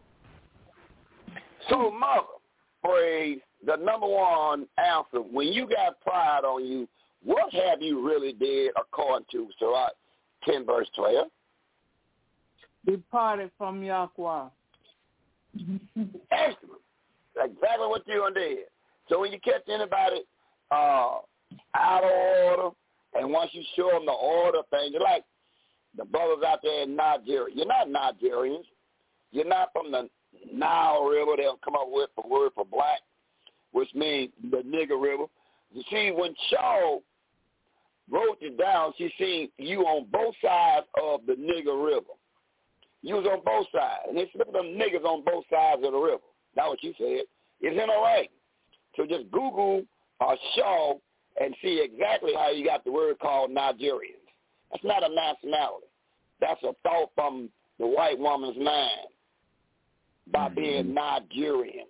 So, Mother, praise the number one answer. When you got pride on you, what have you really did according to Sirach 10 verse 12? Departed from Yahweh. Excellent. That's exactly what you did. So when you catch anybody out of order, and once you show them the order thing, you're like the brothers out there in Nigeria. You're not Nigerians. You're not from the Nile River. They'll come up with a word for black, which means the nigger river. You see, when Shaw wrote it down, she seen you on both sides of the nigger river. You was on both sides. And they said, look at them niggers on both sides of the river. That's what she said. It's in a right. So just Google Shaw and see exactly how you got the word called Nigerians. That's not a nationality. That's a thought from the white woman's mind by being Nigerians.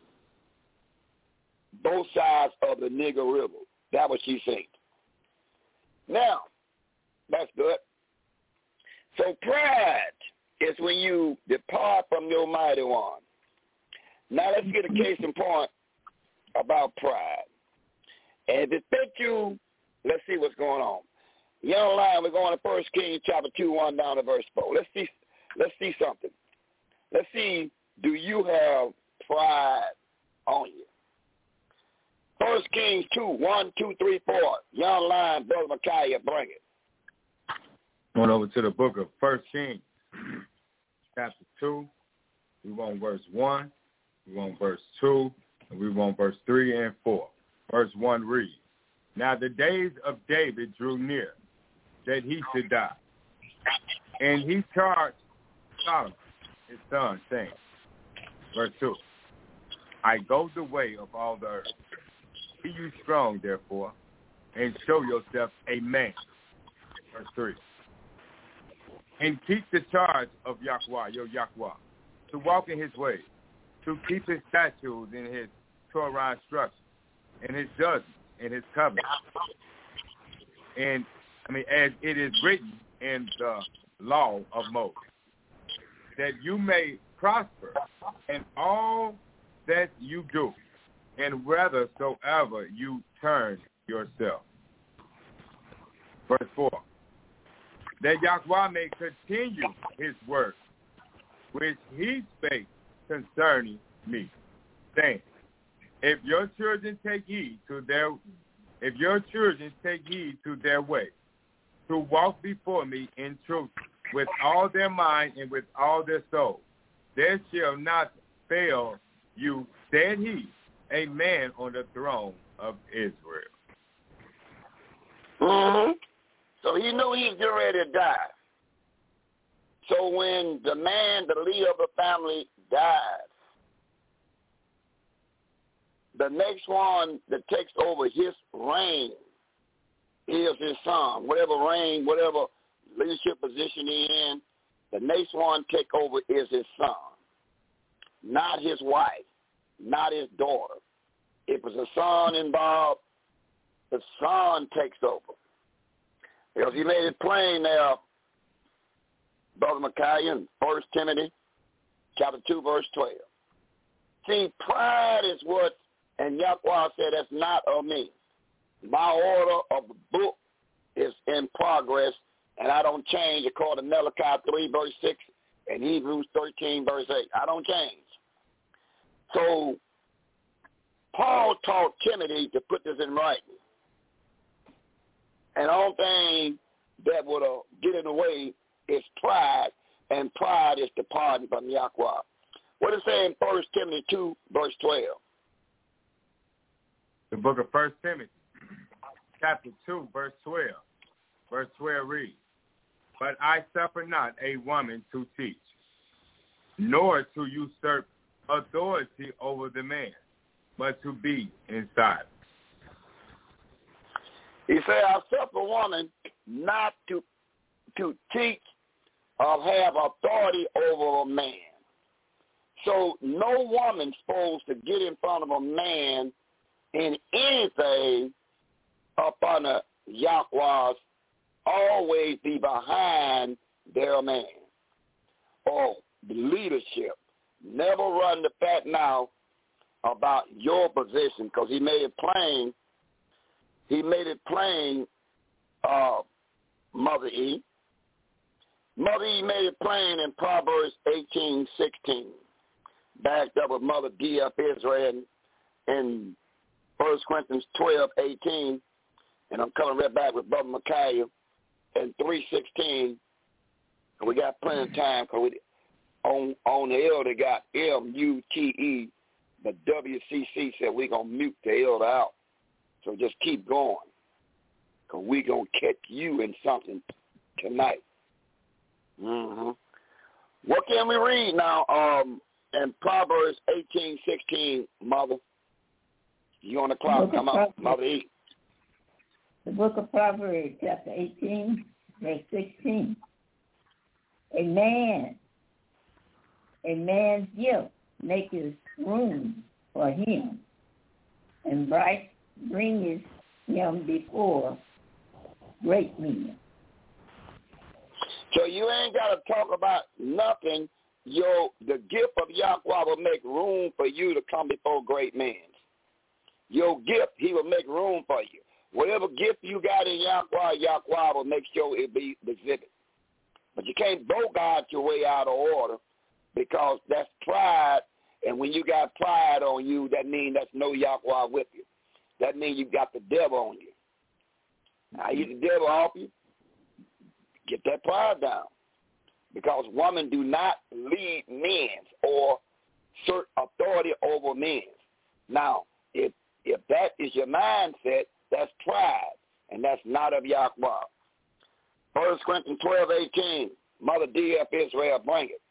Both sides of the nigger river. That's what she said. Now, that's good. So pride is when you depart from your mighty one. Now let's get a case in point about pride. And if it fits you, let's see what's going on. Young lion, we're going to 1 Kings chapter 2, 1 down to verse 4. Let's see something. Let's see, do you have pride on you? 1 Kings 2, 1, 2, 3, 4. Young lion, Brother Micaiah, bring it. Going over to the book of 1 Kings, chapter 2. We want verse 1, we want verse 2, and we want verse 3 and 4. Verse 1 reads, now the days of David drew near, that he should die. And he charged Solomon, his son, saying, verse 2, I go the way of all the earth. Be you strong, therefore, and show yourself a man. Verse 3, and keep the charge of Yahweh, your Yahweh, to walk in his ways, to keep his statutes and his Torah instructions, and his judgments, and his covenants. And, as it is written in the law of Moses, that you may prosper in all that you do, and whithersoever you turn yourself. Verse 4, that Yahweh may continue his word, which he spake concerning me, saying, if your children take heed to their way, to walk before me in truth with all their mind and with all their soul, there shall not fail you, said he, a man on the throne of Israel. Mm-hmm. So he knew he was getting ready to die. So when the man, the leader of the family, died, the next one that takes over his reign is his son. Whatever reign, whatever leadership position he's in, the next one take over is his son, not his wife, not his daughter. If it's a son involved, the Son takes over. Because he made it plain there, Brother Micaiah, in 1 Timothy chapter 2, verse 12. See, pride is what, and Yahweh said, that's not of me. My order of the book is in progress, and I don't change according to Malachi 3, verse 6, and Hebrews 13, verse 8. I don't change. So Paul taught Timothy to put this in writing. And the only thing that would get in the way is pride, and pride is departing from Yahweh. What does it say in 1 Timothy 2, verse 12? The book of 1 Timothy, chapter 2, verse 12. Verse 12 reads, "But I suffer not a woman to teach, nor to usurp authority over the man, but to be in silence." He said, I suffer a woman not to teach or have authority over a man. So no woman's supposed to get in front of a man in anything up under Yahweh's, always be behind their man. Oh, the leadership. Never run the fat mouth about your position, because he made it plain. He made it plain, Mother E. Mother E made it plain in Proverbs 18:16, backed up with Mother D.F. Israel in 1 Corinthians 12:18, and I'm coming right back with Brother Micaiah in 3:16. We got plenty of time, because on the L they got M-U-T-E, but WCC said we're going to mute the elder out. So just keep going, because we're going to catch you in something tonight. What can we read now in Proverbs 18:16, Mother? You on the clock. Come on, Mother E. The book of Proverbs, chapter 18, verse 16. A man's gift maketh room for him, and bright bringeth him before great men. So you ain't got to talk about nothing. The gift of Yahweh will make room for you to come before great men. Your gift, he will make room for you. Whatever gift you got in Yahweh will make sure it be exhibited. But you can't bogart your way out of order, because that's pride. And when you got pride on you, that means that's no Yahweh with you. That means you got the devil on you. Now, you the devil off you. Get that pride down. Because women do not lead men or assert authority over men. Now, if that is your mindset, that's pride, and that's not of Yahweh. 1 Corinthians 12:18, Mother D.F. Israel, bring it.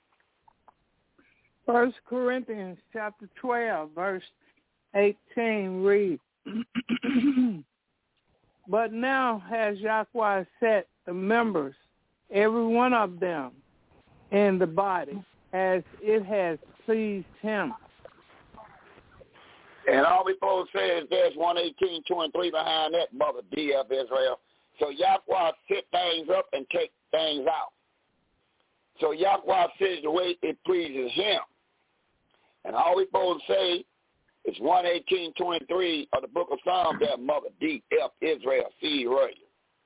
1 Corinthians chapter 12, verse 18 reads, "But now has Yahweh set the members, every one of them, in the body, as it has pleased him." And all we supposed to say is there's 1:18:2 and 3 behind that, Mother D.F. Israel. So Yahweh set things up and take things out. So Yahweh says the way it pleases him. And all we supposed to say is 1:18:23 of the book of Psalms there, Mother D.F. Israel, see right.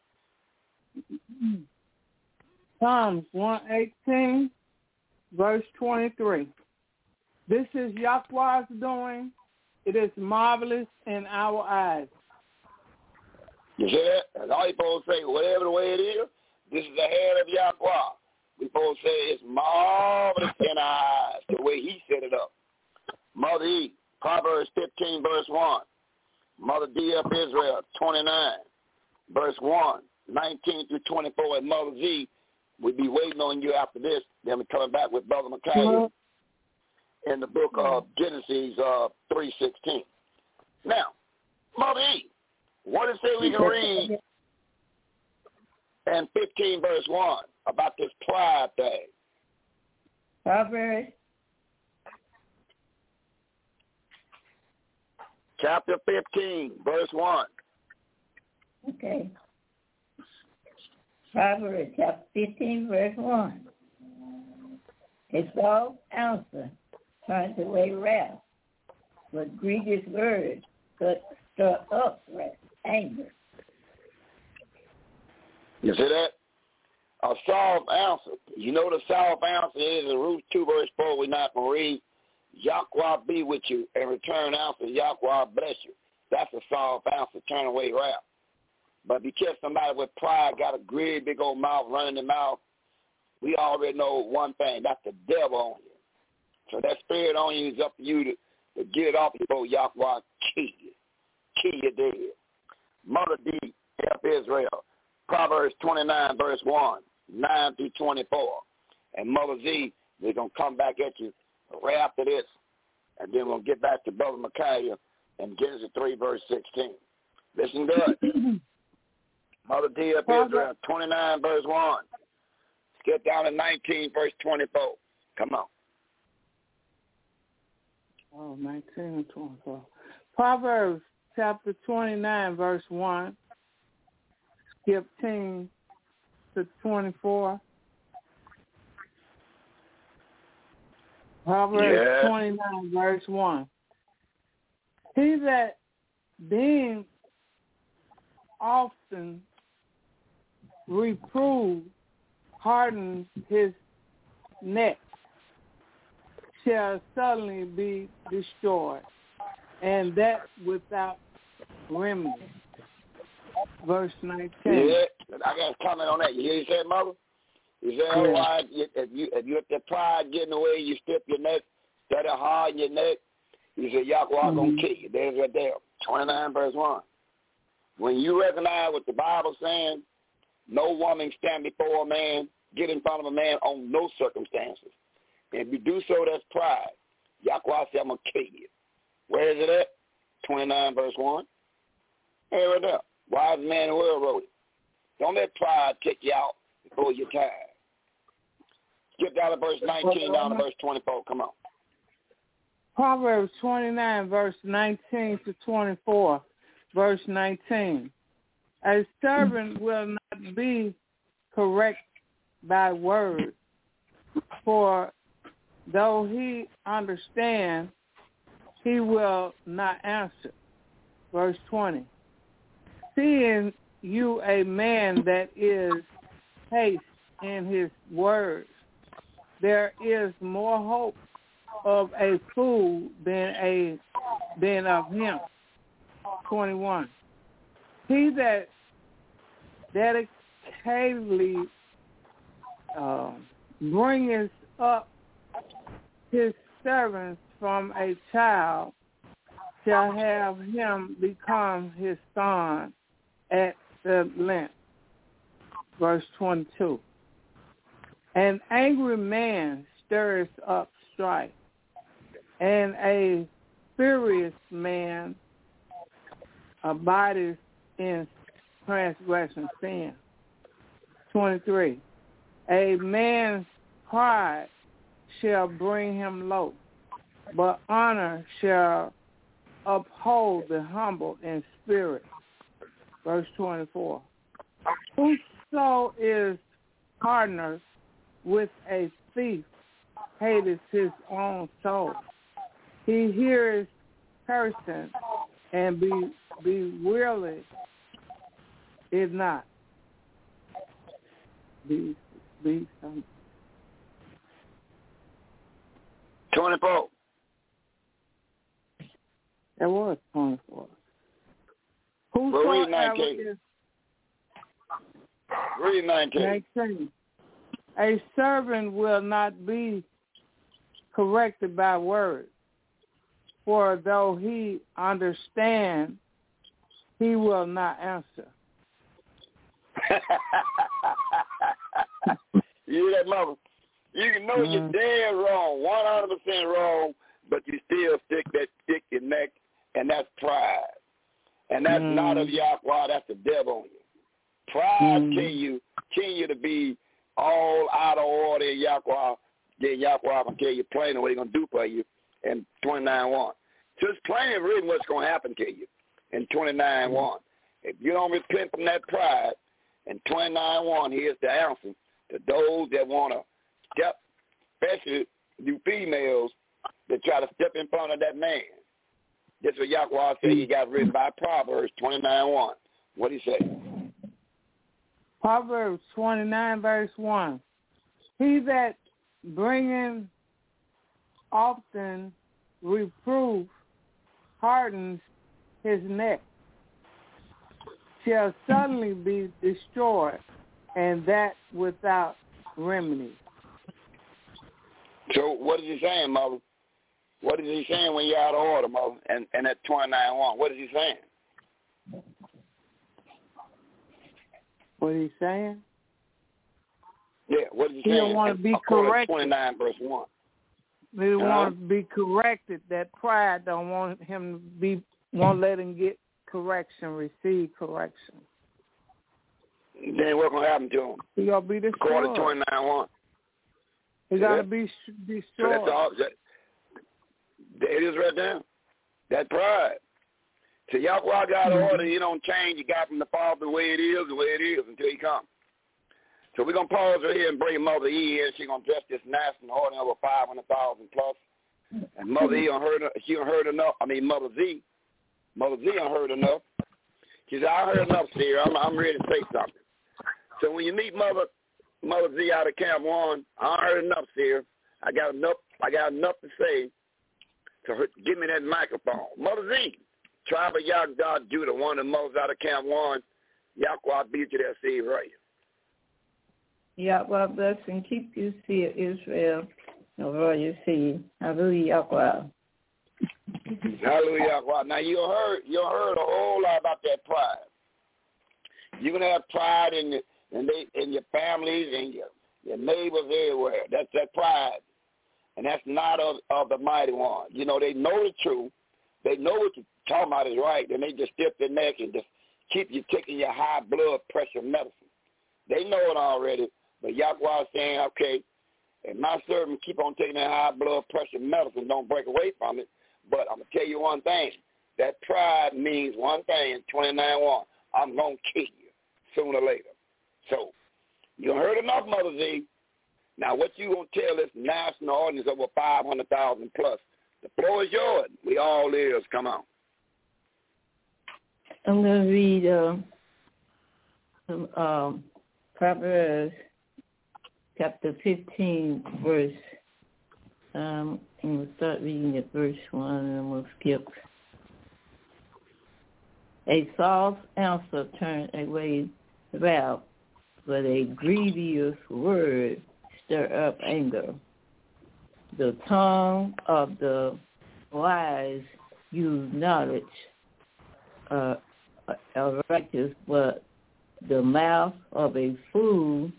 Psalms 118, verse 23. "This is Yahweh's doing. It is marvelous in our eyes." You see that? And all you supposed to say, whatever the way it is, this is the hand of Yahweh. We supposed to say it's marvelous in our eyes, the way he set it up. Mother E, Proverbs 15, verse 1. Mother D.F. Israel, 29, verse 1, 19 through 24. And Mother Z, we'll be waiting on you after this. Then we're coming back with Brother Micaiah in the book of Genesis 3:16. Now, Mother E, what does it say we can read in 15, verse 1 about this pride thing? Proverbs chapter 15, verse 1. Okay. Proverbs chapter 15, verse 1. A soft answer turns away wrath, but grievous words stir up anger. You see that? A soft answer. You know the soft answer is in Ruth 2, verse 4, we're not going to read. Yahweh be with you, and return answer, Yahweh bless you. That's a soft answer, turn away wrath. But because somebody with pride got a great big old mouth running their mouth, we already know one thing, that's the devil on you. So that spirit on you is up to you to get it off before Yahweh kill you. Kill you dead. Mother D, help Israel. Proverbs 29, verse 1, 9 through 24. And Mother Z, we're going to come back at you right after this. And then we'll get back to Brother Micaiah in Genesis 3, verse 16. Listen good. Mother D of Israel, 29, verse 1. Skip down to 19, verse 24. Come on. Oh, 19 and 24. Proverbs chapter 29, verse 1. Skip 10 to 24. Proverbs 29, verse 1. He that being often reproved hardens his neck shall suddenly be destroyed, and that without remedy. Verse 19. Yeah, I got a comment on that. You hear you say, Mother? You say, otherwise, if you let the pride get in the way, you strip your neck, set it hard in your neck, you say, Yahweh going to kill you. There's right there. 29, verse 1. When you recognize what the Bible's saying, no woman stand before a man, get in front of a man on no circumstances. And if you do so, that's pride. Yahweh said, I'm going to kill you. Where is it at? 29, verse 1. Hey, right there. Wise man in the world wrote it. Don't let pride kick you out before your time. Skip down to verse 19, down to verse 24. Come on. Proverbs 29, verse 19 to 24. Verse 19. A servant will not be correct by word, for though he understand, he will not answer. Verse 20. Seeing you a man that is haste in his words, there is more hope of a fool than of him. 21. He that dedicatedly bringeth up his servants from a child shall have him become his son at the length. Verse 22. An angry man stirs up strife, and a furious man abideth in transgression sin. 23. A man's pride shall bring him low, but honor shall uphold the humble in spirit. Verse 24. Whoso is partners with a thief hateth his own soul. He hears cursing and bewildered is not. Be 24. That was 24. Well, read 19. Read 19. 19. A servant will not be corrected by words, for though he understand, he will not answer. You hear that, Mother? You can know you're dead wrong, 100% wrong, but you still stick your neck, and that's pride. And that's not of Yahweh, that's the devil on you. Pride can you to be all out of order in Yahweh. Then Yahweh can tell you plainly what he's going to do for you in 29:1. Just plain and written what's going to happen to you in 29:1. If you don't repent from that pride, in 29:1, here's the answer to those that want to step, especially you females that try to step in front of that man. This is what Yahweh said. He got written by Proverbs 29:1. What did he say? Proverbs 29, verse 1. He that bringeth often reproof hardens his neck, shall suddenly be destroyed, and that without remedy. So what is he saying, Mother? What is he saying when you're out of order, Mother? And at 29:1, what is he saying? What is he saying? Yeah, what is he He saying? don't want to be corrected. 29 verse 1. He don't want to be corrected. That pride don't want him to be, won't let him get correction, receive correction. Then what's going to happen to him? He going to be destroyed. According to 29:1. He got to be destroyed. So that's all. It is right there. That pride. So Yahweh got order. You don't change. You got from the Father the way it is until he comes. So we're going to pause right here and bring Mother E in. She's going to address this national order over 500,000 plus. And Mother E she done heard enough. I mean, Mother Z done heard enough. She said, I heard enough, Seer. I'm ready to say something. So when you meet Mother Z out of Camp 1, I heard enough, Seer. I got enough to say. So give me that microphone. Mother Z, tribe of Yahweh Judah, one of the mothers out of Camp 1. Yahweh beat you there, Seer, right? Yahweh bless and keep you, Seer Israel, and royal seed. Hallelujah, Yahweh. Hallelujah, Yahweh. Now you heard a whole lot about that pride. You're gonna have pride in your families and your neighbors everywhere. That's that pride. And that's not of the mighty one. You know, they know the truth. They know what you're talking about is right, and they just stiff their neck and just keep you taking your high blood pressure medicine. They know it already, but Yahweh is saying, okay, and my servant keep on taking that high blood pressure medicine, don't break away from it. But I'm going to tell you one thing. That pride means one thing in 29:1. I'm going to kill you sooner or later. So you heard enough, Mother Z. Now, what you going to tell this national audience over 500,000 plus? The floor is yours. We all ears. Come on. I'm going to read Proverbs chapter 15, verse. I'm going to start reading at verse 1, and I'm going to skip. A soft answer turns away wrath, but a grievous word stir up anger. The tongue of the wise use knowledge of righteous, but the mouth of a fool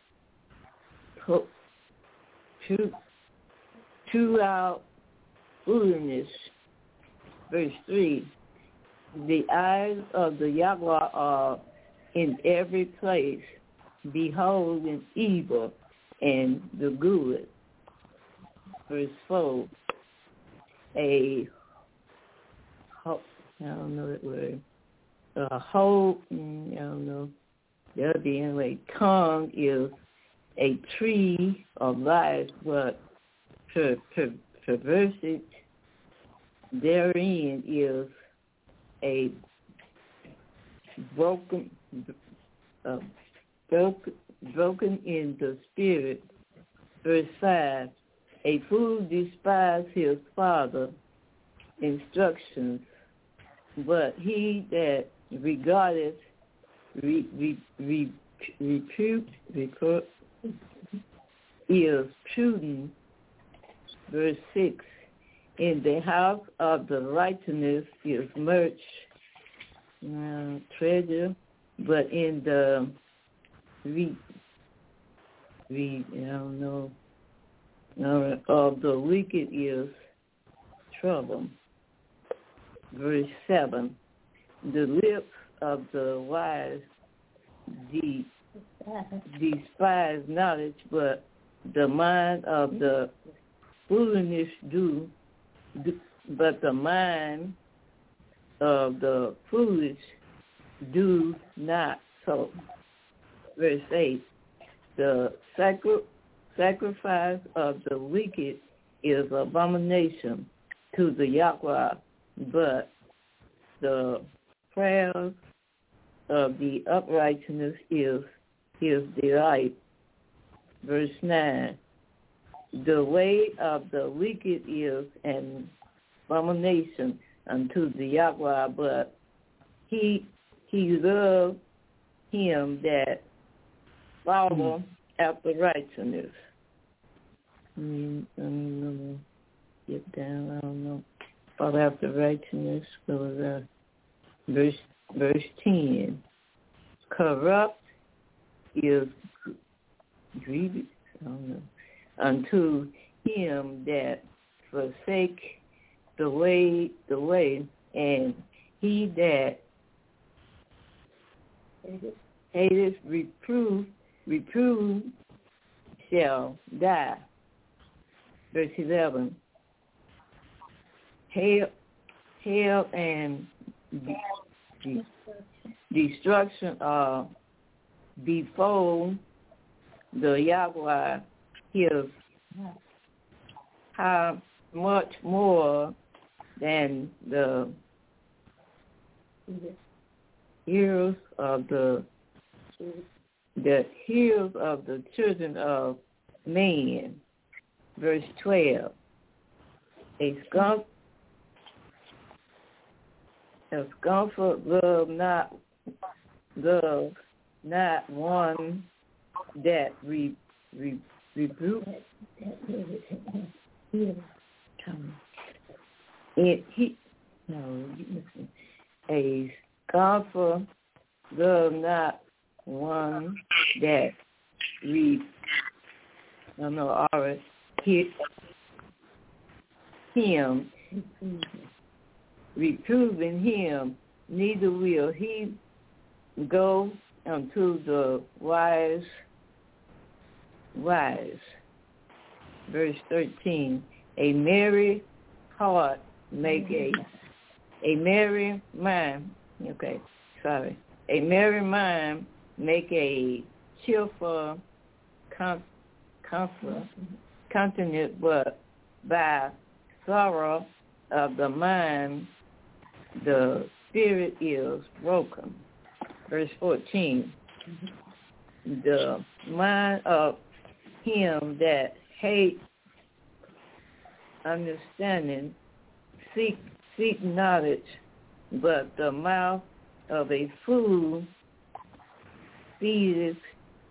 chew out foolishness. Verse 3, the eyes of the Yahweh are in every place, beholding evil and the good. Verse 4, I don't know that word. The other anyway, tongue is a tree of life, but perversity therein is a broken in the spirit. Verse 5, a fool despises his father's instructions, but he that regardeth reproof is prudent. Verse 6, in the house of the righteousness is much treasure, but in the of the wicked is trouble. Verse 7, the lips of the wise despise knowledge, but the mind of the foolish but the mind of the foolish do not so. Verse 8, the sacrifice of the wicked is abomination to the Yahweh, but the prayers of the uprightness is his delight. Verse 9, the way of the wicked is an abomination unto the Yahweh, but he loved him that follow after righteousness. Get down, I don't know. Follow after righteousness was verse 10. Corrupt is grievous, I don't know, unto him that forsake the way, and he that hateth reprove shall die. Verse 11. Hail and destruction are before the Yahweh, his how much more than the heroes of the children of man. Verse 12. A scoffer love not one that rebuke a scoffer love not one that him, reproving him, neither will he go unto the wise. Verse 13, a merry heart make a merry mind. A merry mind make a cheerful countenance, but by sorrow of the mind the spirit is broken. Verse 14, the mind of him that hate understanding seek knowledge, but the mouth of a fool feedeth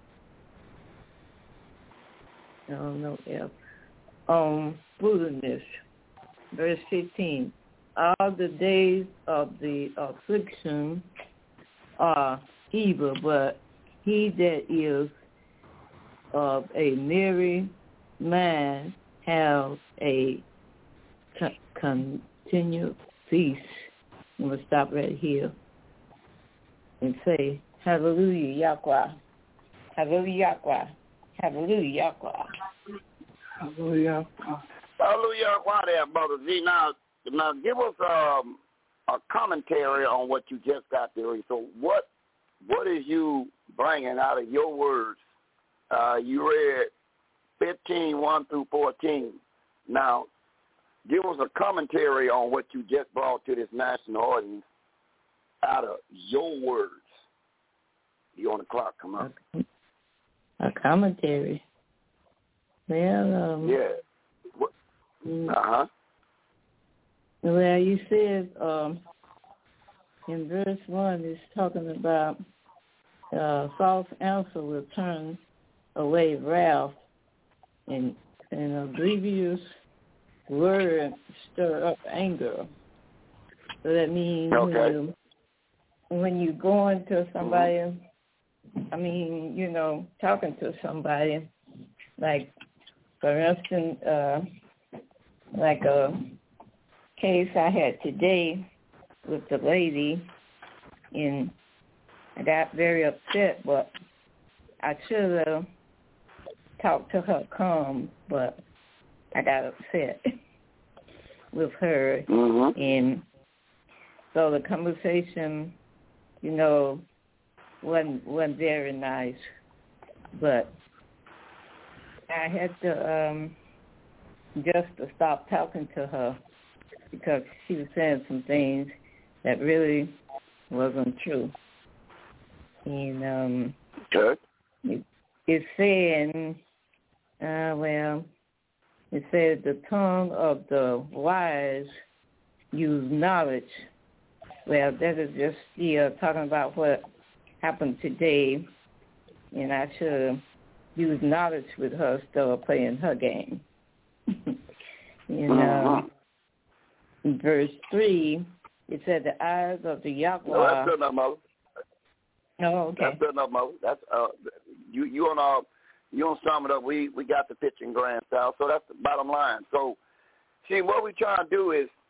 on foolishness. Verse 15, all the days of the affliction are evil, but he that is of a merry mind have a continued peace. I'm going to stop right here and say, Hallelujah, Yahweh. Hallelujah, Yahweh. Hallelujah, Yahweh. Hallelujah. Hallelujah, Yahweh there, Brother Z. Now give us a commentary on what you just got there. So what is you bringing out of your words? You read 15, 1 through 14. Now, give us a commentary on what you just brought to this national audience out of your words. You on the clock, come on. A commentary. Well, yeah. Well, you said in verse 1, it's talking about false answer will turn away wrath, and a grievous word stir up anger. So that means when you go into somebody, talking to somebody, like, for instance, like a case I had today with the lady, and I got very upset, but I should have talked to her calm, but I got upset with her. And so the conversation wasn't very nice. But I had to just to stop talking to her because she was saying some things that really wasn't true. And it's saying, it said the tongue of the wise use knowledge. Well, that is just talking about what happened today, and I should have used knowledge with her instead of playing her game. In verse 3, it said the eyes of the Yahweh. No, that's good enough, Mother. Oh, okay. That's good enough, Mother. That's you on sum it up. We got the pitch in grand style, so that's the bottom line. So, see, what we trying to do is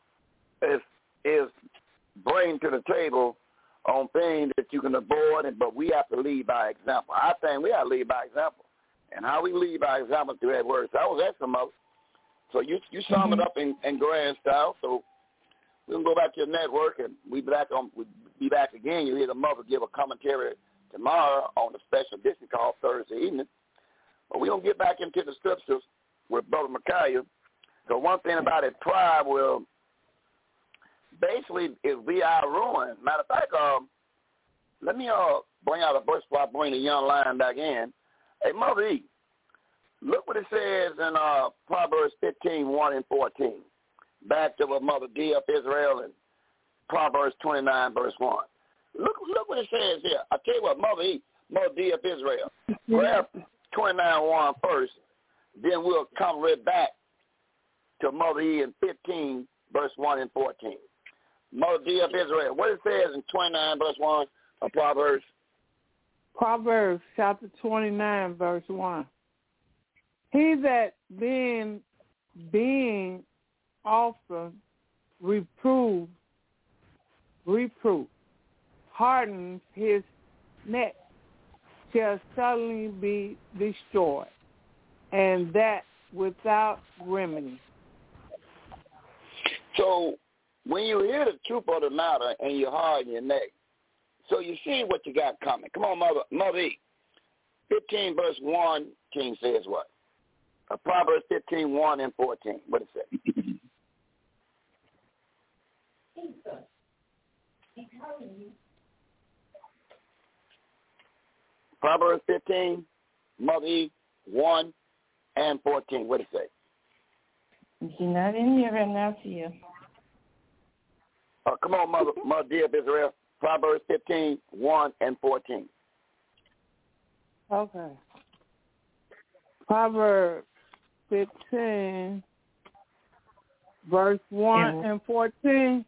bring to the table on things that you can avoid, but we have to lead by example. I think we have to lead by example, and how we lead by example through that word. So I was asking Mother. So you sum it up in grand style. So we can go back to your network, and we'll be back again. You hear the Mother give a commentary tomorrow on the special edition called Thursday evening. But we're going to get back into the scriptures with Brother Micaiah. So one thing about it, pride will basically is be our ruin. Matter of fact, let me bring out a verse before I bring the young lion back in. Hey, Mother E, look what it says in Proverbs 15, 1 and 14. Back to what Mother D of Israel and Proverbs 29, verse 1. Look what it says here. I tell you what, Mother E, Mother D of Israel. Grab 29:1 first, then we'll come right back to Mother E in 15, verse 1 and 14. Mother D of Israel, what it says in 29, verse 1 of Proverbs? Proverbs chapter 29, verse 1. He that being often reproof, hardens his neck, shall suddenly be destroyed, and that without remedy. So when you hear the truth of the matter and you harden your neck, so you see what you got coming. Come on, Mother E. 15 verse 1, King says what? Proverbs 15, 1 and 14. What it say? Proverbs 15, Mother E, 1 and 14. What it say? She's not in here right now for you. Come on, Mother D of Israel. Proverbs 15, 1 and 14. Okay. Proverbs 15, verse 1 and 14.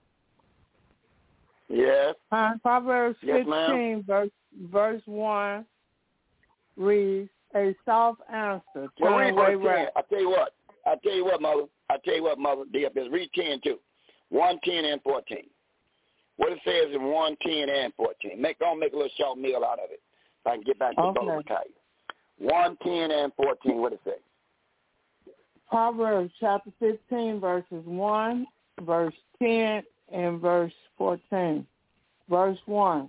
Yes. Proverbs 15, yes, verse 1 reads, a soft answer. Well, read verse 10. I tell you what, Mother D of Israel. Read 10 too. 1, 10, and 14. What it says in 1, 10, and 14. Don't make a little short meal out of it. So I can get back to Brother Micaiah. 1, 10, and 14. What it say? Proverbs chapter 15, verses 1, verse 10, and verse 14. Verse 1,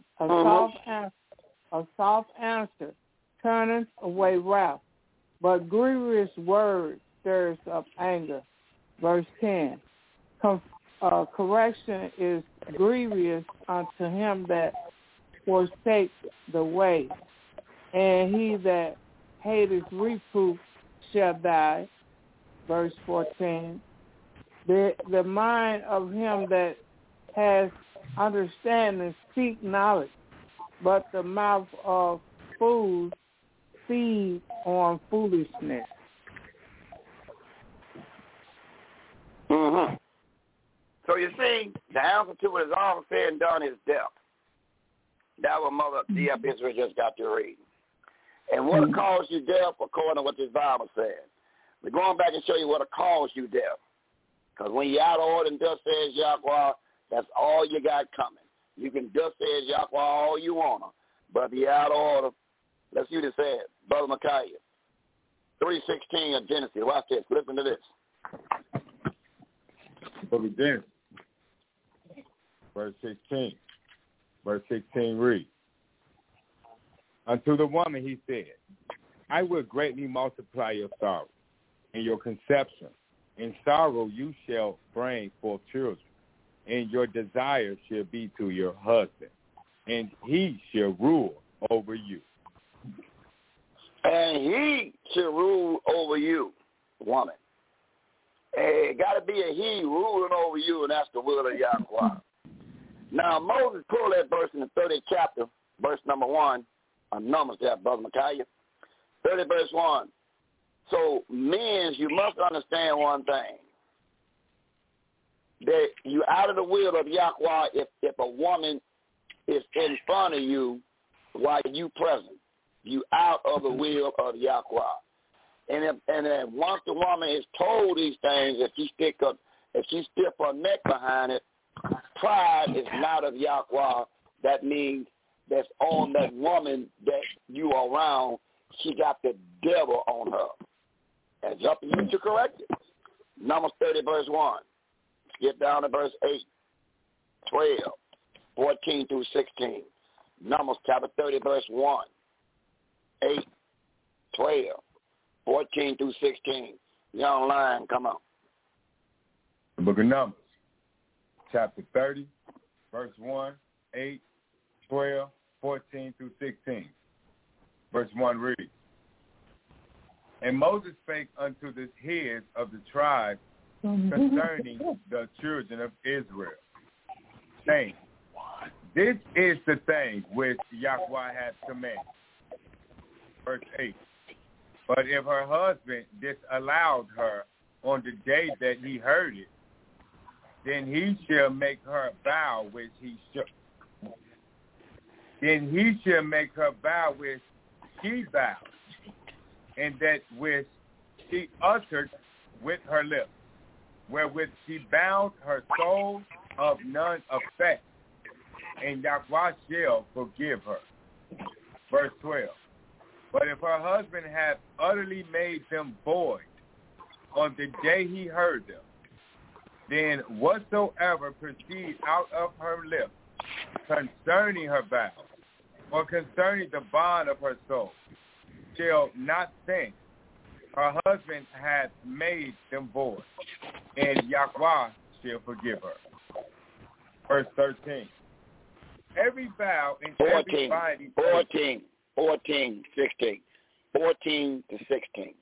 a soft answer turneth away wrath, but grievous words stirs up anger. Verse 10, correction is grievous unto him that forsakes the way, and he that hateth reproof shall die. Verse 14, the mind of him that has understanding speak knowledge, but the mouth of fools feed on foolishness. Mm-hmm. So you see, the answer to what is all said and done is death. That what Mother D of Israel just got to read. And what will cause you death, according to what this Bible says. We're going back and show you what will cause you death. Because when you're out of order and thus says Yahweh, that's all you got coming. You can thus says Yahweh all you want to. But if you're out of order, let's see what it says. Brother Micaiah, 3:16 of Genesis. Watch this. Listen to this. Book of Genesis, verse 16. Verse 16 reads, unto the woman he said, I will greatly multiply your sorrow and your conception. In sorrow you shall bring forth children, and your desire shall be to your husband, and he shall rule over you. And he shall rule over you, woman. It got to be a he ruling over you, and that's the will of Yahweh. Now, Moses pulled that verse in the 30th chapter, verse number 1, Numbers there, Brother Micaiah. 30 verse 1. So, men, you must understand one thing. That you out of the will of Yahweh if a woman is in front of you while you present. You out of the will of Yahweh. And then once the woman is told these things, if she stiff her neck behind it, pride is not of Yahweh. That means that's on that woman that you are around. She got the devil on her. And it's up to you to correct it. Numbers 30 verse 1. Skip down to verse 8, 12, 14 through 16. Numbers chapter 30 verse 1, 8, 12, 14 through 16. You're online. Come on. The book of Numbers, chapter 30, verse 1, 8, 12, 14 through 16. Verse 1 reads, and Moses spake unto the heads of the tribes concerning the children of Israel, saying, this is the thing which Yahweh hath commanded. Verse 8, but if her husband disallowed her on the day that he heard it, then he shall make her vow which he should. Then he shall make her vow which she vowed, and that which she uttered with her lips, wherewith she bound her soul of none effect, and Yahweh shall forgive her. Verse 12. But if her husband hath utterly made them void on the day he heard them, then whatsoever proceed out of her lips concerning her vows, or concerning the bond of her soul, shall not think her husband hath made them void, and Yahweh shall forgive her. Verse 13. Every vow and every binding 14 to 16.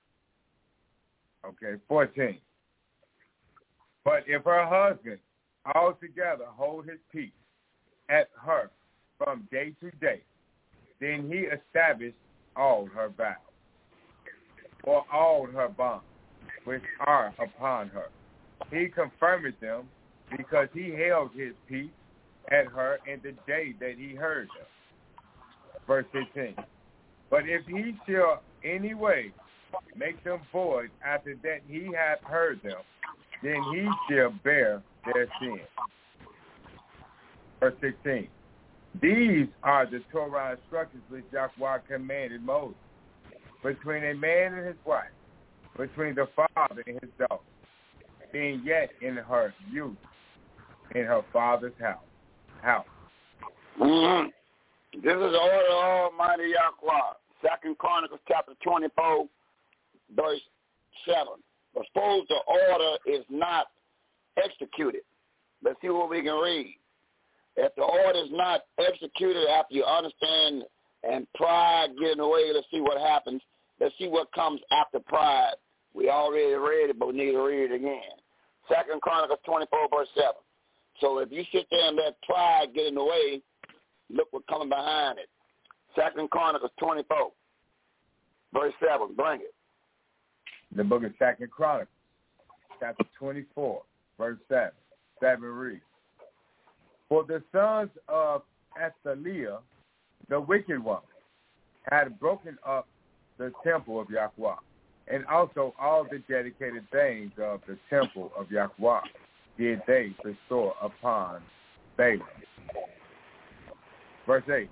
Okay, 14. But if her husband altogether hold his peace at her from day to day, then he established all her vows, or all her bonds, which are upon her. He confirmed them, because he held his peace at her in the day that he heard them. Verse 15. But if he shall any way make them void after that he hath heard them, then he shall bear their sin. Verse 16. These are the Torah instructions which Yahweh commanded Moses, between a man and his wife, between the father and his daughter, being yet in her youth, in her father's house. Mm-hmm. This is the order of Almighty Yahweh. 2 Chronicles chapter 24, verse 7. But suppose the order is not executed. Let's see what we can read. If the order is not executed after you understand and pride getting away, let's see what happens. Let's see what comes after pride. We already read it, but we need to read it again. 2 Chronicles 24, verse 7. So if you sit there and let pride get in the way, look what's coming behind it. 2 Chronicles 24, verse 7. Bring it. The book of 2 Chronicles, chapter 24, verse 7. 7 reads, for the sons of Athaliah, the wicked one, had broken up the temple of Yahweh, and also all the dedicated things of the temple of Yahweh did they bestow upon Balaam. Verse 8.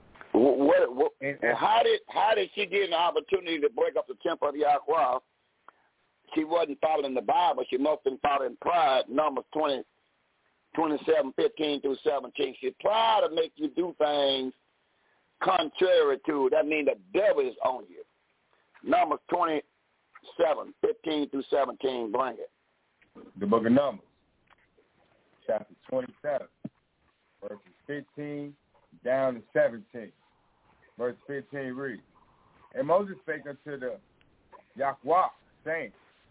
How did she get an opportunity to break up the temple of Yahweh? She wasn't following the Bible. She must have been following pride. Numbers 20, 27:15 through 17. She'll try to make you do things contrary to. That means the devil is on you. Numbers 27:15 through 17. Bring it. The book of Numbers, chapter 27, verses 15 down to 17. Verse 15 reads, And Moses spake unto the Yahweh, saying,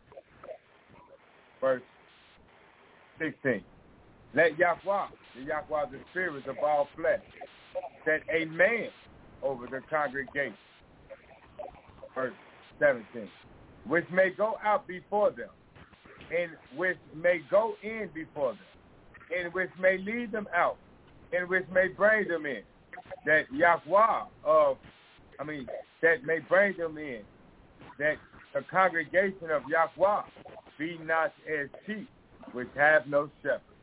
verse 16, Let Yahweh, the Yahweh, the spirits of all flesh, set a man over the congregation. Verse 17, which may go out before them, and which may go in before them, and which may lead them out, and which may bring them in. That may bring them in, that the congregation of Yahweh be not as sheep which have no shepherd.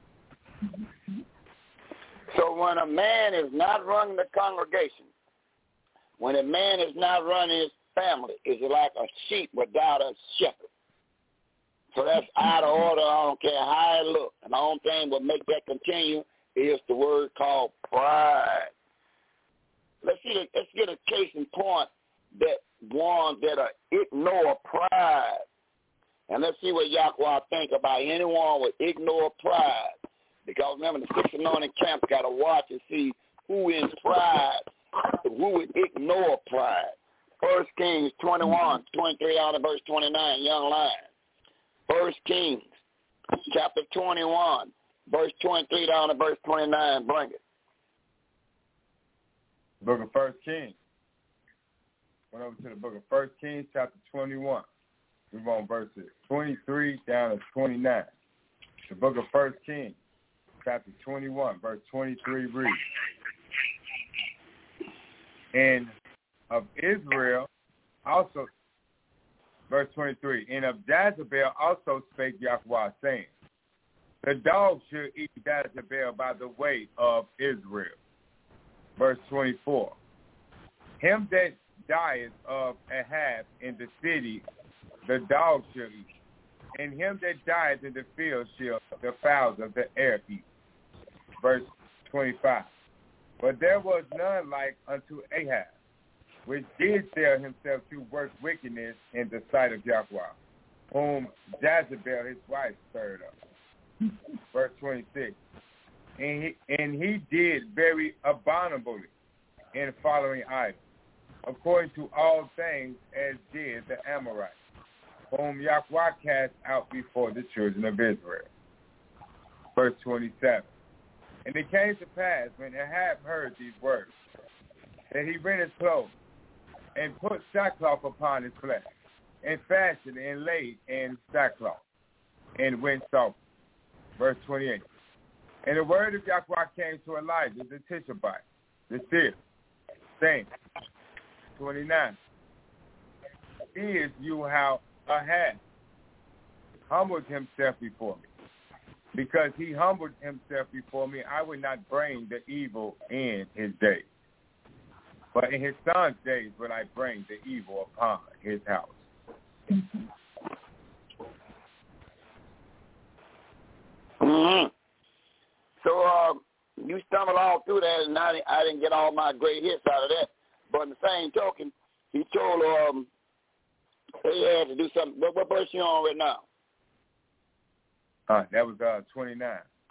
So when a man is not running the congregation, when a man is not running his family, it's like a sheep without a shepherd. So that's out of order. I don't care how it looks. And the only thing will make that continue is the word called pride. Let's get a case in point that one that ignore pride. And let's see what Yahweh think about anyone would ignore pride. Because remember, the six anointing camps got to watch and see who is pride, who would ignore pride. 1 Kings 21, 23 out of verse 29, young lion. 1 Kings chapter 21, verse 23 down to verse 29, bring it. Book of 1 Kings. Went over to the book of 1 Kings, chapter 21. Move on verses 23 down to 29. The book of 1 Kings, chapter 21, verse 23 reads, And of Israel also, verse 23, and of Jezebel also spake Yahweh, saying, The dog should eat Jezebel by the way of Israel. Verse 24, Him that dieth of Ahab in the city, the dog shall eat, and him that dieth in the field shall the fowls of the air eat. Verse 25, But there was none like unto Ahab, which did sell himself to work wickedness in the sight of Yahweh, whom Jezebel his wife stirred up. Verse 26, And he did very abominably in following idols, according to all things as did the Amorites, whom Yahweh cast out before the children of Israel. Verse 27, And it came to pass, when Ahab heard these words, that he rent his clothes, and put sackcloth upon his flesh, and fasted and laid in sackcloth, and went soft. Verse 28, And the word of Yahweh came to Elijah the Tishbite, the seer, saying, 29, Is you how Ahab humbled himself before me. Because he humbled himself before me, I would not bring the evil in his days. But in his son's days will I bring the evil upon his house. Mm-hmm. So you stumbled all through that, and I didn't get all my great hits out of that. But in the same token, he told they had to do something. What verse you on right now? That was 29.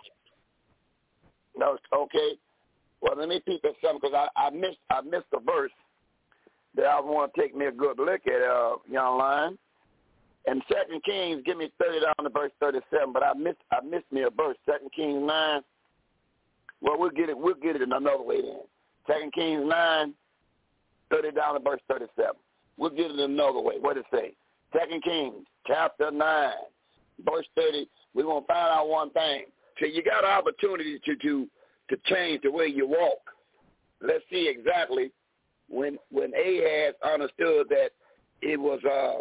No, okay. Well, let me peep at something because I missed a verse that I want to take me a good look at, young lion. In 2 Kings, give me 30 down to verse 37, but I missed me a verse. 2 Kings 9. Well, we'll get it in another way then. 2 Kings 9, 30 down to verse 37. We'll get it another way. What does it say? 2 Kings chapter 9, verse 30. We're gonna find out one thing. So you got an opportunity to change the way you walk. Let's see exactly when Ahaz understood that it was a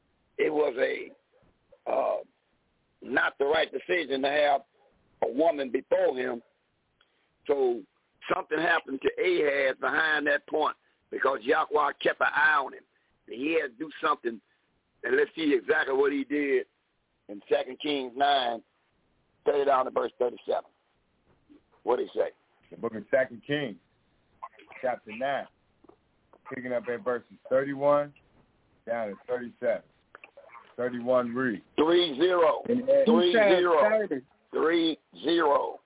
not the right decision to have a woman before him. So something happened to Ahaz behind that point because Yahweh kept an eye on him. And he had to do something, and let's see exactly what he did in 2 Kings 9, 30 down to verse 37. What did he say? The book of 2 Kings, chapter 9, picking up at verses 31 down to 37. 31 read. 3-0. 3-0. 3-0.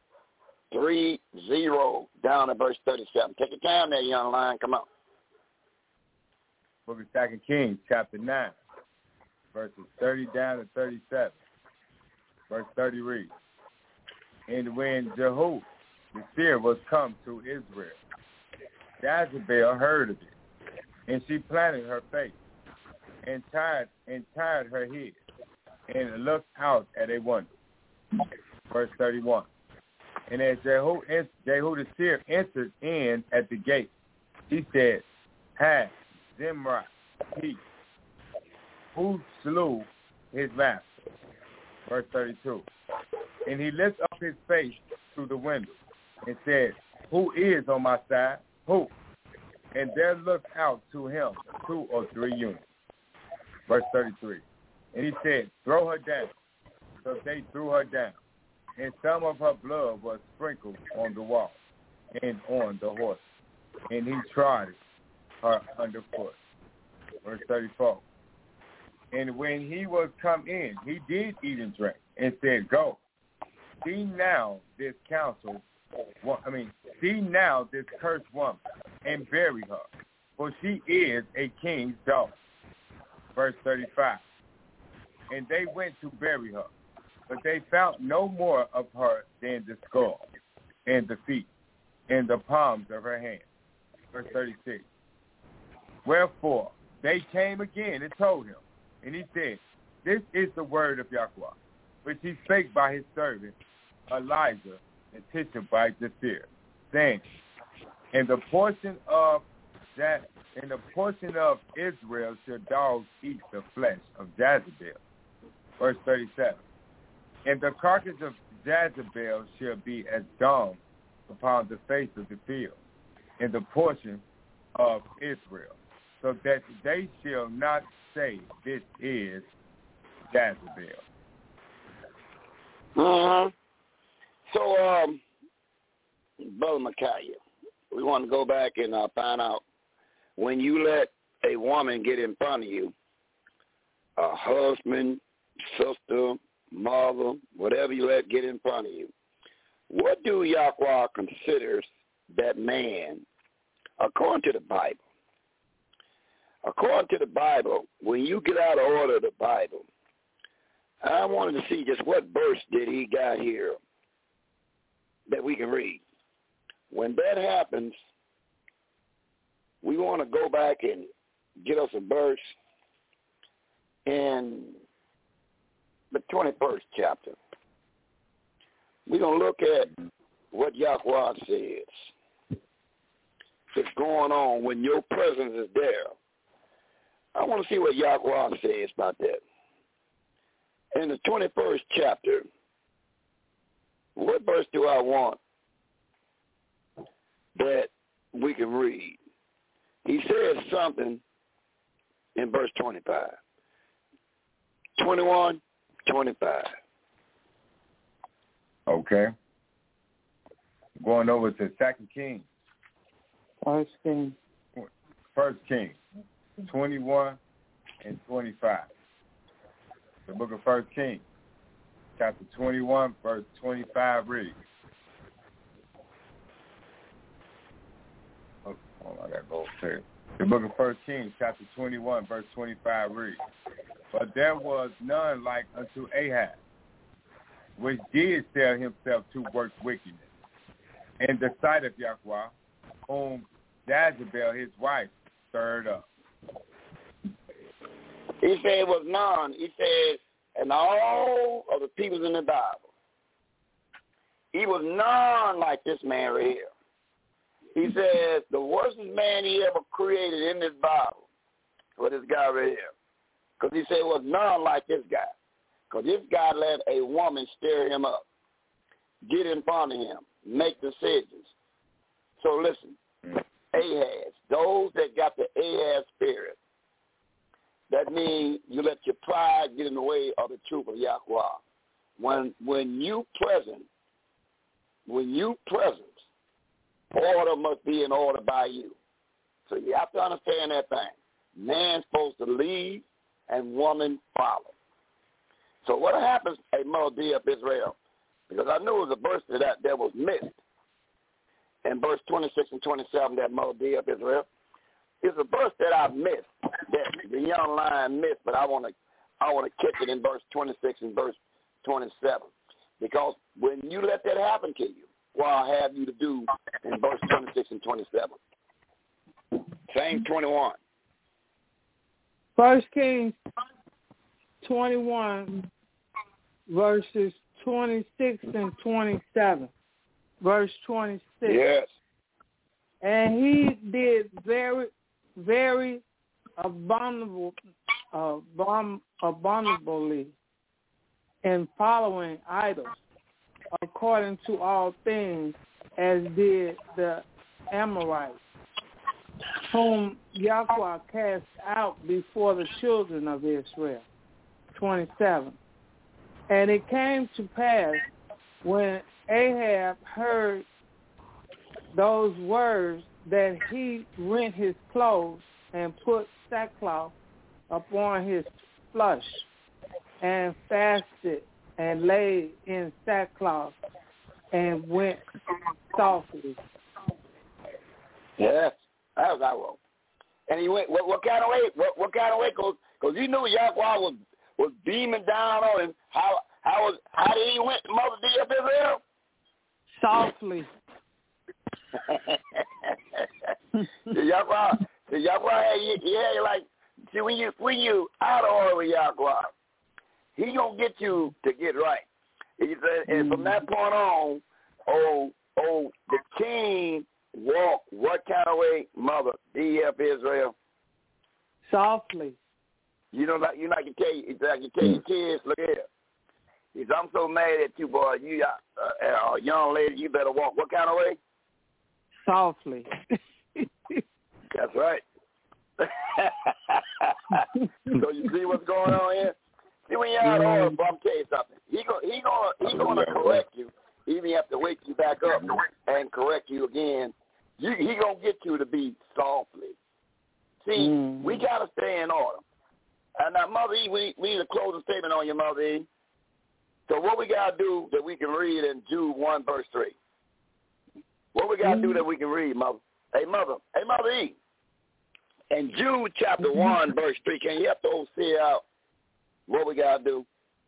3-0 down at verse 37. Take your time there, young lion. Come on. Book of 2 Kings, chapter 9, verses 30 down to 37. Verse 30 reads, and when Jehu the seer was come to Israel, Jezebel heard of it, and she planted her face, and tied her head, and looked out at a window. Verse 31. And as Jehu the seer entered in at the gate, he said, "Have Zimri, he who slew his master." Verse 32. And he lifted up his face through the window and said, "Who is on my side? Who?" And there looked out to him 2 or 3 eunuchs. Verse 33. And he said, "Throw her down." So they threw her down, and some of her blood was sprinkled on the wall and on the horse, and he trod her underfoot. Verse 34. And when he was come in, he did eat and drink, and said, "Go, see now this cursed woman, and bury her, for she is a king's daughter." Verse 35. And they went to bury her, but they found no more of her than the skull, and the feet, and the palms of her hands. Verse 36. Wherefore they came again and told him, and he said, "This is the word of Yahweh, which he spake by his servant Elijah and Tishbite the seer, saying, in the portion of Israel shall dogs eat the flesh of Jezebel." Verse 37. And the carcass of Jezebel shall be as dung upon the face of the field, in the portion of Israel, so that they shall not say, "This is Jezebel." So, Brother Micaiah, we want to go back and find out, when you let a woman get in front of you, a husband, sister, mother, whatever you let get in front of you, what do Yahweh considers that man according to the Bible? According to the Bible, when you get out of order the Bible, I wanted to see just what verse did he got here that we can read. When that happens, we want to go back and get us a verse in the 21st chapter. We're going to look at what Yahweh says is going on when your presence is there. I want to see what Yahweh says about that. In the 21st chapter, what verse do I want that we can read? He says something in verse 25. 21, 25. Okay. Going over to 2 Kings. 1 Kings. 1 Kings, 21 and 25. The book of 1 Kings, chapter 21, verse 25 reads. Oh, I got to go upstairs. The book of 1 Kings, chapter 21, verse 25 reads. But there was none like unto Ahab, which did sell himself to work wickedness in the sight of Yahweh, whom Jezebel his wife stirred up. He said it was none. He said, and all of the people in the Bible, he was none like this man right here. He says the worst man he ever created in this Bible was this guy right here. Because he said it was none like this guy. Because this guy let a woman stir him up, get in front of him, make decisions. So listen, Ahaz, those that got the Ahaz spirit, that means you let your pride get in the way of the truth of Yahweh. When you present when you present, order must be in order by you. So you have to understand that thing. Man's supposed to lead and woman follow. So what happens, a Mother D of Israel? Because I knew it was a verse that was missed. In verse 26 and 27, that Mother D of Israel. It's a verse that I missed, that the young lion missed, but I want to catch it in verse 26 and verse 27. Because when you let that happen to you, what I have you to do in verse 26 and 27. Same 21. 1 Kings 21, verses 26 and 27. Verse 26. Yes. And he did very, very abominably in following idols, according to all things, as did the Amorites, whom Yahweh cast out before the children of Israel. 27. And it came to pass, when Ahab heard those words, that he rent his clothes and put sackcloth upon his flesh, and fasted and lay in sackcloth and went softly. Yes, that was our role. And he went. What kind of way? What kind of way? Because he knew Yahweh was beaming down on him. How did he went, Mother D of Israel? Softly. Yahweh, yeah, like, see, when you out of order with Yahweh, he gonna get you to get right. He said, and from that point on, the king walked what kind of way, Mother D of Israel? Softly. You know, like you can tell your kids, look here. He said, I'm so mad at you, boy. You, young lady, you better walk what kind of way? Softly. That's right. So you see what's going on here? See, when you're out of order, I'm tell you something. He gonna correct you. He even have to wake you back up and correct you again. He gonna get you to be softly. See, we gotta stay in order. And now, Mother E, we need a closing statement on you, Mother E. So what we got to do that we can read in Jude 1, verse 3? What we got to do that we can read, Mother? Hey, Mother E. In Jude chapter 1, verse 3, can you help those see out what we got to do?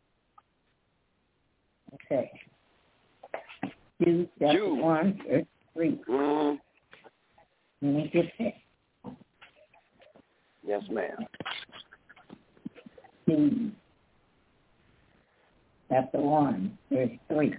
Okay. Jude chapter 1, verse 3. Mm-hmm. Let me get that. Yes, ma'am. Jude chapter 1, verse 3.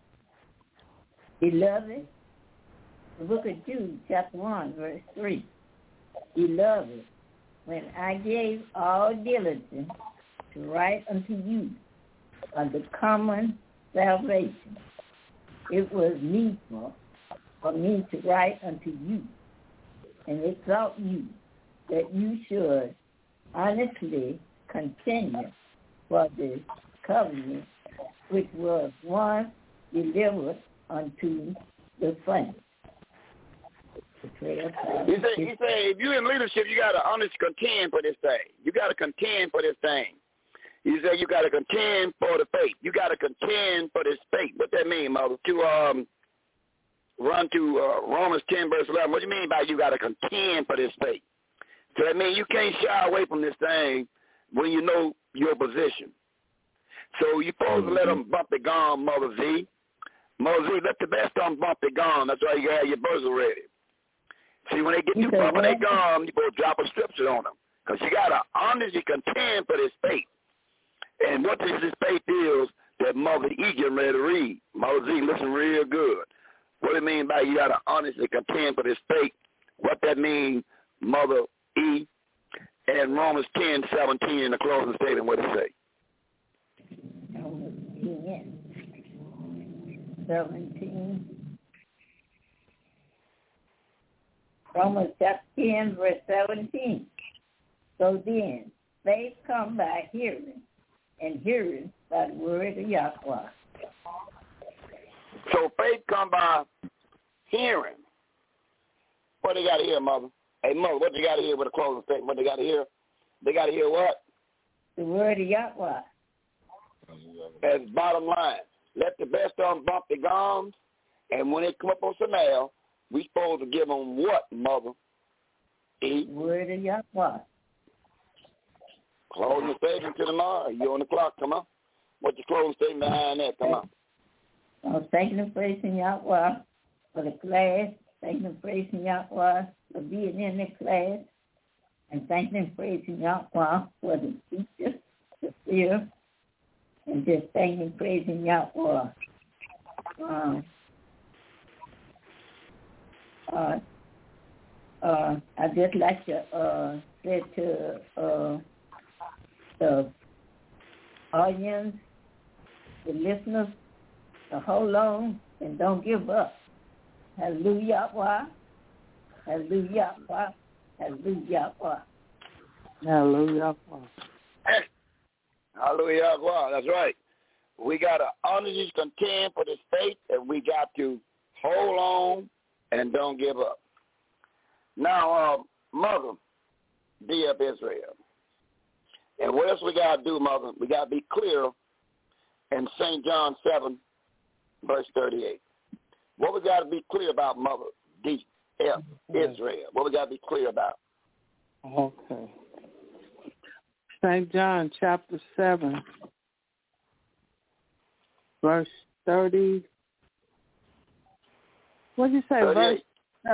Beloved, the book of Jude, chapter 1, verse 3. Beloved, when I gave all diligence to write unto you of the common salvation, it was needful for me to write unto you and exhort you that you should honestly continue for the covenant which was once delivered unto the saints. He said, if you're in leadership, you got to honestly contend for this thing. You got to contend for this thing. He said you got to contend for the faith. You got to contend for this faith. What that mean, Mother? To run to Romans 10, verse 11. What do you mean by you got to contend for this faith? So that means you can't shy away from this thing when you know your position. So you're supposed to let them bump the gum, Mother Z. Mother Z, let the best of them bump the gum. That's why you have your buzzer ready. See, when they get you bumping their gum, you supposed to drop a scripture on them. Because you got to honestly contend for this faith. And what this faith is that Mother E getting ready to read. Mother Z, listen real good. What it mean by you got to honestly contend for this faith? What that means, Mother E, and Romans 10:17 in the closing statement, what it say? Romans 10:17. Romans chapter 10, verse 17. So then, faith come by hearing, and hearing by the word of Yahweh. So faith come by hearing. What they got to hear, Mother? Hey, Mother, what they got to hear with a closing statement? What they got to hear? They got to hear what? The word of Yahweh. That's bottom line. Let the best of them bump their gums, and when they come up on some air, we supposed to give them what, Mother? Eat. Word of Yahweh. Closing statement to tomorrow. You on the clock? Come on. What's your closing statement behind that? Come on. I'm thanking and praising Yahweh for the class. Thanking and praising Yahweh for being in the class. And thanking and praising Yahweh for the teacher, the seer. And just thanking and praising Yahweh. I'd just like to say to the audience, the listeners, to hold on and don't give up. Hallelujah. Hallelujah. Hallelujah. Hallelujah. Hallelujah. That's right. We got to honestly contend for this faith, and we got to hold on and don't give up. Now, Mother, D.F. Israel. And what else we got to do, Mother? We got to be clear in St. John 7, verse 38. What we got to be clear about, Mother, D.F. Israel? What we got to be clear about? Okay. St. John chapter 7, verse 30. What did you say? 38.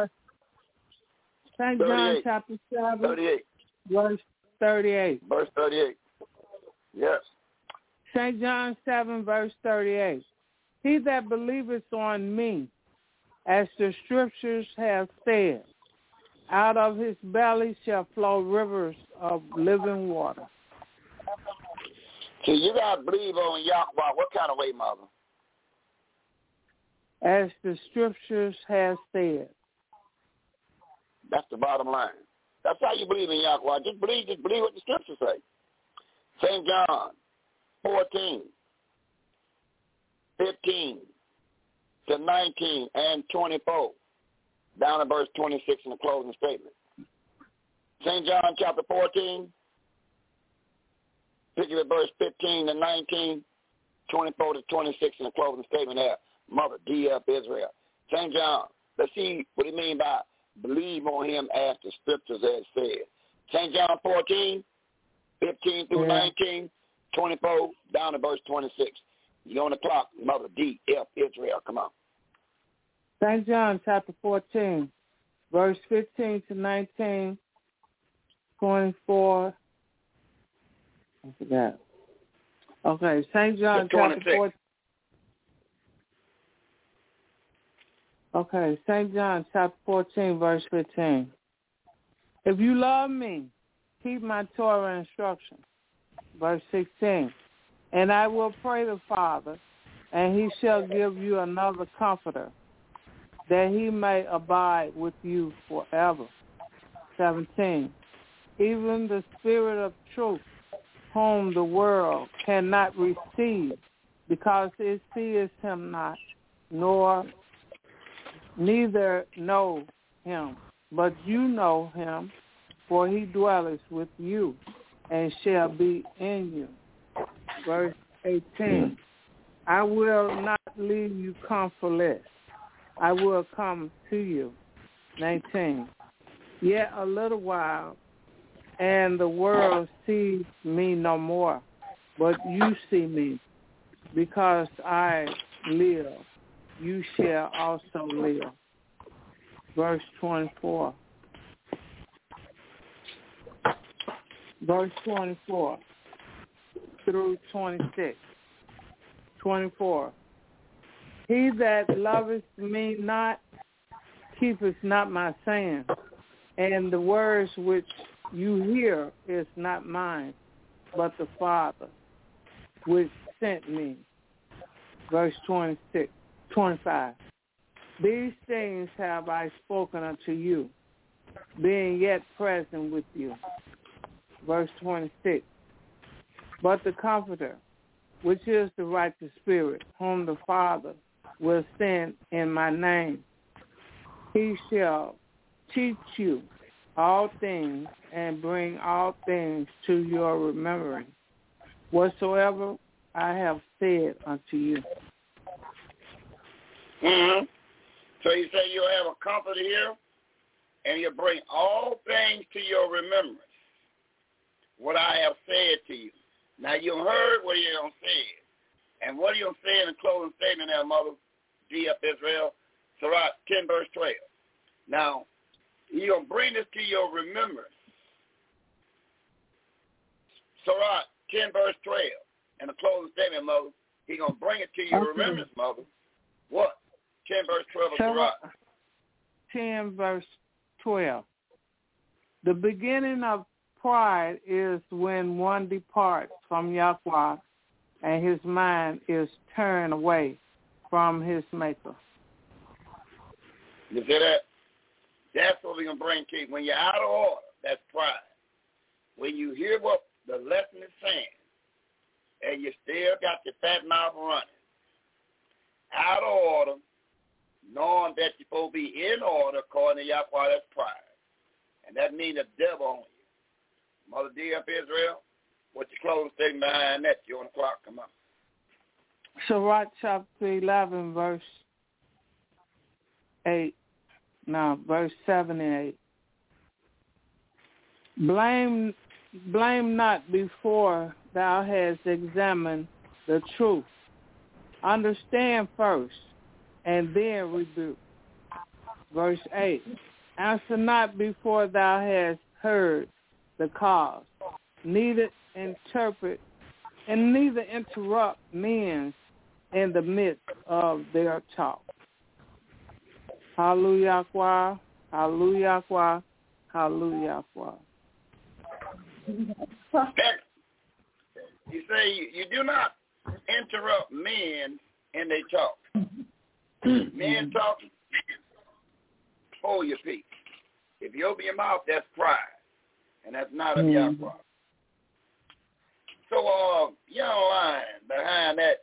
St. John chapter 7, 38. verse 38. Verse 38. Yes. St. John 7, verse 38. He that believeth on me, as the scriptures have said, out of his belly shall flow rivers of living water. So you got to believe on Yahweh. What kind of way, Mother? As the scriptures have said. That's the bottom line. That's how you believe in Yahweh. Just believe what the scriptures say. St. John 14, 15 to 19 and 24, down to verse 26 in the closing statement. St. John chapter 14, picking at verse 15 to 19, 24 to 26 in the closing statement there. Mother, D.F. Israel. St. John, let's see what he mean by believe on him as the scriptures have said. St. John 14, 15 through 19, 24, down to verse 26. You on the clock, Mother, D.F. Israel. Come on. St. John chapter 14, verse 15 to 19, 24. I forgot. Okay, St. John chapter 14. Okay, St. John chapter 14, verse 15. If you love me, keep my Torah instructions. Verse 16. And I will pray the Father, and he shall give you another comforter, that he may abide with you forever. 17. Even the Spirit of truth, whom the world cannot receive, because it seeth him not, neither know him, but you know him, for he dwelleth with you and shall be in you. Verse 18. I will not leave you comfortless. I will come to you. 19. Yet a little while, and the world sees me no more, but you see me. Because I live, you shall also live. Verse 24. Verse 24 through 26. 24. He that loveth me not keepeth not my saying, and the words which you hear is not mine, but the Father which sent me. Verse 25. These things have I spoken unto you, being yet present with you. Verse 26. But the Comforter, which is the righteous Spirit, whom the Father will send in my name. He shall teach you all things and bring all things to your remembrance, whatsoever I have said unto you. Mm-hmm. So you say you'll have a comforter here, and you'll bring all things to your remembrance, what I have said to you. Now you heard what you don't say. And what are you say in the closing statement there, Mother D. up Israel? Sirach 10, verse 12. Now, you're going to bring this to your remembrance. Sirach 10, verse 12. In the closing statement, Mother, he's going to bring it to your remembrance, Mother. What? 10, verse 12 of Sirach. 10, verse 12. The beginning of pride is when one departs from Yahweh and his mind is turned away from his maker. You see that? That's what we're going to bring to you. When you're out of order, that's pride. When you hear what the lesson is saying, and you still got your fat mouth running, out of order, knowing that you're supposed to be in order according to Yahweh, that's pride. And that means the devil on you. Mother D. up Israel, what's your closing statement behind that? You on the clock, come on. Sirach chapter 11, verse 8. No, verse 7 and 8. Blame not before thou hast examined the truth. Understand first, and then rebuke. Verse 8. Answer not before thou hast heard the cause, neither interrupt men in the midst of their talk. Hallelujah, hallelujah, hallelujah. You say you do not interrupt men in their talk. Men talking, hold your peace. If you open your mouth, that's pride, and that's not of Yahweh. So, young line behind that,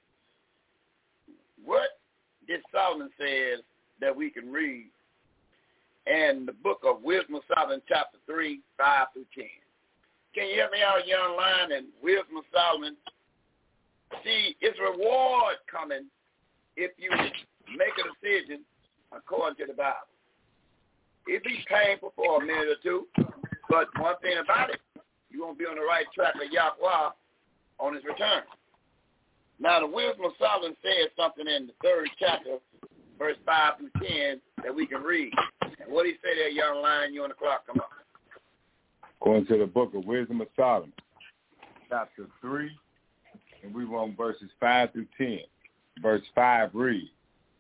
what did Solomon says that we can read in the book of Wisdom of Solomon, chapter 3, 5 through 10? Can you help me out, young line, in Wisdom of Solomon? See, it's reward coming if you make a decision according to the Bible. It'd be painful for a minute or two, but one thing about it, you won't be on the right track of Yahweh on his return. Now, the Wisdom of Solomon says something in the 3rd chapter, verse 5 through 10, that we can read. And what do you say there, young lion? You on the clock. Come on. Going to the book of Wisdom of Solomon, chapter 3, and we want verses 5 through 10. Verse 5 reads,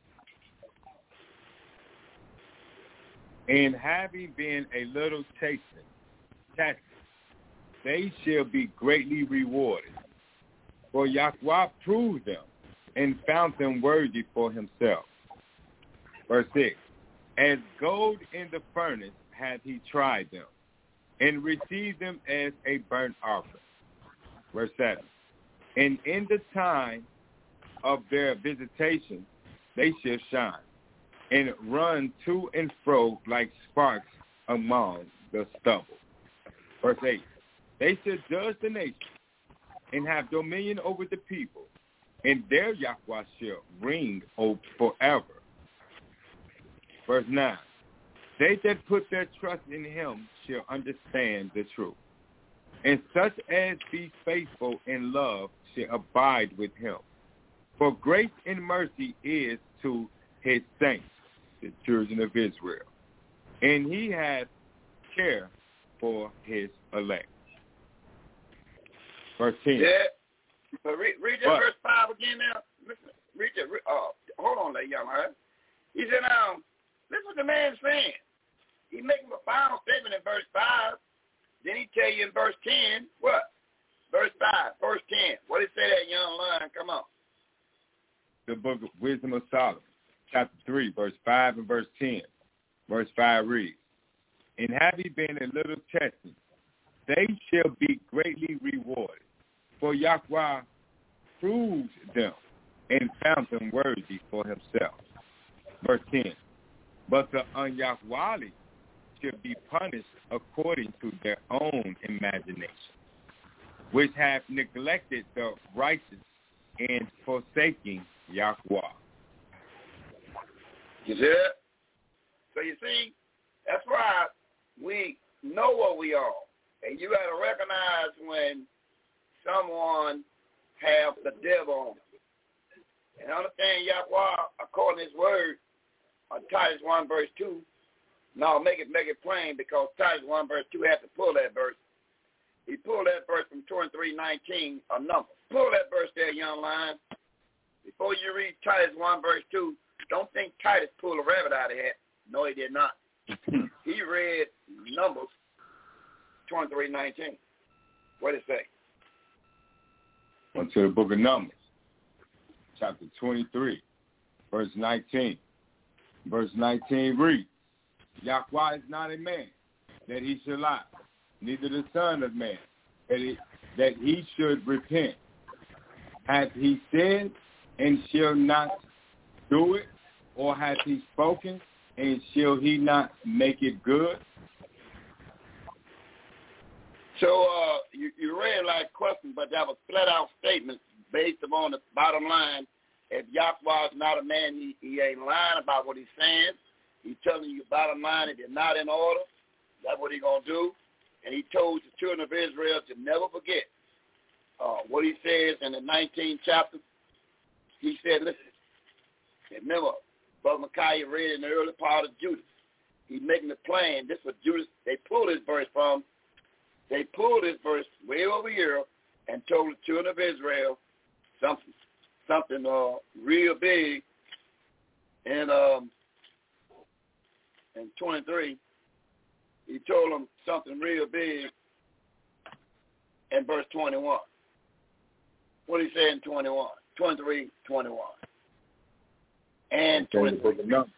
"And having been a little chastened, they shall be greatly rewarded. For Yahweh proved them and found them worthy for himself." Verse 6, "As gold in the furnace hath he tried them, and received them as a burnt offering." Verse 7, "And in the time of their visitation they shall shine, and run to and fro like sparks among the stubble." Verse 8, "They shall judge the nation, and have dominion over the people, and their Yahweh shall reign forever." Verse 9, "They that put their trust in him shall understand the truth, and such as be faithful in love shall abide with him. For grace and mercy is to his saints, the children of Israel, and he hath care for his elect." Verse 10. Yeah. But read that verse 5 again now. Listen, read that. Hold on there, young man. He said, now, listen what the man's saying. He making a final statement in verse 5. Then he tell you in verse 10, what? Verse 5, verse 10. What did he say that, young lion? Come on. The book of Wisdom of Solomon, chapter 3, verse 5 and verse 10. Verse 5 reads, "And having been a little chastened, they shall be greatly rewarded. For Yahweh proves them and found them worthy for himself. Verse 10, but the Yahweh should be punished according to their own imagination, which have neglected the righteous and forsaking Yahweh. You see it? So you see, that's why we know what we are. And you got to recognize when someone have the devil on them. And understand Yahweh, according to his word, Titus 1 verse 2, now make it plain, because Titus 1 verse 2 has to pull that verse. He pulled that verse from 23:19, a number. Pull that verse there, young lion. Before you read Titus 1 verse 2, don't think Titus pulled a rabbit out of the hat. No, he did not. He read Numbers 23:19. What did it say? Onto the book of Numbers, chapter 23, verse 19. Verse 19 reads, Yahweh is not a man, that he should lie, neither the son of man, that he should repent. Hath he said, and shall not do it? Or hath he spoken, and shall he not make it good? So you read like question, but that was flat-out statements based upon the bottom line. If Yahweh is not a man, he ain't lying about what he's saying. He's telling you bottom line, if you're not in order, that's what he's going to do. And he told the children of Israel to never forget what he says in the 19th chapter. He said, listen, remember, Brother Micaiah read in the early part of Judas. He's making the plan. This was Judas. They pulled his verse from. They pulled his verse way over here and told the children of Israel something real big in 23. He told them something real big in verse 21. What did he say in 21? 23, 21. And 23.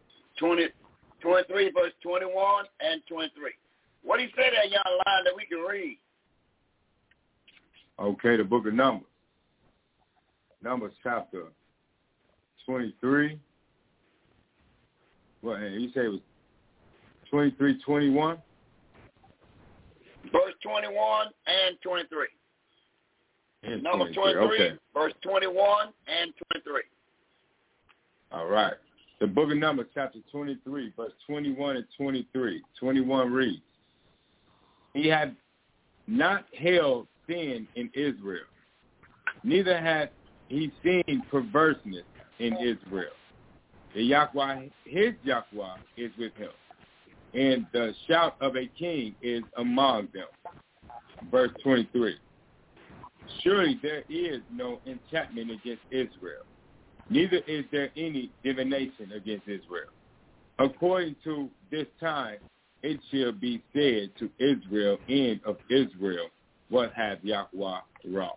23, verse 21 and 23. What did he say that young line that we can read? Okay, the book of Numbers. Numbers chapter 23. Well, you say it was 23, 21? Verse 21 and 23. And Numbers 23, okay. Verse 21 and 23. All right. The book of Numbers chapter 23, verse 21 and 23. 21 reads, He had not held sin in Israel, neither had he seen perverseness in Israel. The Yahweh, his Yahweh, is with him, and the shout of a king is among them. Verse 23. Surely there is no enchantment against Israel, neither is there any divination against Israel. According to this time, it shall be said to Israel and of Israel, what hath Yahweh wrought.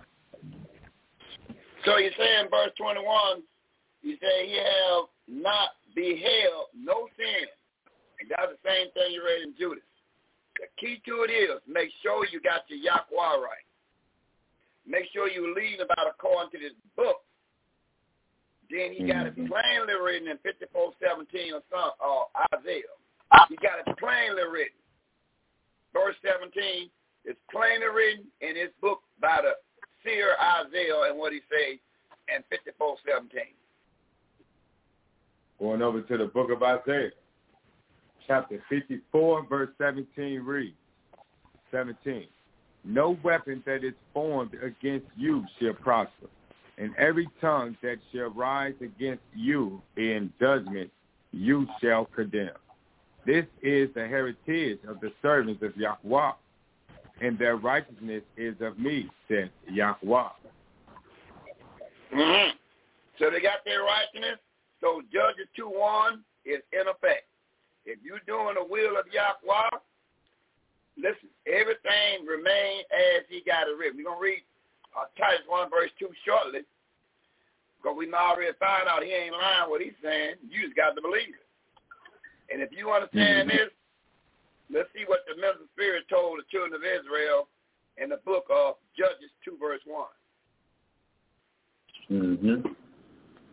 So you say in verse 21, you say he have not beheld no sin. And that's the same thing you read in Judas. The key to it is make sure you got your Yahweh right. Make sure you lead about according to this book. Then he got it plainly written in 54:17 or Isaiah. He got it plainly written. Verse 17 is plainly written in his book by the seer Isaiah and what he say in 54:17. Going over to the book of Isaiah, chapter 54, verse 17 reads, 17, no weapon that is formed against you shall prosper, and every tongue that shall rise against you in judgment you shall condemn. This is the heritage of the servants of Yahweh, and their righteousness is of me, says Yahweh. Mm-hmm. So they got their righteousness. So Judges 2:1 is in effect. If you're doing the will of Yahweh, listen, everything remain as he got it written. We're going to read Titus 1 verse 2 shortly, because we already found out he ain't lying what he's saying. You just got to believe it. And if you understand this, let's see what the minister spirit told the children of Israel in the book of Judges 2 verse 1.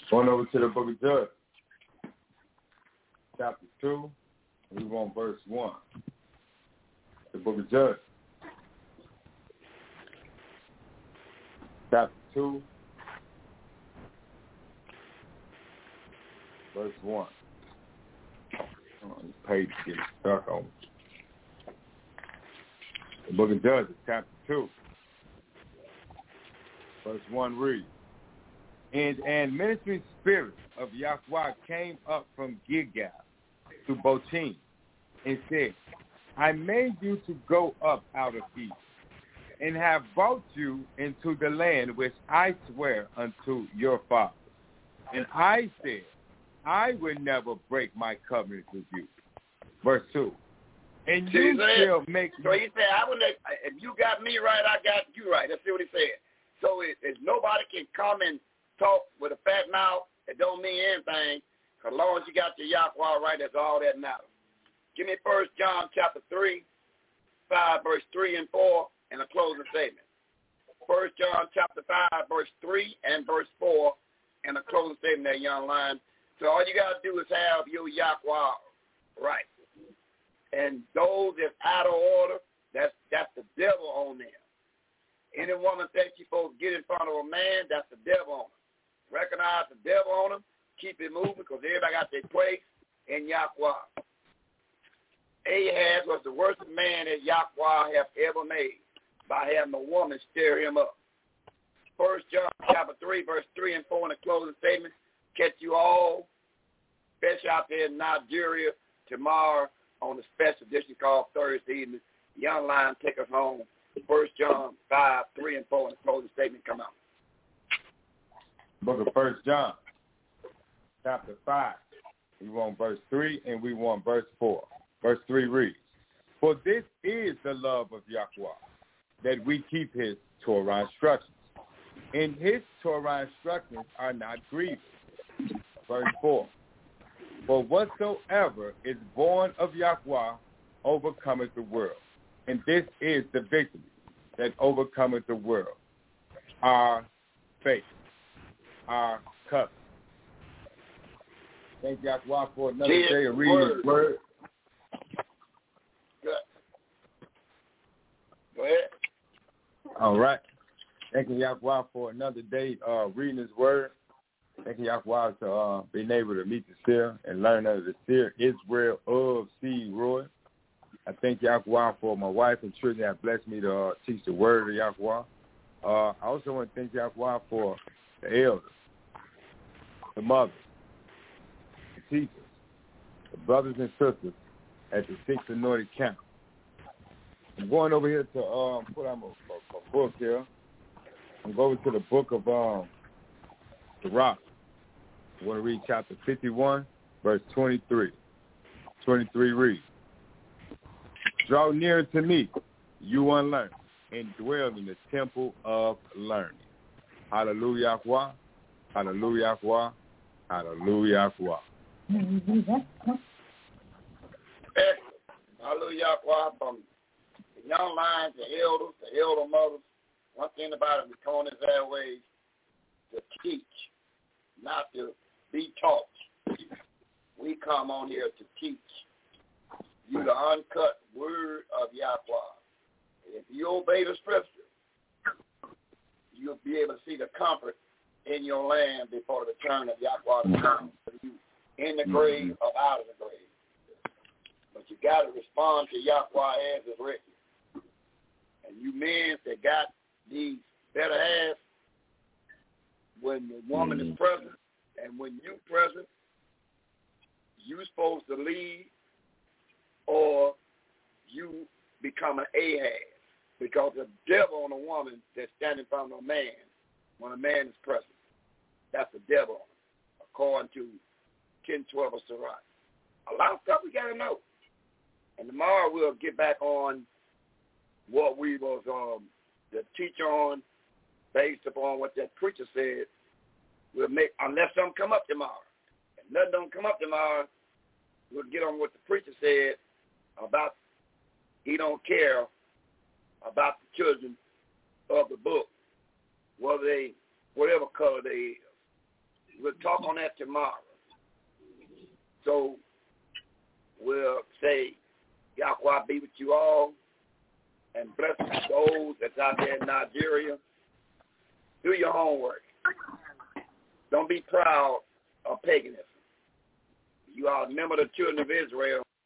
Going over to the book of Judges, chapter 2, we want verse 1. The book of Judges, chapter 2, verse 1. This page is getting stuck on me. The book of Judges, chapter 2, verse 1 reads, And ministering spirit of Yahweh came up from Gilgal to Bochim and said, I made you to go up out of Egypt, and have brought you into the land which I swear unto your fathers. And I said, I will never break my covenant with you. Verse 2. And you shall make... So he said, if you got me right, I got you right. That's what he said. So if nobody can come and talk with a fat mouth, it don't mean anything. As long as you got your Yahweh right, that's all that matters. Give me 1 John chapter 3, 5, verse 3 and 4, and a closing statement. 1 John chapter 5, verse 3 and verse 4, and a closing statement there, young lion. So all you got to do is have your Yahweh right. And those that's out of order, that's the devil on them. Any woman thinks you're supposed to get in front of a man, that's the devil on them. Recognize the devil on them, keep it moving, because everybody got their place in Yahweh. Ahaz was the worst man that Yahweh have ever made by having a woman stir him up. 1 John chapter 3, verse 3 and 4 in the closing statement. Catch you all, especially out there in Nigeria, tomorrow on the special edition called Thursday evening. Young Lion, take us home. 1 John 5, 3 and 4 in the closing statement come out. Book of 1 John, chapter 5. We want verse 3 and we want verse 4. Verse 3 reads, For this is the love of Yahweh, that we keep his Torah instructions. And his Torah instructions are not grievous. Verse 4, For whatsoever is born of Yahweh overcometh the world. And this is the victory that overcometh the world, our faith, our covenant. Thank Yahweh for another day of reading his word. Good. Go ahead. All right. Thank you, Yahweh, for another day reading his word. Thank you, Yahweh, to being able to meet the seer and learn of the seer, Israel of C. Roy. I thank Yahweh for my wife and children that blessed me to teach the word of Yahweh. I also want to thank Yahweh for the elders, the mothers, the teachers, the brothers and sisters at the 6th Anointed Camp. I'm going over here to put on my book here. I'm going to the book of the Rock. I want to read chapter 51, verse 23. 23 reads, Draw near to me, you unlearned, and dwell in the temple of learning. Hallelujah, Yahweh. Hallelujah, Yahweh. Hallelujah, Yahweh. Hallelujah, Yahweh. From the young lions, the elders, the elder mothers, one thing about it, we come on this airways to teach, not to be taught. We come on here to teach you the uncut word of Yahweh. If you obey the scripture, you'll be able to see the comfort in your land before the return of Yahweh to come for you in the grave or out of the grave. But you got to respond to Yahweh as is written. And you men that got these better halves, when the woman is present and when you present, you supposed to lead or you become an Ahaz, because the devil on a woman that's standing in front of a man when a man is present. That's the devil, according to 10:12 of Sirach. A lot of stuff we got to know. And tomorrow we'll get back on what we was the teacher on, based upon what that preacher said. We'll make, unless something come up tomorrow. If nothing don't come up tomorrow, we'll get on what the preacher said about he don't care about the children of the book, whether they, whatever color they is. We'll talk on that tomorrow. So we'll say, Yahweh be with you all, and bless those that's out there in Nigeria. Do your homework. Don't be proud of paganism. You are a member of the children of Israel.